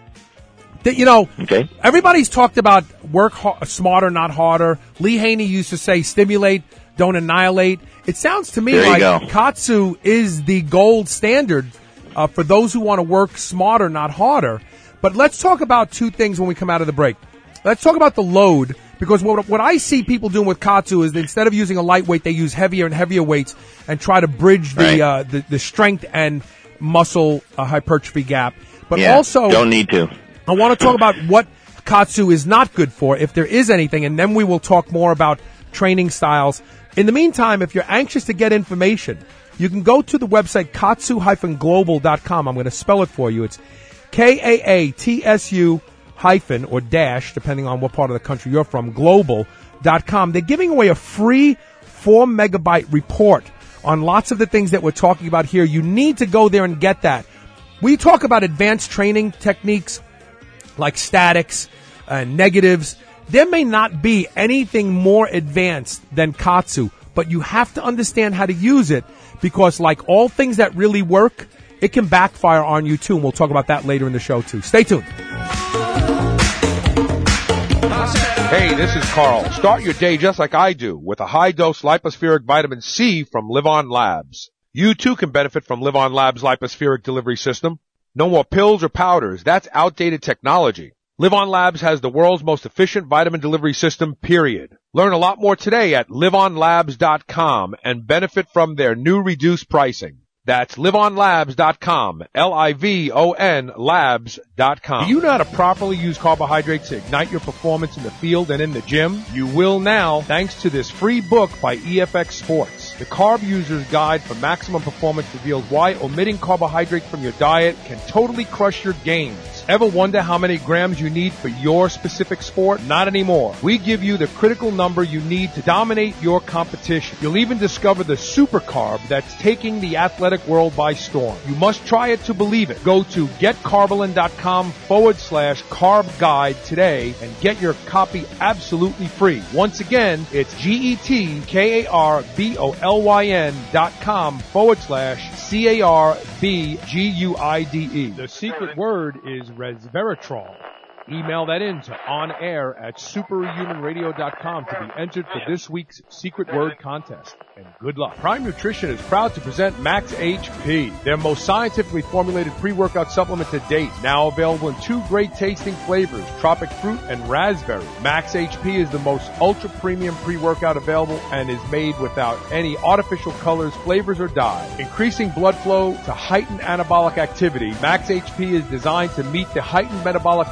That, you know, okay. Everybody's talked about work ha- smarter, not harder. Lee Haney used to say, stimulate, don't annihilate. It sounds to me there like go. Katsu is the gold standard uh, for those who want to work smarter, not harder. But let's talk about two things when we come out of the break. Let's talk about the load, because what, what I see people doing with Katsu is that instead of using a lightweight, they use heavier and heavier weights and try to bridge the right. uh, the, the strength and muscle uh, hypertrophy gap. But yeah, also, don't need to. I want to talk about what Katsu is not good for, if there is anything, and then we will talk more about training styles. In the meantime, if you're anxious to get information, you can go to the website katsu dash global dot com. I'm going to spell it for you. It's K A A T S U hyphen or dash, depending on what part of the country you're from, global dot com. They're giving away a free four megabyte report on lots of the things that we're talking about here. You need to go there and get that. We talk about advanced training techniques like statics and negatives. There may not be anything more advanced than Katsu, but you have to understand how to use it, because like all things that really work, it can backfire on you too, and we'll talk about that later in the show too. Stay tuned. Hey, this is Carl. Start your day just like I do with a high-dose lipospheric vitamin C from Live On Labs. You too can benefit from Live On Labs' lipospheric delivery system. No more pills or powders. That's outdated technology. Live On Labs has the world's most efficient vitamin delivery system, period. Learn a lot more today at live on labs dot com and benefit from their new reduced pricing. That's live on labs dot com, L I V O N labs dot com. Do you know how to properly use carbohydrates to ignite your performance in the field and in the gym? You will now, thanks to this free book by E F X Sports. The Carb User's Guide for Maximum Performance reveals why omitting carbohydrates from your diet can totally crush your gains. Ever wonder how many grams you need for your specific sport? Not anymore. We give you the critical number you need to dominate your competition. You'll even discover the super carb that's taking the athletic world by storm. You must try it to believe it. Go to getcarbolin.com forward slash carb guide today and get your copy absolutely free. Once again, it's G-E-T-K-A-R-B-O-L-Y-N dot com forward slash C-A-R-B-G-U-I-D-E. The secret word is resveratrol. Email that in to onair at superhuman radio dot com to be entered for this week's secret word contest. And good luck. Prime Nutrition is proud to present Max H P, their most scientifically formulated pre-workout supplement to date. Now available in two great tasting flavors, tropic fruit and raspberry. Max H P is the most ultra premium pre-workout available and is made without any artificial colors, flavors, or dye. Increasing blood flow to heighten anabolic activity, Max H P is designed to meet the heightened metabolic needs of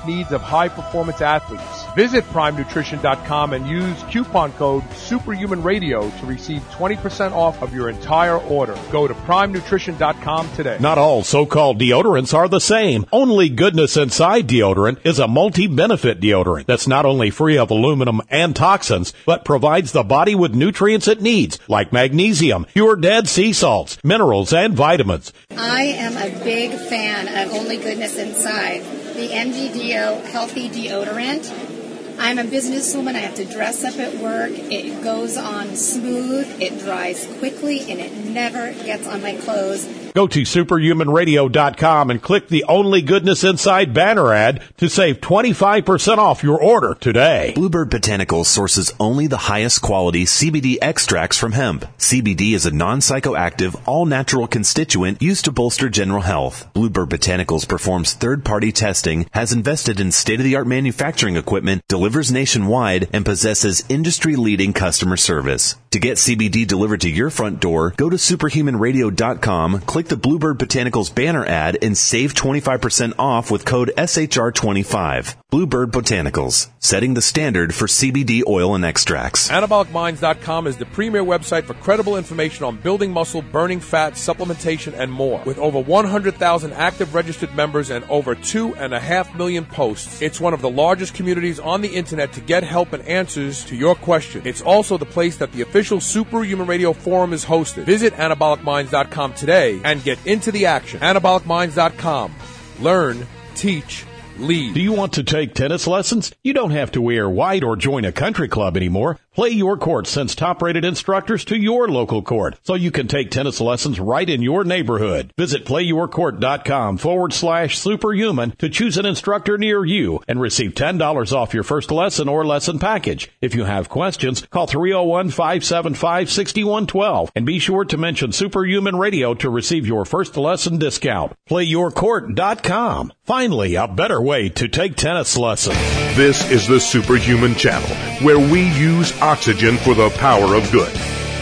high-performance athletes. Visit prime nutrition dot com and use coupon code Superhuman Radio to receive twenty percent off of your entire order. Go to prime nutrition dot com today. Not all so-called deodorants are the same. Only Goodness Inside deodorant is a multi-benefit deodorant that's not only free of aluminum and toxins, but provides the body with nutrients it needs, like magnesium, pure dead sea salts, minerals, and vitamins. I am a big fan of Only Goodness Inside, the M G D O Healthy Deodorant. I'm a businesswoman. I have to dress up at work. It goes on smooth, it dries quickly, and it never gets on my clothes. Go to superhuman radio dot com and click the Only Goodness Inside banner ad to save twenty-five percent off your order today. Bluebird Botanicals sources only the highest quality C B D extracts from hemp. C B D is a non-psychoactive, all-natural constituent used to bolster general health. Bluebird Botanicals performs third-party testing, has invested in state-of-the-art manufacturing equipment, delivers nationwide, and possesses industry-leading customer service. To get C B D delivered to your front door, go to superhuman radio dot com, click the Bluebird Botanicals banner ad, and save twenty-five percent off with code S H R twenty-five. Bluebird Botanicals, setting the standard for C B D oil and extracts. anabolic minds dot com is the premier website for credible information on building muscle, burning fat, supplementation, and more. With over one hundred thousand active registered members and over two and a half million posts, it's one of the largest communities on the internet to get help and answers to your questions. It's also the place that the official Superhuman Radio Forum is hosted. Visit anabolic minds dot com today and get into the action. anabolic minds dot com. Learn, teach, lead. Do you want to take tennis lessons? You don't have to wear white or join a country club anymore. Play Your Court sends top-rated instructors to your local court, so you can take tennis lessons right in your neighborhood. Visit playyourcourt.com forward slash superhuman to choose an instructor near you and receive ten dollars off your first lesson or lesson package. If you have questions, call three oh one, five seven five, six one one two and be sure to mention Superhuman Radio to receive your first lesson discount. play your court dot com. Finally, a better way to take tennis lessons. This is the Superhuman Channel, where we use oxygen for the power of good.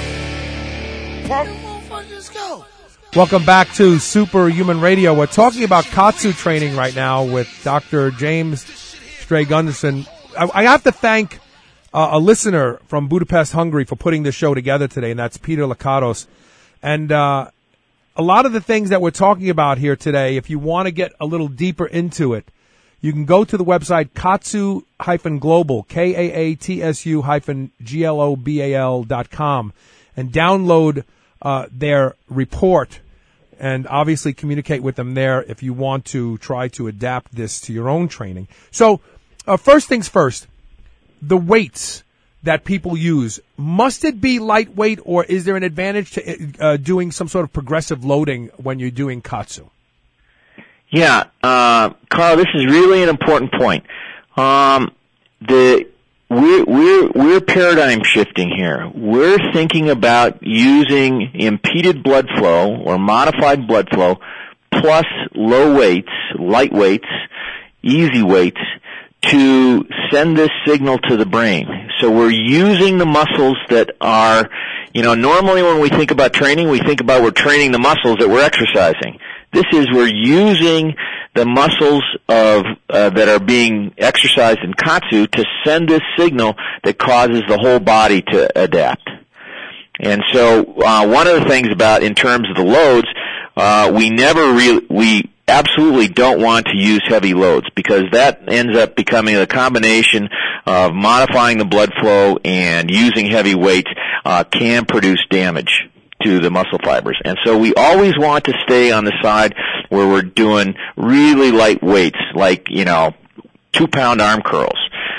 Welcome back to Superhuman Radio. We're talking about Katsu training right now with Doctor James Stray Gunderson. I, I have to thank uh, a listener from Budapest, Hungary for putting this show together today, and that's Peter Lakatos. And uh, a lot of the things that we're talking about here today, if you want to get a little deeper into it, you can go to the website Katsu Global, K A A T S U hyphen G L O B A L dot com, and download uh, their report and obviously communicate with them there if you want to try to adapt this to your own training. So uh, first things first, the weights that people use, must it be lightweight, or is there an advantage to uh, doing some sort of progressive loading when you're doing Katsu? Yeah, uh, Carl, this is really an important point. Um, the we're we're we're paradigm shifting here. We're thinking about using impeded blood flow or modified blood flow plus low weights, light weights, easy weights to send this signal to the brain. So we're using the muscles that are, you know, normally when we think about training, we think about we're training the muscles that we're exercising. This is we're using the muscles of uh, that are being exercised in Katsu to send this signal that causes the whole body to adapt. And so uh, one of the things about in terms of the loads, uh, we never really we absolutely don't want to use heavy loads because that ends up becoming a combination of modifying the blood flow and using heavy weights uh, can produce damage to the muscle fibers. And so we always want to stay on the side where we're doing really light weights, like, you know, two-pound arm curls,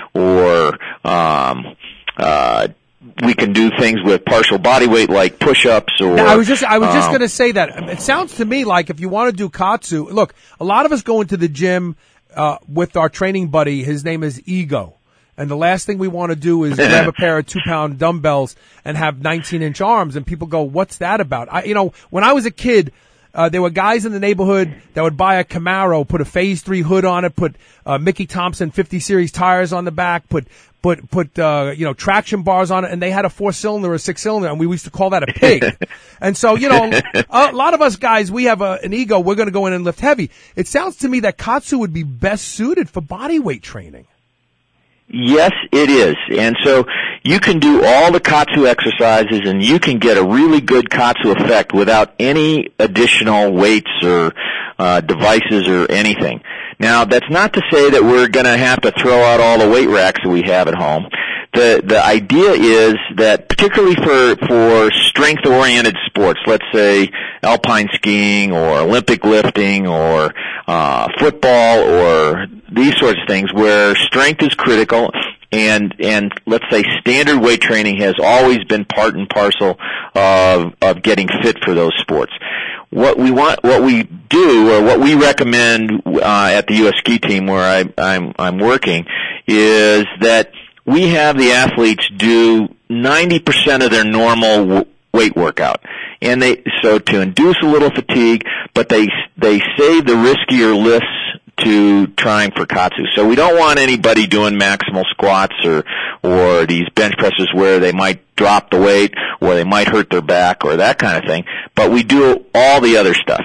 or um, uh, we can do things with partial body weight like push-ups or... Now, I was just I was just um, going to say that. It sounds to me like if you want to do Katsu, look, a lot of us go into the gym uh, with our training buddy. His name is Ego. And the last thing we want to do is grab a pair of two-pound dumbbells and have nineteen-inch arms. And people go, what's that about? I, you know, when I was a kid, Uh, there were guys in the neighborhood that would buy a Camaro, put a Phase three hood on it, put uh, Mickey Thompson fifty series tires on the back, put put put uh, you know traction bars on it, and they had a four cylinder or a six cylinder, and we used to call that a pig. And so you know, a lot of us guys, we have a, an ego. We're going to go in and lift heavy. It sounds to me that Katsu would be best suited for body weight training. Yes, it is. And so you can do all the Katsu exercises and you can get a really good Katsu effect without any additional weights or uh, devices or anything. Now, that's not to say that we're going to have to throw out all the weight racks that we have at home. The the idea is that particularly for for strength-oriented sports, let's say alpine skiing or Olympic lifting or uh football or these sorts of things where strength is critical and and let's say standard weight training has always been part and parcel of of getting fit for those sports. What we want, what we do, or what we recommend uh, at the U S Ski Team where I, I'm I'm working, is that we have the athletes do ninety percent of their normal w- weight workout, and they so to induce a little fatigue, but they they save the riskier lifts to trying for Katsu. So we don't want anybody doing maximal squats or or these bench presses where they might drop the weight or they might hurt their back or that kind of thing. But we do all the other stuff.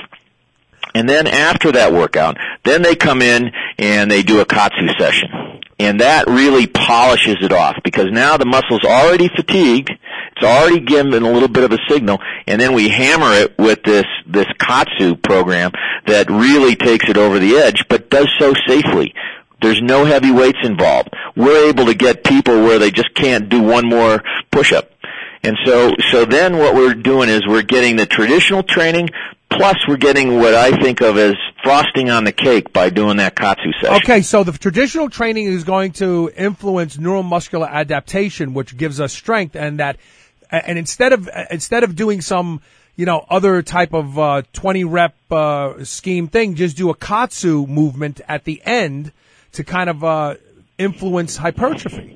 And then after that workout, then they come in and they do a Katsu session. And that really polishes it off because now the muscle's already fatigued. It's already given a little bit of a signal, and then we hammer it with this this Katsu program that really takes it over the edge, but does so safely. There's no heavy weights involved. We're able to get people where they just can't do one more push-up. And so, so then what we're doing is we're getting the traditional training, plus we're getting what I think of as frosting on the cake by doing that Katsu session. Okay, so the traditional training is going to influence neuromuscular adaptation, which gives us strength, and that, and instead of instead of doing some, you know, other type of uh, twenty rep uh, scheme thing, just do a Katsu movement at the end to kind of uh, influence hypertrophy.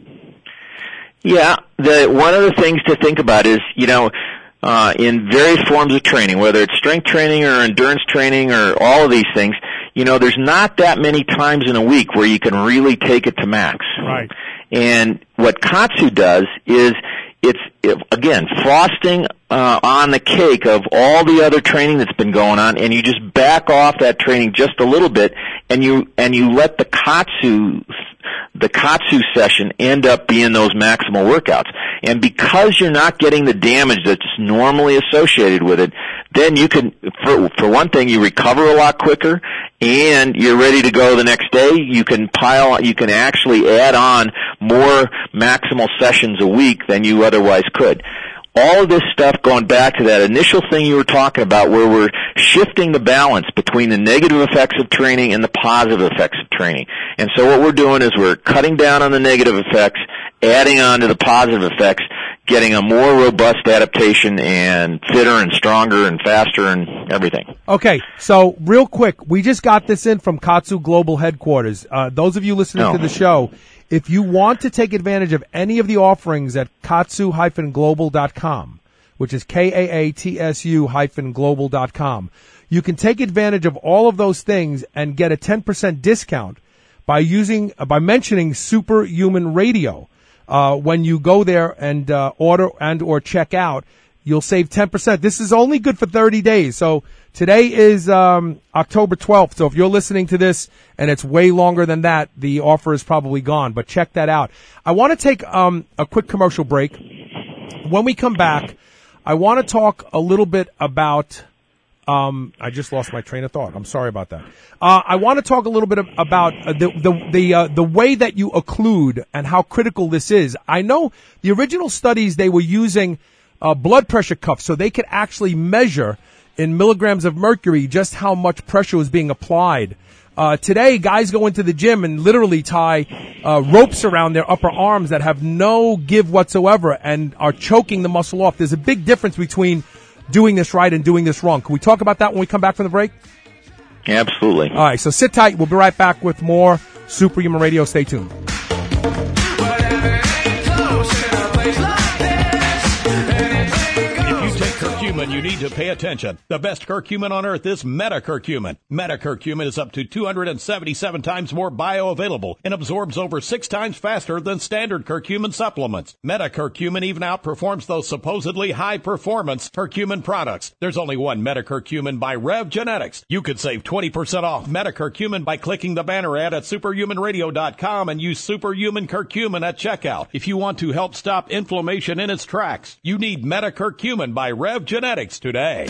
Yeah, the one of the things to think about is, you know, uh, in various forms of training, whether it's strength training or endurance training or all of these things, you know, there's not that many times in a week where you can really take it to max. Right. And what Katsu does is it's, it, again, frosting uh, on the cake of all the other training that's been going on, and you just back off that training just a little bit, and you and you let the Katsu the Katsu session end up being those maximal workouts. And because you're not getting the damage that's normally associated with it, then you can, for, for one thing, you recover a lot quicker, and you're ready to go the next day. You can pile, you can actually add on more maximal sessions a week than you otherwise could. All of this stuff going back to that initial thing you were talking about where we're shifting the balance between the negative effects of training and the positive effects of training. And so what we're doing is we're cutting down on the negative effects, adding on to the positive effects, getting a more robust adaptation and fitter and stronger and faster and everything. Okay, so real quick, we just got this in from Katsu Global Headquarters. Uh, those of you listening no. to the show, if you want to take advantage of any of the offerings at katsu dash global dot com, which is K A A T S U hyphen global dot com, you can take advantage of all of those things and get a ten percent discount by using, uh, by mentioning Superhuman Radio. Uh, when you go there and uh, order and or check out, you'll save ten percent. This is only good for thirty days. So today is um, October twelfth. So if you're listening to this and it's way longer than that, the offer is probably gone. But check that out. I want to take um, a quick commercial break. When we come back, I want to talk a little bit about Um, I just lost my train of thought. I'm sorry about that. Uh, I want to talk a little bit of, about uh, the the the, uh, the way that you occlude and how critical this is. I know the original studies, they were using uh, blood pressure cuffs, so they could actually measure in milligrams of mercury just how much pressure was being applied. Uh, today, guys go into the gym and literally tie uh, ropes around their upper arms that have no give whatsoever and are choking the muscle off. There's a big difference between doing this right and doing this wrong. Can we talk about that when we come back from the break? Absolutely. All right, so sit tight. We'll be right back with more Superhuman Radio. Stay tuned. If you take curcumin, and you need to pay attention. The best curcumin on earth is metacurcumin. Metacurcumin is up to two hundred seventy-seven times more bioavailable and absorbs over six times faster than standard curcumin supplements. Metacurcumin even outperforms those supposedly high-performance curcumin products. There's only one Metacurcumin by Rev Genetics. You could save twenty percent off Metacurcumin by clicking the banner ad at superhuman radio dot com and use Superhuman Curcumin at checkout. If you want to help stop inflammation in its tracks, you need Metacurcumin by Rev Genetics today.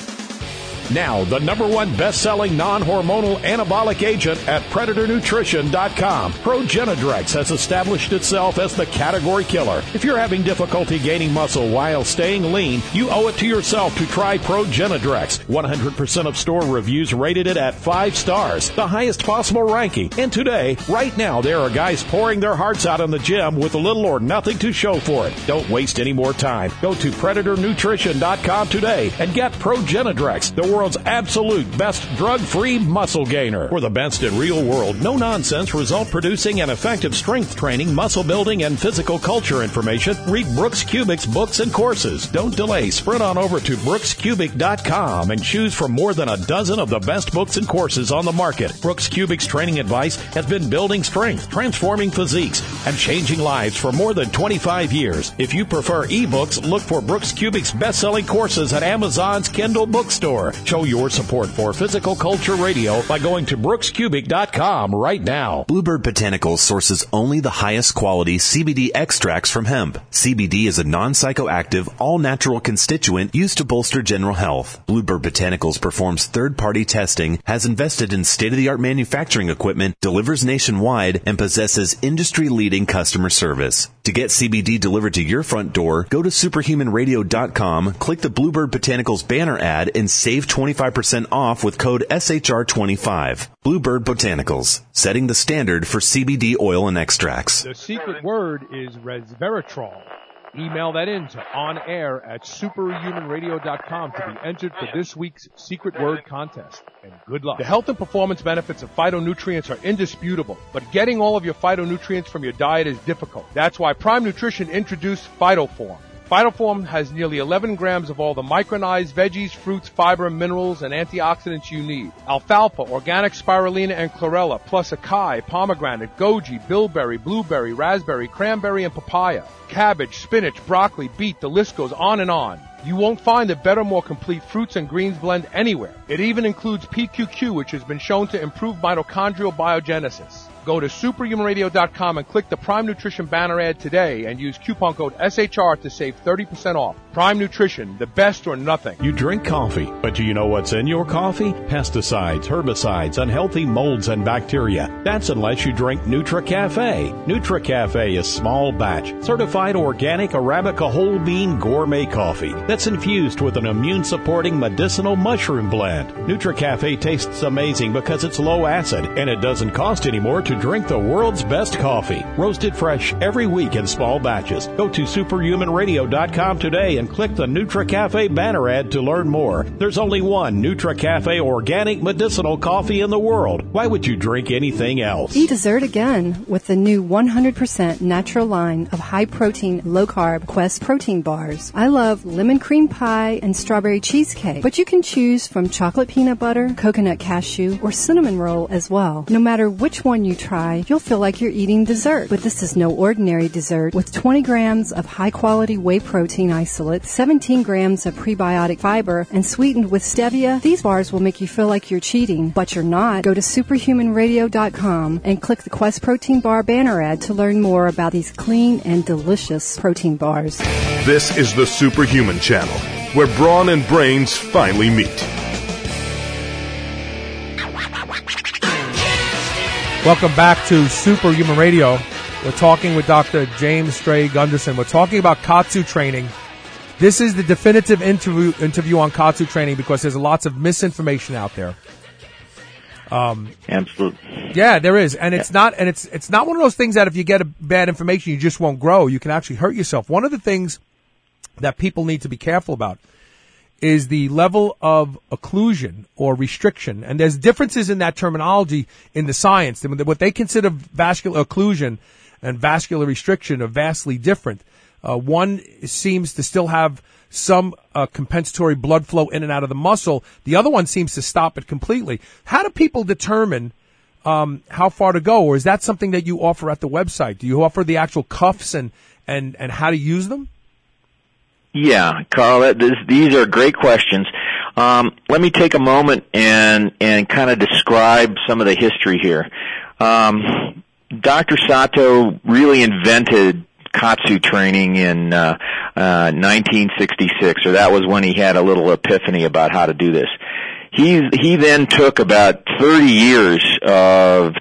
Now, the number one best-selling non-hormonal anabolic agent at Predator Nutrition dot com. Progenadrex has established itself as the category killer. If you're having difficulty gaining muscle while staying lean, you owe it to yourself to try Progenadrex. one hundred percent of store reviews rated it at five stars, the highest possible ranking. And today, right now, there are guys pouring their hearts out in the gym with little or nothing to show for it. Don't waste any more time. Go to Predator Nutrition dot com today and get Progenadrex, the world's absolute best drug-free muscle gainer. For the best in real-world, no-nonsense, result-producing, and effective strength training, muscle building, and physical culture information, read Brooks Kubic's books and courses. Don't delay. Sprint on over to Brooks Kubic dot com and choose from more than a dozen of the best books and courses on the market. Brooks Kubic's training advice has been building strength, transforming physiques, and changing lives for more than twenty-five years. If you prefer ebooks, look for Brooks Kubic's best-selling courses at Amazon's Kindle bookstore. Show your support for Physical Culture Radio by going to Brooks Kubic dot com right now. Bluebird Botanicals sources only the highest quality C B D extracts from hemp. C B D is a non-psychoactive, all-natural constituent used to bolster general health. Bluebird Botanicals performs third-party testing, has invested in state-of-the-art manufacturing equipment, delivers nationwide, and possesses industry-leading customer service. To get C B D delivered to your front door, go to superhuman radio dot com, click the Bluebird Botanicals banner ad, and save twenty-five percent off with code S H R twenty-five. Bluebird Botanicals, setting the standard for C B D oil and extracts. The secret word is resveratrol. Email that in to onair at superhuman radio dot com to be entered for this week's secret word contest. And good luck. The health and performance benefits of phytonutrients are indisputable, but getting all of your phytonutrients from your diet is difficult. That's why Prime Nutrition introduced Phytoform. Phytoform has nearly eleven grams of all the micronized veggies, fruits, fiber, minerals, and antioxidants you need. Alfalfa, organic spirulina, and chlorella, plus acai, pomegranate, goji, bilberry, blueberry, raspberry, cranberry, and papaya. Cabbage, spinach, broccoli, beet, the list goes on and on. You won't find a better, more complete fruits and greens blend anywhere. It even includes P Q Q, which has been shown to improve mitochondrial biogenesis. Go to superhuman radio dot com and click the Prime Nutrition banner ad today and use coupon code S H R to save thirty percent off. Prime Nutrition, the best or nothing. You drink coffee, but do you know what's in your coffee? Pesticides, herbicides, unhealthy molds, and bacteria. That's unless you drink NutriCafe. NutriCafe is small batch, certified organic Arabica whole bean gourmet coffee that's infused with an immune-supporting medicinal mushroom blend. NutriCafe tastes amazing because it's low acid, and it doesn't cost any more to drink the world's best coffee. Roasted fresh every week in small batches. Go to superhuman radio dot com today and click the NutriCafe banner ad to learn more. There's only one NutriCafe organic medicinal coffee in the world. Why would you drink anything else? Eat dessert again with the new one hundred percent natural line of high-protein, low-carb Quest protein bars. I love lemon cream pie and strawberry cheesecake, but you can choose from chocolate peanut butter, coconut cashew, or cinnamon roll as well. No matter which one you try, you'll feel like you're eating dessert. But this is no ordinary dessert. With twenty grams of high-quality whey protein isolate, seventeen grams of prebiotic fiber, and sweetened with stevia, these bars will make you feel like you're cheating, but you're not. Go to superhuman radio dot com and click the Quest Protein Bar banner ad to learn more about these clean and delicious protein bars. This is the Superhuman Channel, where brawn and brains finally meet. Welcome back to Superhuman Radio. We're talking with Doctor James Stray Gunderson. We're talking about Katsu training. This is the definitive interview interview on Katsu training because there's lots of misinformation out there. Um, Absolutely. Yeah, there is, and it's not, and it's it's not one of those things that if you get a bad information, you just won't grow. You can actually hurt yourself. One of the things that people need to be careful about is the level of occlusion or restriction. And there's differences in that terminology in the science. What they consider vascular occlusion and vascular restriction are vastly different. Uh, one seems to still have some uh, compensatory blood flow in and out of the muscle. The other one seems to stop it completely. How do people determine um, how far to go, or is that something that you offer at the website? Do you offer the actual cuffs and, and, and how to use them? Yeah, Carl, that, this, these are great questions. Um, let me take a moment and and kind of describe some of the history here. Um, Doctor Sato really invented Katsu training in uh, uh, nineteen sixty-six, or that was when he had a little epiphany about how to do this. He he then took about thirty years of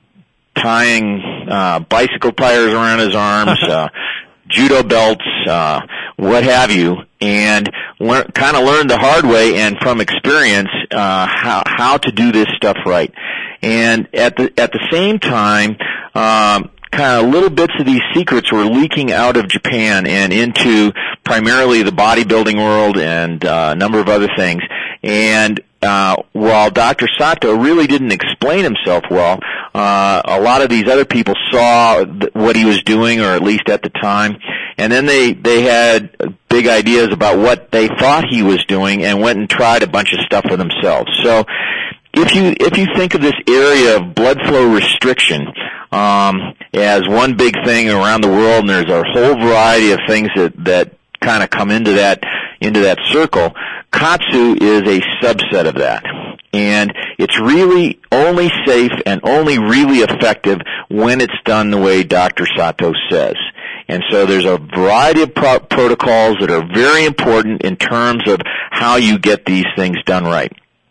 tying uh, bicycle tires around his arms, uh, judo belts, uh, what have you, and lear- kind of learned the hard way and from experience uh, how how to do this stuff right. And at the at the same time, um, kind of little bits of these secrets were leaking out of Japan and into primarily the bodybuilding world and uh, a number of other things. And uh, while Doctor Sato really didn't explain himself well, uh, a lot of these other people saw th- what he was doing, or at least at the time, and then they they had big ideas about what they thought he was doing and went and tried a bunch of stuff for themselves. So if you if you think of this area of blood flow restriction um, as one big thing around the world, and there's a whole variety of things that that kind of come into that into that circle, Katsu is a subset of that. And it's really only safe and only really effective when it's done the way Doctor Sato says. And so there's a variety of pro- protocols that are very important in terms of how you get these things done right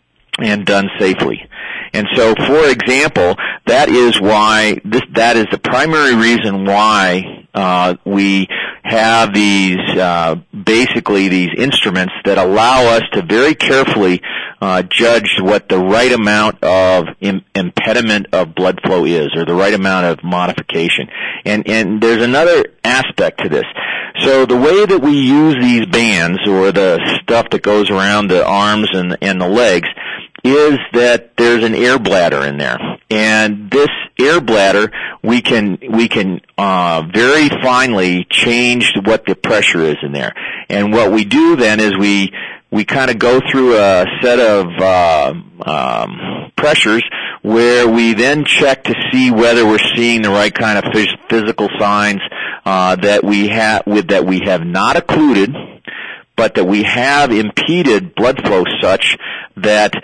and done safely. And so, for example, that is why this, that is the primary reason why uh, we have these uh, basically these instruments that allow us to very carefully uh, judge what the right amount of im- impediment of blood flow is, or the right amount of modification. And and there's another aspect to this. So the way that we use these bands, or the stuff that goes around the arms and and the legs, is that there's an air bladder in there. And this air bladder, we can we can uh very finely change what the pressure is in there. And what we do then is we we kind of go through a set of uh um pressures where we then check to see whether we're seeing the right kind of phys- physical signs uh that we have with that we have not occluded, but that we have impeded blood flow such that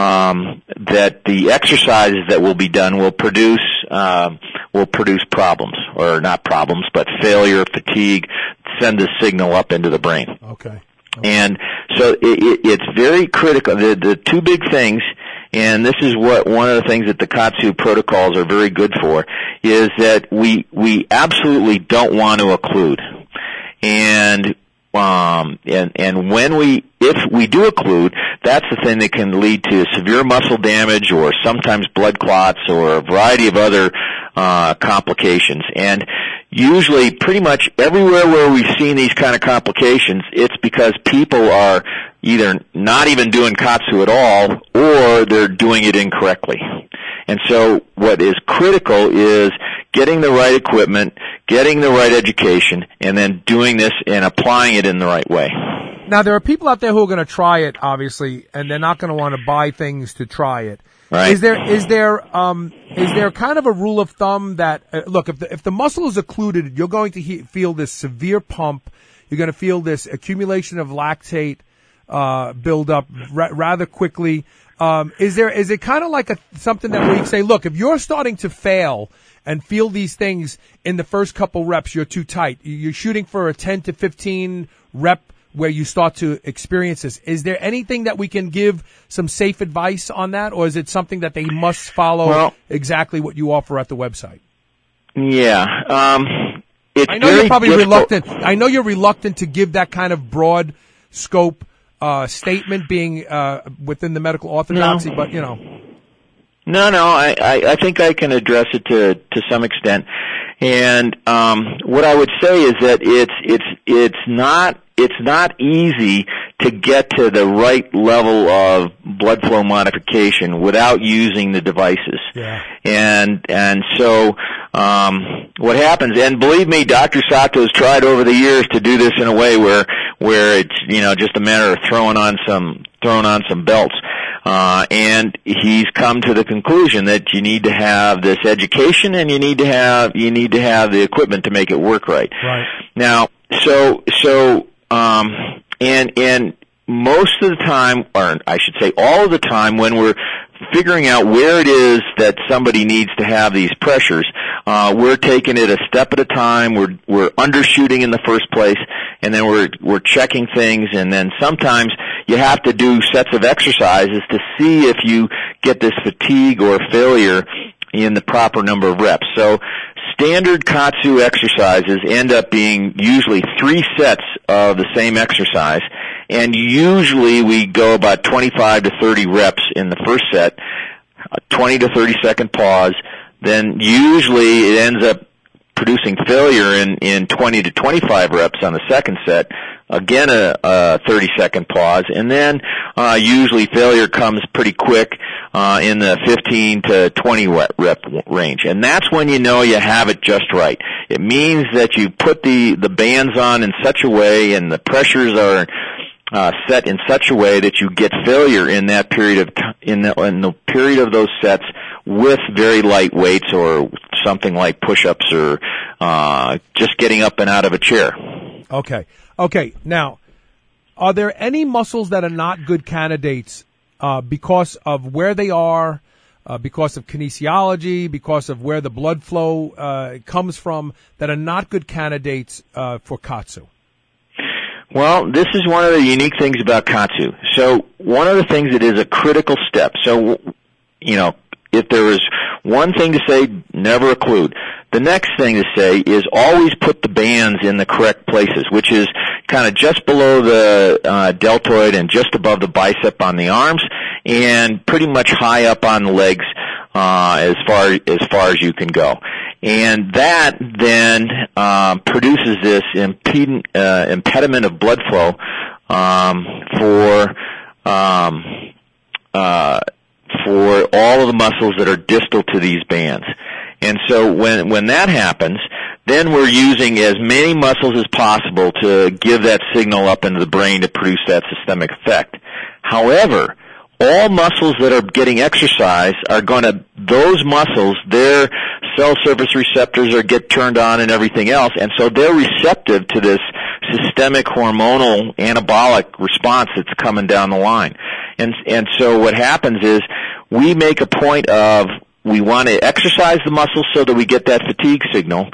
um, that the exercises that will be done will produce uh, will produce problems, or not problems, but failure, fatigue, send a signal up into the brain. Okay. okay. And so it, it, it's very critical. The, the two big things, and this is what one of the things that the Katsu protocols are very good for, is that we we absolutely don't want to occlude. And Um, and, and when we, if we do occlude, that's the thing that can lead to severe muscle damage, or sometimes blood clots, or a variety of other, uh, complications. And usually, pretty much everywhere where we've seen these kind of complications, it's because people are either not even doing Katsu at all, or they're doing it incorrectly. And so what is critical is getting the right equipment, getting the right education, and then doing this and applying it in the right way. Now, there are people out there who are going to try it, obviously, and they're not going to want to buy things to try it. Right. Is there is there um is there kind of a rule of thumb that uh, look, if the if the muscle is occluded, you're going to he- feel this severe pump, you're going to feel this accumulation of lactate uh build up ra- rather quickly. Um, is there is it kind of like a something that we say, look, if you're starting to fail and feel these things in the first couple reps, you're too tight. You're shooting for a ten to fifteen rep where you start to experience this. Is there anything that we can give some safe advice on that, or is it something that they must follow well, exactly what you offer at the website? Yeah. Um, it's I know very you're probably difficult. reluctant. I know you're reluctant to give that kind of broad scope uh, statement, being uh, within the medical orthodoxy, no. but you know. No, no, I, I, I think I can address it to, to some extent. And, um, what I would say is that it's, it's, it's not, it's not easy to get to the right level of blood flow modification without using the devices. Yeah. And and so um, what happens? And believe me, Doctor Sato has tried over the years to do this in a way where where it's you know just a matter of throwing on some throwing on some belts. Uh, and he's come to the conclusion that you need to have this education and you need to have you need to have the equipment to make it work right. Right. Now, so so um, and and most of the time, or I should say all of the time, when we're figuring out where it is that somebody needs to have these pressures, uh, we're taking it a step at a time. We're we're undershooting in the first place, and then we're we're checking things, and then sometimes you have to do sets of exercises to see if you get this fatigue or failure in the proper number of reps. So standard Katsu exercises end up being usually three sets of the same exercise, and usually we go about twenty-five to thirty reps in the first set, a twenty to thirty second pause, then usually it ends up producing failure in, in twenty to twenty-five reps on the second set, again a, a thirty second pause, and then uh, usually failure comes pretty quick uh, in the fifteen to twenty rep range. And that's when you know you have it just right. It means that you put the, the bands on in such a way and the pressures are uh, set in such a way that you get failure in that period of t- in the, in the period of those sets with very light weights or something like push-ups or uh, just getting up and out of a chair. Okay. Okay. Now, are there any muscles that are not good candidates uh, because of where they are, uh, because of kinesiology, because of where the blood flow uh, comes from, that are not good candidates uh, for Katsu? Well, this is one of the unique things about Katsu. So one of the things that is a critical step, so, you know, if there is one thing to say, never occlude. The next thing to say is always put the bands in the correct places, which is kind of just below the uh, deltoid and just above the bicep on the arms, and pretty much high up on the legs uh, as far as far as you can go. And that then um, produces this impediment, uh, impediment of blood flow um, for um, uh, for all of the muscles that are distal to these bands. And so when when that happens, then we're using as many muscles as possible to give that signal up into the brain to produce that systemic effect. However, all muscles that are getting exercise are going to, those muscles, their cell surface receptors are get turned on and everything else, and so they're receptive to this systemic hormonal anabolic response that's coming down the line. And and so what happens is we make a point of, we want to exercise the muscles so that we get that fatigue signal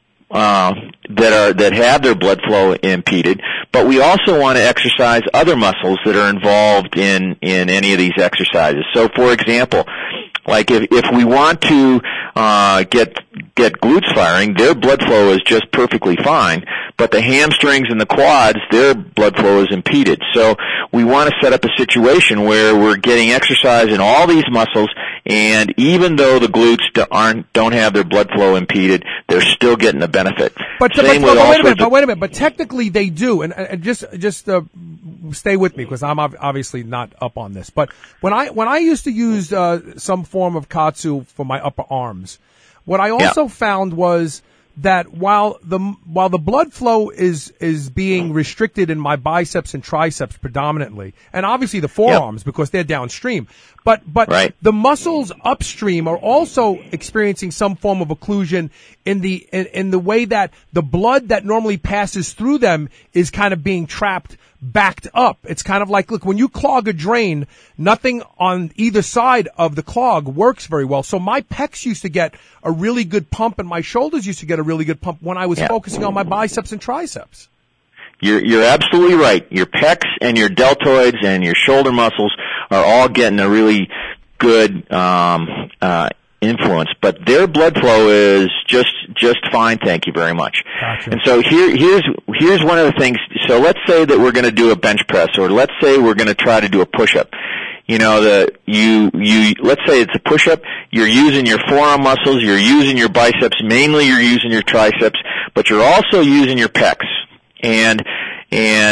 uh, that are that have their blood flow impeded, but we also want to exercise other muscles that are involved in in any of these exercises. So, for example, like if if we want to uh, get get glutes firing, their blood flow is just perfectly fine, but the hamstrings and the quads, their blood flow is impeded. So we want to set up a situation where we're getting exercise in all these muscles, and even though the glutes aren't don't have their blood flow impeded, they're still getting the benefit. But, Same but, with but, all wait a minute, sorts but of- wait a minute. But technically they do, and, and just just uh, stay with me because I'm ob- obviously not up on this. But when I when I used to use uh, some form of Katsu for my upper arms, what I also Yeah. found was that while the while the blood flow is is being restricted in my biceps and triceps predominantly, and obviously the forearms, yep, because they're downstream, but but right. the muscles upstream are also experiencing some form of occlusion in the in, in the way that the blood that normally passes through them is kind of being trapped, backed up. It's kind of like, look, when you clog a drain, nothing on either side of the clog works very well. So my pecs used to get a really good pump and my shoulders used to get a really good pump when I was Yeah. focusing on my biceps and triceps. You're, you're absolutely right. Your pecs and your deltoids and your shoulder muscles are all getting a really good um, uh, influence, but their blood flow is just just fine. Thank you very much. Gotcha. And so here here's here's one of the things. So let's say that we're going to do a bench press, or let's say we're going to try to do a push-up. You know, the you you let's say it's a push-up. You're using your forearm muscles. You're using your biceps. Mainly, you're using your triceps, but you're also using your pecs. And and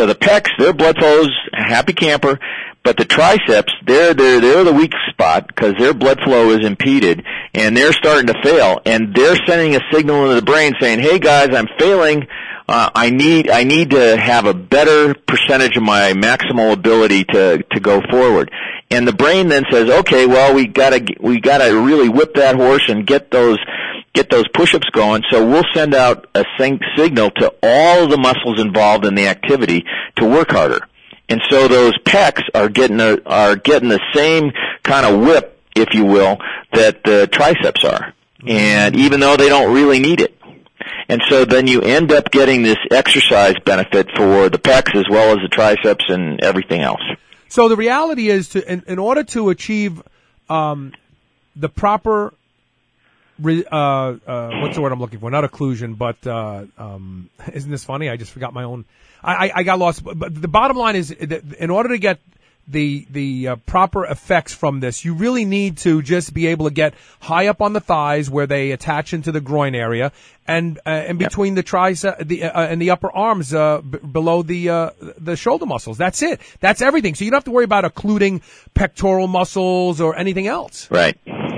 so the pecs, their blood flow's a happy camper, but the triceps, they're they're they're the weak spot because their blood flow is impeded, and they're starting to fail, and they're sending a signal into the brain saying, "Hey guys, I'm failing. Uh, I need I need to have a better percentage of my maximal ability to to go forward." And the brain then says, "Okay, well we gotta we gotta really whip that horse and get those get those push-ups going. So we'll send out a sing- signal to all of the muscles involved in the activity to work harder." And so those pecs are getting a, are getting the same kind of whip, if you will, that the triceps are, and even though they don't really need it. And so then you end up getting this exercise benefit for the pecs as well as the triceps and everything else. So the reality is, to in, in order to achieve um, the proper, re, uh, uh, what's the word I'm looking for? Not occlusion, but uh, um, isn't this funny? I just forgot my own. I, I, I got lost. But the bottom line is that in order to get the the uh, proper effects from this, you really need to just be able to get high up on the thighs where they attach into the groin area, and uh, and between the tricep the uh, and the upper arms uh, b- below the uh, the shoulder muscles. That's it. That's everything. So you don't have to worry about occluding pectoral muscles or anything else. Right.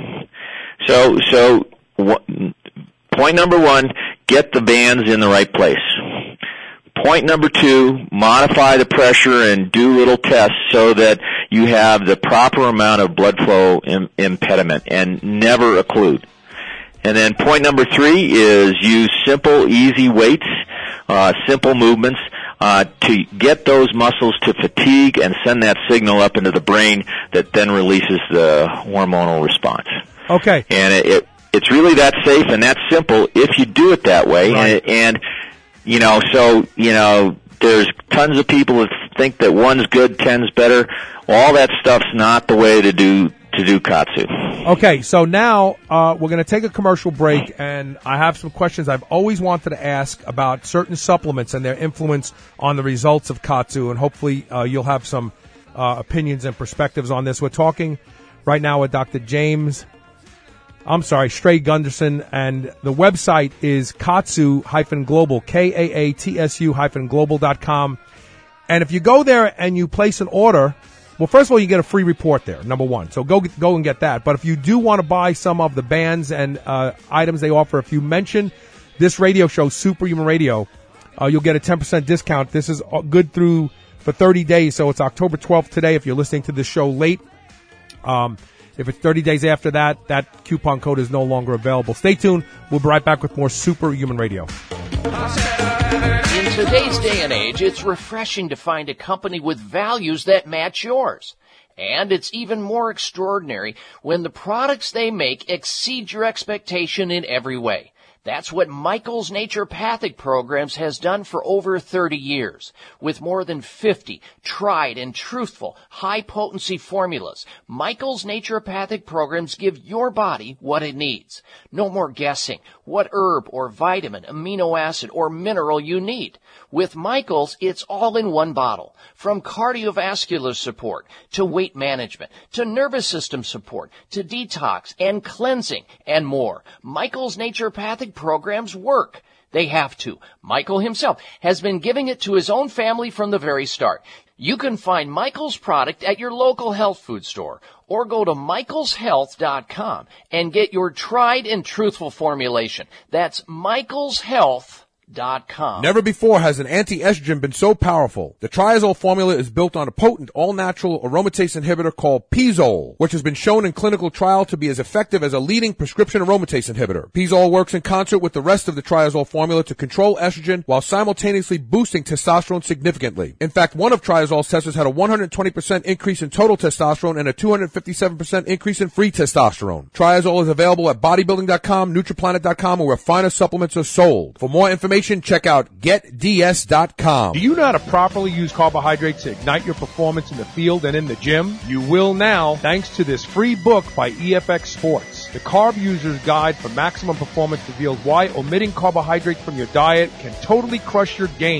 So so w- point number one: get the bands in the right place. Point number two, modify the pressure and do little tests so that you have the proper amount of blood flow im- impediment and never occlude. And then point number three is use simple, easy weights, uh, simple movements, uh, to get those muscles to fatigue and send that signal up into the brain that then releases the hormonal response. Okay. And it, it it's really that safe and that simple if you do it that way. Right. And, and You know, so, you know, there's tons of people that think that one's good, ten's better. All that stuff's not the way to do, to do Katsu. Okay, so now, uh, we're gonna take a commercial break, and I have some questions I've always wanted to ask about certain supplements and their influence on the results of Katsu, and hopefully, uh, you'll have some, uh, opinions and perspectives on this. We're talking right now with Doctor James I'm sorry, Stray Gunderson, and the website is Katsu-Global, K A A T S U hyphen global dot com. And if you go there and you place an order, well, first of all, you get a free report there, number one. So go go and get that. But if you do want to buy some of the bands and uh, items they offer, if you mention this radio show, Superhuman Radio, uh, you'll get a ten percent discount. This is good through for thirty days, so it's October twelfth today if you're listening to this show late. Um If it's thirty days after that, that coupon code is no longer available. Stay tuned. We'll be right back with more Superhuman Radio. In today's day and age, it's refreshing to find a company with values that match yours. And it's even more extraordinary when the products they make exceed your expectation in every way. That's what Michael's Naturopathic Programs has done for over thirty years. With more than fifty tried and truthful high-potency formulas, Michael's Naturopathic Programs give your body what it needs. No more guessing what herb or vitamin, amino acid, or mineral you need. With Michael's, it's all in one bottle. From cardiovascular support to weight management to nervous system support to detox and cleansing and more. Michael's Naturopathic Programs work. They have to. Michael himself has been giving it to his own family from the very start. You can find Michael's product at your local health food store or go to michaels health dot com and get your tried and truthful formulation. That's michaels health dot com. Never before has an anti-estrogen been so powerful. The Triazole formula is built on a potent, all-natural aromatase inhibitor called Pizole, which has been shown in clinical trial to be as effective as a leading prescription aromatase inhibitor. Pizole works in concert with the rest of the Triazole formula to control estrogen while simultaneously boosting testosterone significantly. In fact, one of Triazole's testers had a one hundred twenty percent increase in total testosterone and a two hundred fifty-seven percent increase in free testosterone. Triazole is available at bodybuilding dot com, nutriplanet dot com, or where finer supplements are sold. For more information, check out get d s dot com. Do you know how to properly use carbohydrates to ignite your performance in the field and in the gym? You will now, thanks to this free book by E F X Sports. The Carb User's Guide for Maximum Performance reveals why omitting carbohydrates from your diet can totally crush your gains.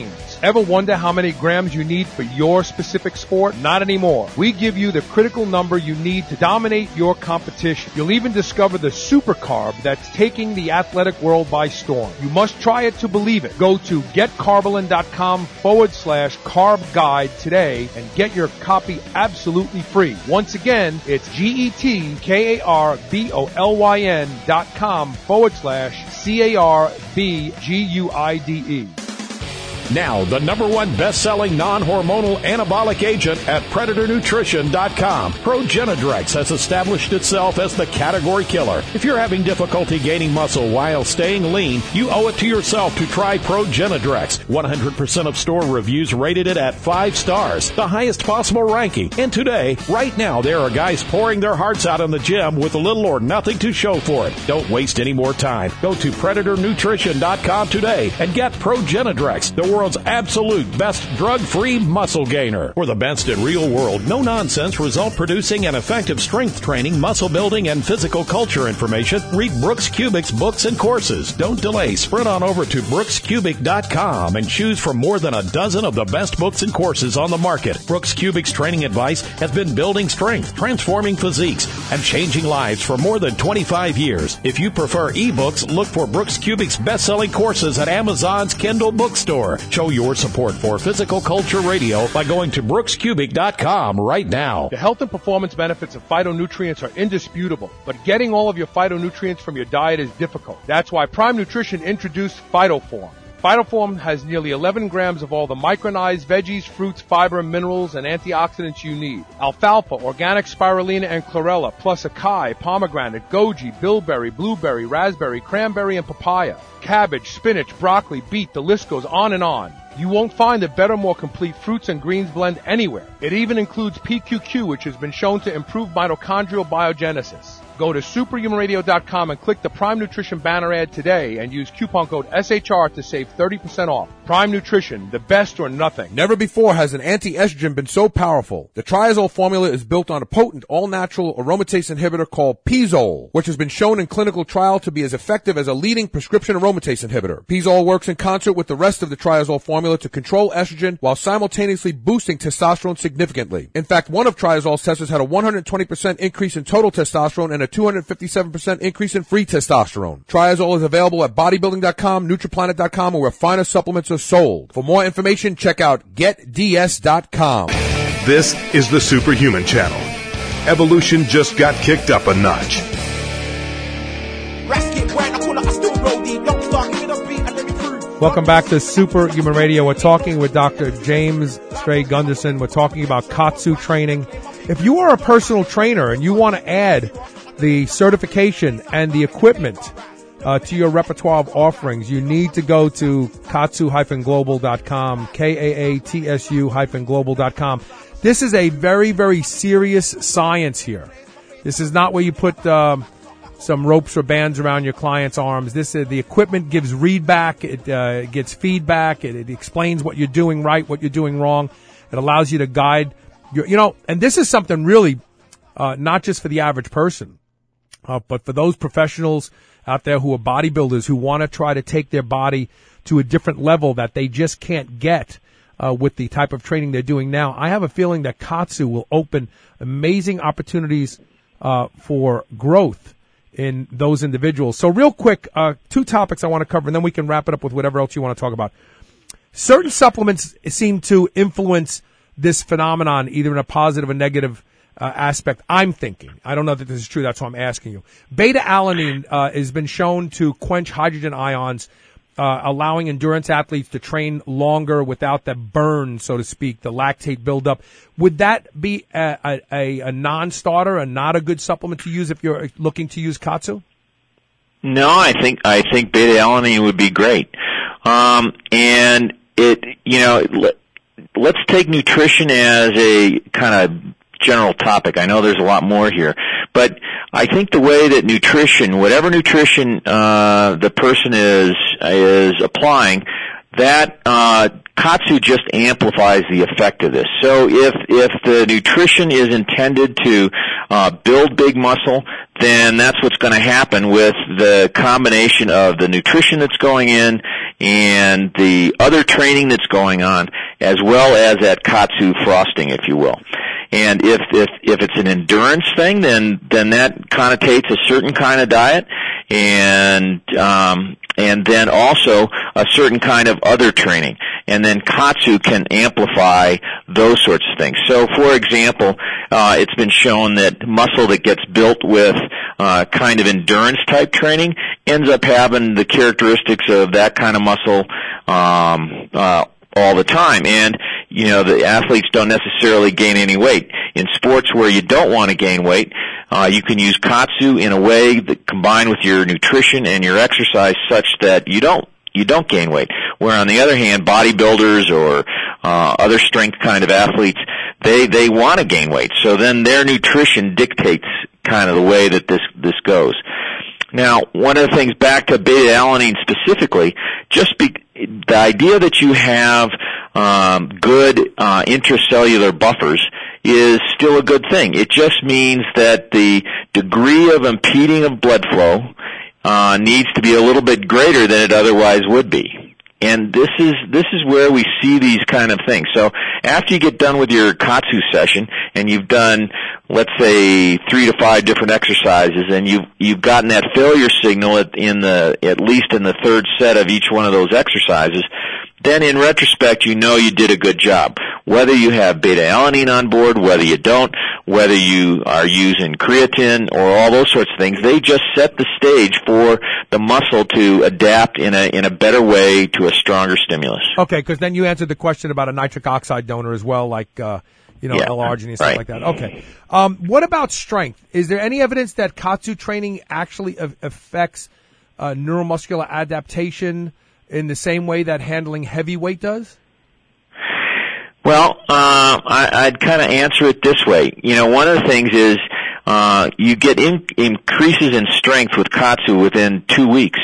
Ever wonder how many grams you need for your specific sport? Not anymore. We give you the critical number you need to dominate your competition. You'll even discover the super carb that's taking the athletic world by storm. You must try it to believe it. Go to getcarbolin.com forward slash carb guide today and get your copy absolutely free. Once again, it's G-E-T-K-A-R-B-O-L-Y-N dot com forward slash C-A-R-B-G-U-I-D-E. Now, the number one best-selling non-hormonal anabolic agent at Predator Nutrition dot com. Progenadrex has established itself as the category killer. If you're having difficulty gaining muscle while staying lean, you owe it to yourself to try Progenadrex. one hundred percent of store reviews rated it at five stars, the highest possible ranking. And today, right now, there are guys pouring their hearts out in the gym with little or nothing to show for it. Don't waste any more time. Go to Predator Nutrition dot com today and get Progenadrex, the world's absolute best drug-free muscle gainer. For the best in real-world, no-nonsense, result-producing, and effective strength training, muscle building, and physical culture information, read Brooks Kubic's books and courses. Don't delay. Sprint on over to Brooks Kubic dot com and choose from more than a dozen of the best books and courses on the market. Brooks Kubic's training advice has been building strength, transforming physiques, and changing lives for more than twenty-five years. If you prefer ebooks, look for Brooks Kubic's best-selling courses at Amazon's Kindle bookstore. Show your support for Physical Culture Radio by going to Brooks Kubic dot com right now. The health and performance benefits of phytonutrients are indisputable, but getting all of your phytonutrients from your diet is difficult. That's why Prime Nutrition introduced PhytoForm. PhytoForm has nearly eleven grams of all the micronized veggies, fruits, fiber, minerals, and antioxidants you need. Alfalfa, organic spirulina, and chlorella, plus acai, pomegranate, goji, bilberry, blueberry, raspberry, cranberry, and papaya. Cabbage, spinach, broccoli, beet, the list goes on and on. You won't find a better, more complete fruits and greens blend anywhere. It even includes P Q Q, which has been shown to improve mitochondrial biogenesis. Go to superhuman radio dot com and click the Prime Nutrition banner ad today and use coupon code S H R to save thirty percent off. Prime Nutrition, the best or nothing. Never before has an anti-estrogen been so powerful. The Triazole formula is built on a potent all-natural aromatase inhibitor called Pizole, which has been shown in clinical trial to be as effective as a leading prescription aromatase inhibitor. Pizole works in concert with the rest of the Triazole formula to control estrogen while simultaneously boosting testosterone significantly. In fact, one of Triazole's testers had a one hundred twenty percent increase in total testosterone and a two hundred fifty-seven percent increase in free testosterone. Triazole is available at bodybuilding dot com, nutriplanet dot com, or where finer supplements are sold. For more information, check out get d s dot com. This is the Superhuman Channel. Evolution just got kicked up a notch. Welcome back to Superhuman Radio. We're talking with Doctor James Stray Gunderson. We're talking about Katsu training. If you are a personal trainer and you want to add the certification and the equipment uh, to your repertoire of offerings, you need to go to katsu dash global dot com, K A A T S U global dot com. This is a very, very serious science here. This is not where you put um, some ropes or bands around your client's arms. This uh, the equipment gives readback, it uh, gets feedback, it, it explains what you're doing right, what you're doing wrong. It allows you to guide your, you know, and this is something really uh, not just for the average person, uh, but for those professionals out there who are bodybuilders who want to try to take their body to a different level that they just can't get uh, with the type of training they're doing now. I have a feeling that Katsu will open amazing opportunities uh, for growth in those individuals. So real quick, uh, two topics I want to cover, and then we can wrap it up with whatever else you want to talk about. Certain supplements seem to influence this phenomenon, either in a positive or negative uh, aspect. I'm thinking. I don't know that this is true. That's why I'm asking you. Beta-alanine uh, has been shown to quench hydrogen ions, uh, allowing endurance athletes to train longer without the burn, so to speak, the lactate buildup. Would that be a, a, a non-starter, a not a good supplement to use if you're looking to use Katsu? No, I think I think beta-alanine would be great. Um, and it, you know, let, let's take nutrition as a kind of general topic. I know there's a lot more here, but I think the way that nutrition, whatever nutrition uh, the person is is applying, that uh, Katsu just amplifies the effect of this. So if if the nutrition is intended to uh, build big muscle, then that's what's going to happen with the combination of the nutrition that's going in and the other training that's going on, as well as that Katsu frosting, if you will. And if if if it's an endurance thing, then then that connotates a certain kind of diet, and um, and then also a certain kind of other training. And then Katsu can amplify those sorts of things. So, for example, uh, it's been shown that muscle that gets built with uh, kind of endurance type training ends up having the characteristics of that kind of muscle um, uh, all the time. And you know, the athletes don't necessarily gain any weight. In sports where you don't want to gain weight, uh, you can use Katsu in a way that combined with your nutrition and your exercise such that you don't you don't gain weight. Where on the other hand, bodybuilders or uh, other strength kind of athletes, they they want to gain weight. So then their nutrition dictates kind of the way that this this goes. Now, one of the things back to beta-alanine specifically, just be, the idea that you have um, good uh, intracellular buffers is still a good thing. It just means that the degree of impeding of blood flow uh, needs to be a little bit greater than it otherwise would be. And this is this is where we see these kind of things. So after you get done with your Katsu session and you've done, let's say, three to five different exercises, and you've you've gotten that failure signal at, in the at least in the third set of each one of those exercises, then in retrospect you know you did a good job. Whether you have beta-alanine on board, whether you don't, whether you are using creatine or all those sorts of things, they just set the stage for the muscle to adapt in a in a better way to a stronger stimulus. Okay, because then you answered the question about a nitric oxide donor as well, like uh, you know, yeah, L-arginine and stuff right. like that. Okay. Um, what about strength? Is there any evidence that Katsu training actually a- affects uh, neuromuscular adaptation in the same way that handling heavy weight does? Well, uh, I, I'd kind of answer it this way. You know, one of the things is uh, you get in, increases in strength with Katsu within two weeks.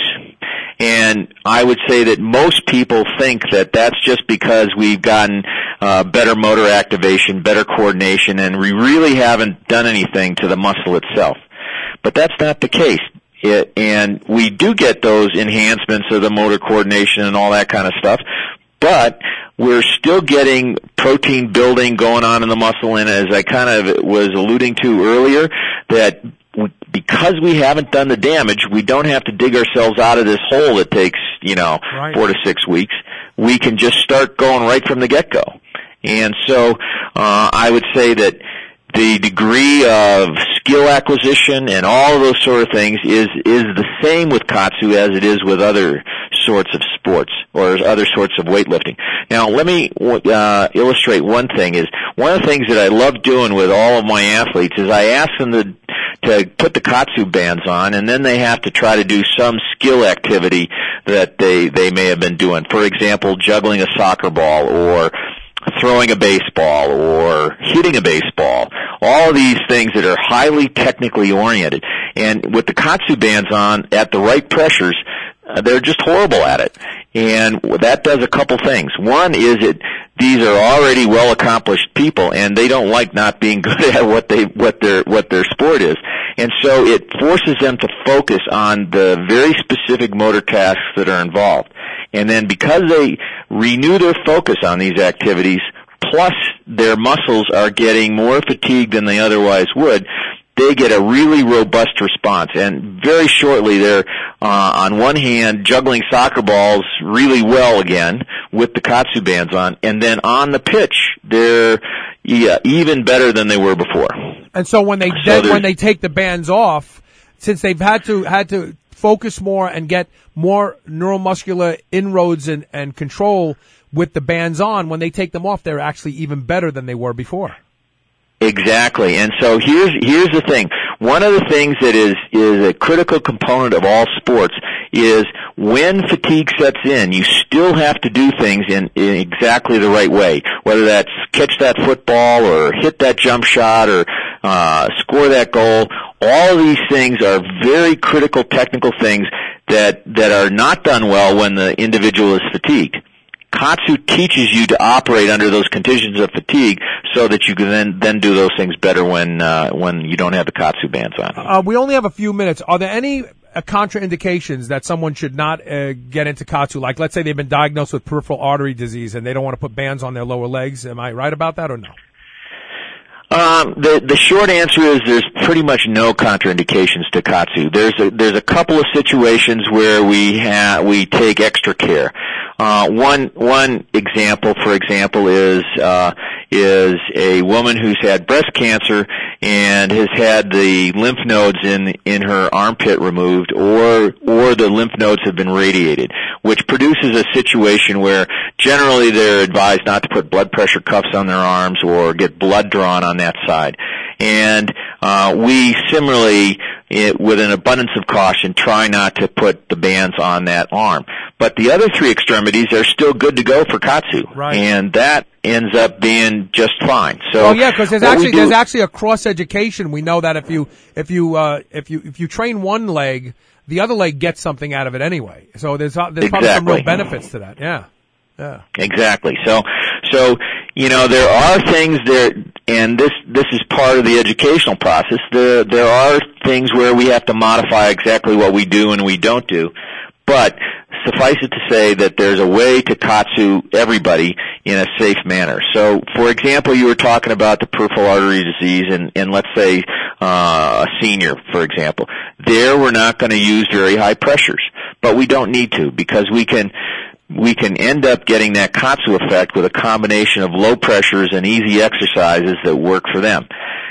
And I would say that most people think that that's just because we've gotten uh, better motor activation, better coordination, and we really haven't done anything to the muscle itself. But that's not the case. It, and we do get those enhancements of the motor coordination and all that kind of stuff, but we're still getting protein building going on in the muscle, and as I kind of was alluding to earlier, that because we haven't done the damage, we don't have to dig ourselves out of this hole that takes, you know, right. four to six weeks. We can just start going right from the get-go. And so uh, I would say that the degree of skill acquisition and all of those sort of things is is the same with Katsu as it is with other sorts of sports or other sorts of weightlifting. Now, let me uh, illustrate one thing. Is one of the things that I love doing with all of my athletes is I ask them to to put the Katsu bands on, and then they have to try to do some skill activity that they they may have been doing. For example, juggling a soccer ball or throwing a baseball or hitting a baseball, all of these things that are highly technically oriented. And with the Katsu bands on at the right pressures, uh, they're just horrible at it. And that does a couple things. One is that these are already well accomplished people, and they don't like not being good at what they what their what their sport is. And so it forces them to focus on the very specific motor tasks that are involved. And then because they renew their focus on these activities, plus their muscles are getting more fatigued than they otherwise would, they get a really robust response. And very shortly they're, uh, on one hand, juggling soccer balls really well again with the Katsu bands on, and then on the pitch, they're yeah, even better than they were before. And so when they so then, when they take the bands off, since they've had to had to focus more and get more neuromuscular inroads and, and control with the bands on, when they take them off, they're actually even better than they were before. Exactly. And so here's here's the thing. One of the things that is is a critical component of all sports is when fatigue sets in, you still have to do things in, in exactly the right way, whether that's catch that football or hit that jump shot or uh score that goal. All of these things are very critical technical things that that are not done well when the individual is fatigued. Katsu teaches you to operate under those conditions of fatigue so that you can then, then do those things better when, uh, when you don't have the Katsu bands on. Uh, we only have a few minutes. Are there any uh, contraindications that someone should not uh, get into Katsu? Like, let's say they've been diagnosed with peripheral artery disease and they don't want to put bands on their lower legs. Am I right about that or no? Um, the the short answer is there's pretty much no contraindications to Katsu. There's a there's a couple of situations where we ha- we take extra care. Uh, one one example, for example, is uh, is a woman who's had breast cancer and has had the lymph nodes in in her armpit removed, or or the lymph nodes have been radiated, which produces a situation where generally they're advised not to put blood pressure cuffs on their arms or get blood drawn on that side. And uh, we similarly, it, with an abundance of caution, try not to put the bands on that arm. But the other three extremities are still good to go for Katsu, right. And that ends up being just fine. So, oh yeah, because there's what actually we do, there's actually a cross education. We know that if you if you uh, if you if you train one leg, the other leg gets something out of it anyway. So there's uh, there's probably some real benefits to that. Yeah, yeah, exactly. So so you know there are things there, and this this is part of the educational process. There there are things where we have to modify exactly what we do and we don't do, but suffice it to say that there's a way to Katsu everybody in a safe manner. So, for example, you were talking about the peripheral artery disease, and, and let's say uh, a senior, for example. There, we're not going to use very high pressures, but we don't need to because we can we can end up getting that Katsu effect with a combination of low pressures and easy exercises that work for them,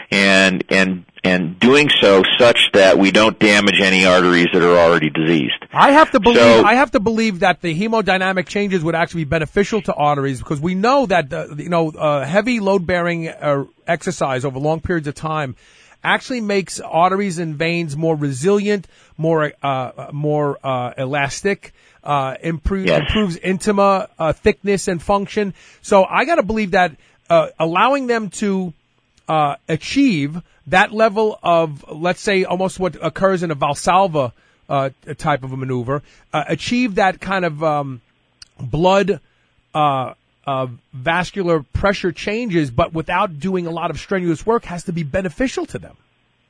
and and. and doing so such that we don't damage any arteries that are already diseased. I have to believe So, I have to believe that the hemodynamic changes would actually be beneficial to arteries because we know that uh, you know uh, heavy load bearing uh, exercise over long periods of time actually makes arteries and veins more resilient, more uh, more uh, elastic. Uh, improve, yes. improves intima uh, thickness and function. So I got to believe that uh, allowing them to uh, achieve that level of, let's say, almost what occurs in a Valsalva uh, type of a maneuver, uh, achieve that kind of um, blood uh, uh, vascular pressure changes, but without doing a lot of strenuous work, has to be beneficial to them.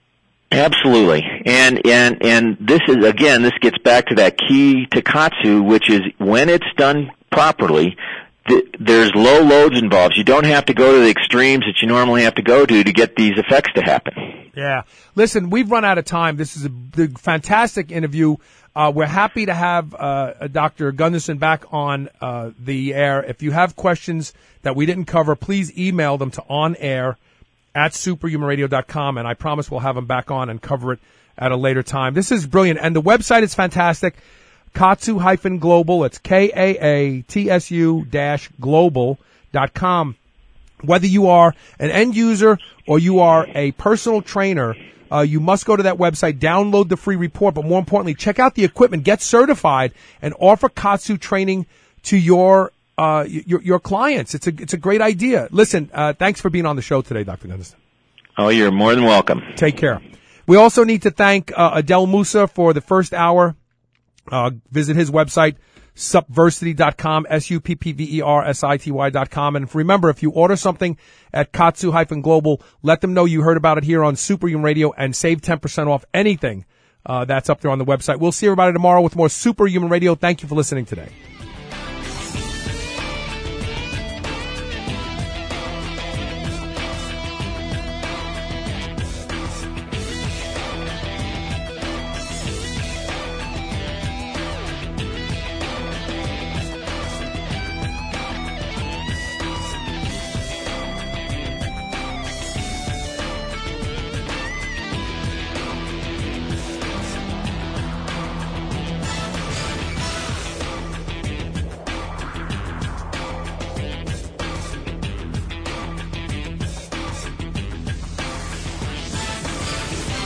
Absolutely. And, and, and this is, again, this gets back to that key to Katsu, which is when it's done properly, th- there's low loads involved. You don't have to go to the extremes that you normally have to go to to get these effects to happen. Yeah. Listen, we've run out of time. This is a, a fantastic interview. Uh, we're happy to have uh, Doctor Gunderson back on uh, the air. If you have questions that we didn't cover, please email them to onair at superhuman radio dot com, and I promise we'll have him back on and cover it at a later time. This is brilliant, and the website is fantastic. Katsu Global. It's K A A T S U dash global dot com. Whether you are an end user or you are a personal trainer, uh, you must go to that website, download the free report, but more importantly, check out the equipment, get certified, and offer Katsu training to your uh, your, your clients. It's a it's a great idea. Listen, uh, thanks for being on the show today, Doctor Gunderson. Oh, you're more than welcome. Take care. We also need to thank uh, Adel Musa for the first hour. Uh, visit his website, supversity dot com, S U P P V E R S I T Y dot com. And remember, if you order something at Katsu Global, let them know you heard about it here on Superhuman Radio and save ten percent off anything uh, that's up there on the website. We'll see everybody tomorrow with more Superhuman Radio. Thank you for listening today.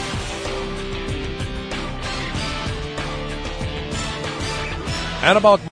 Anabolic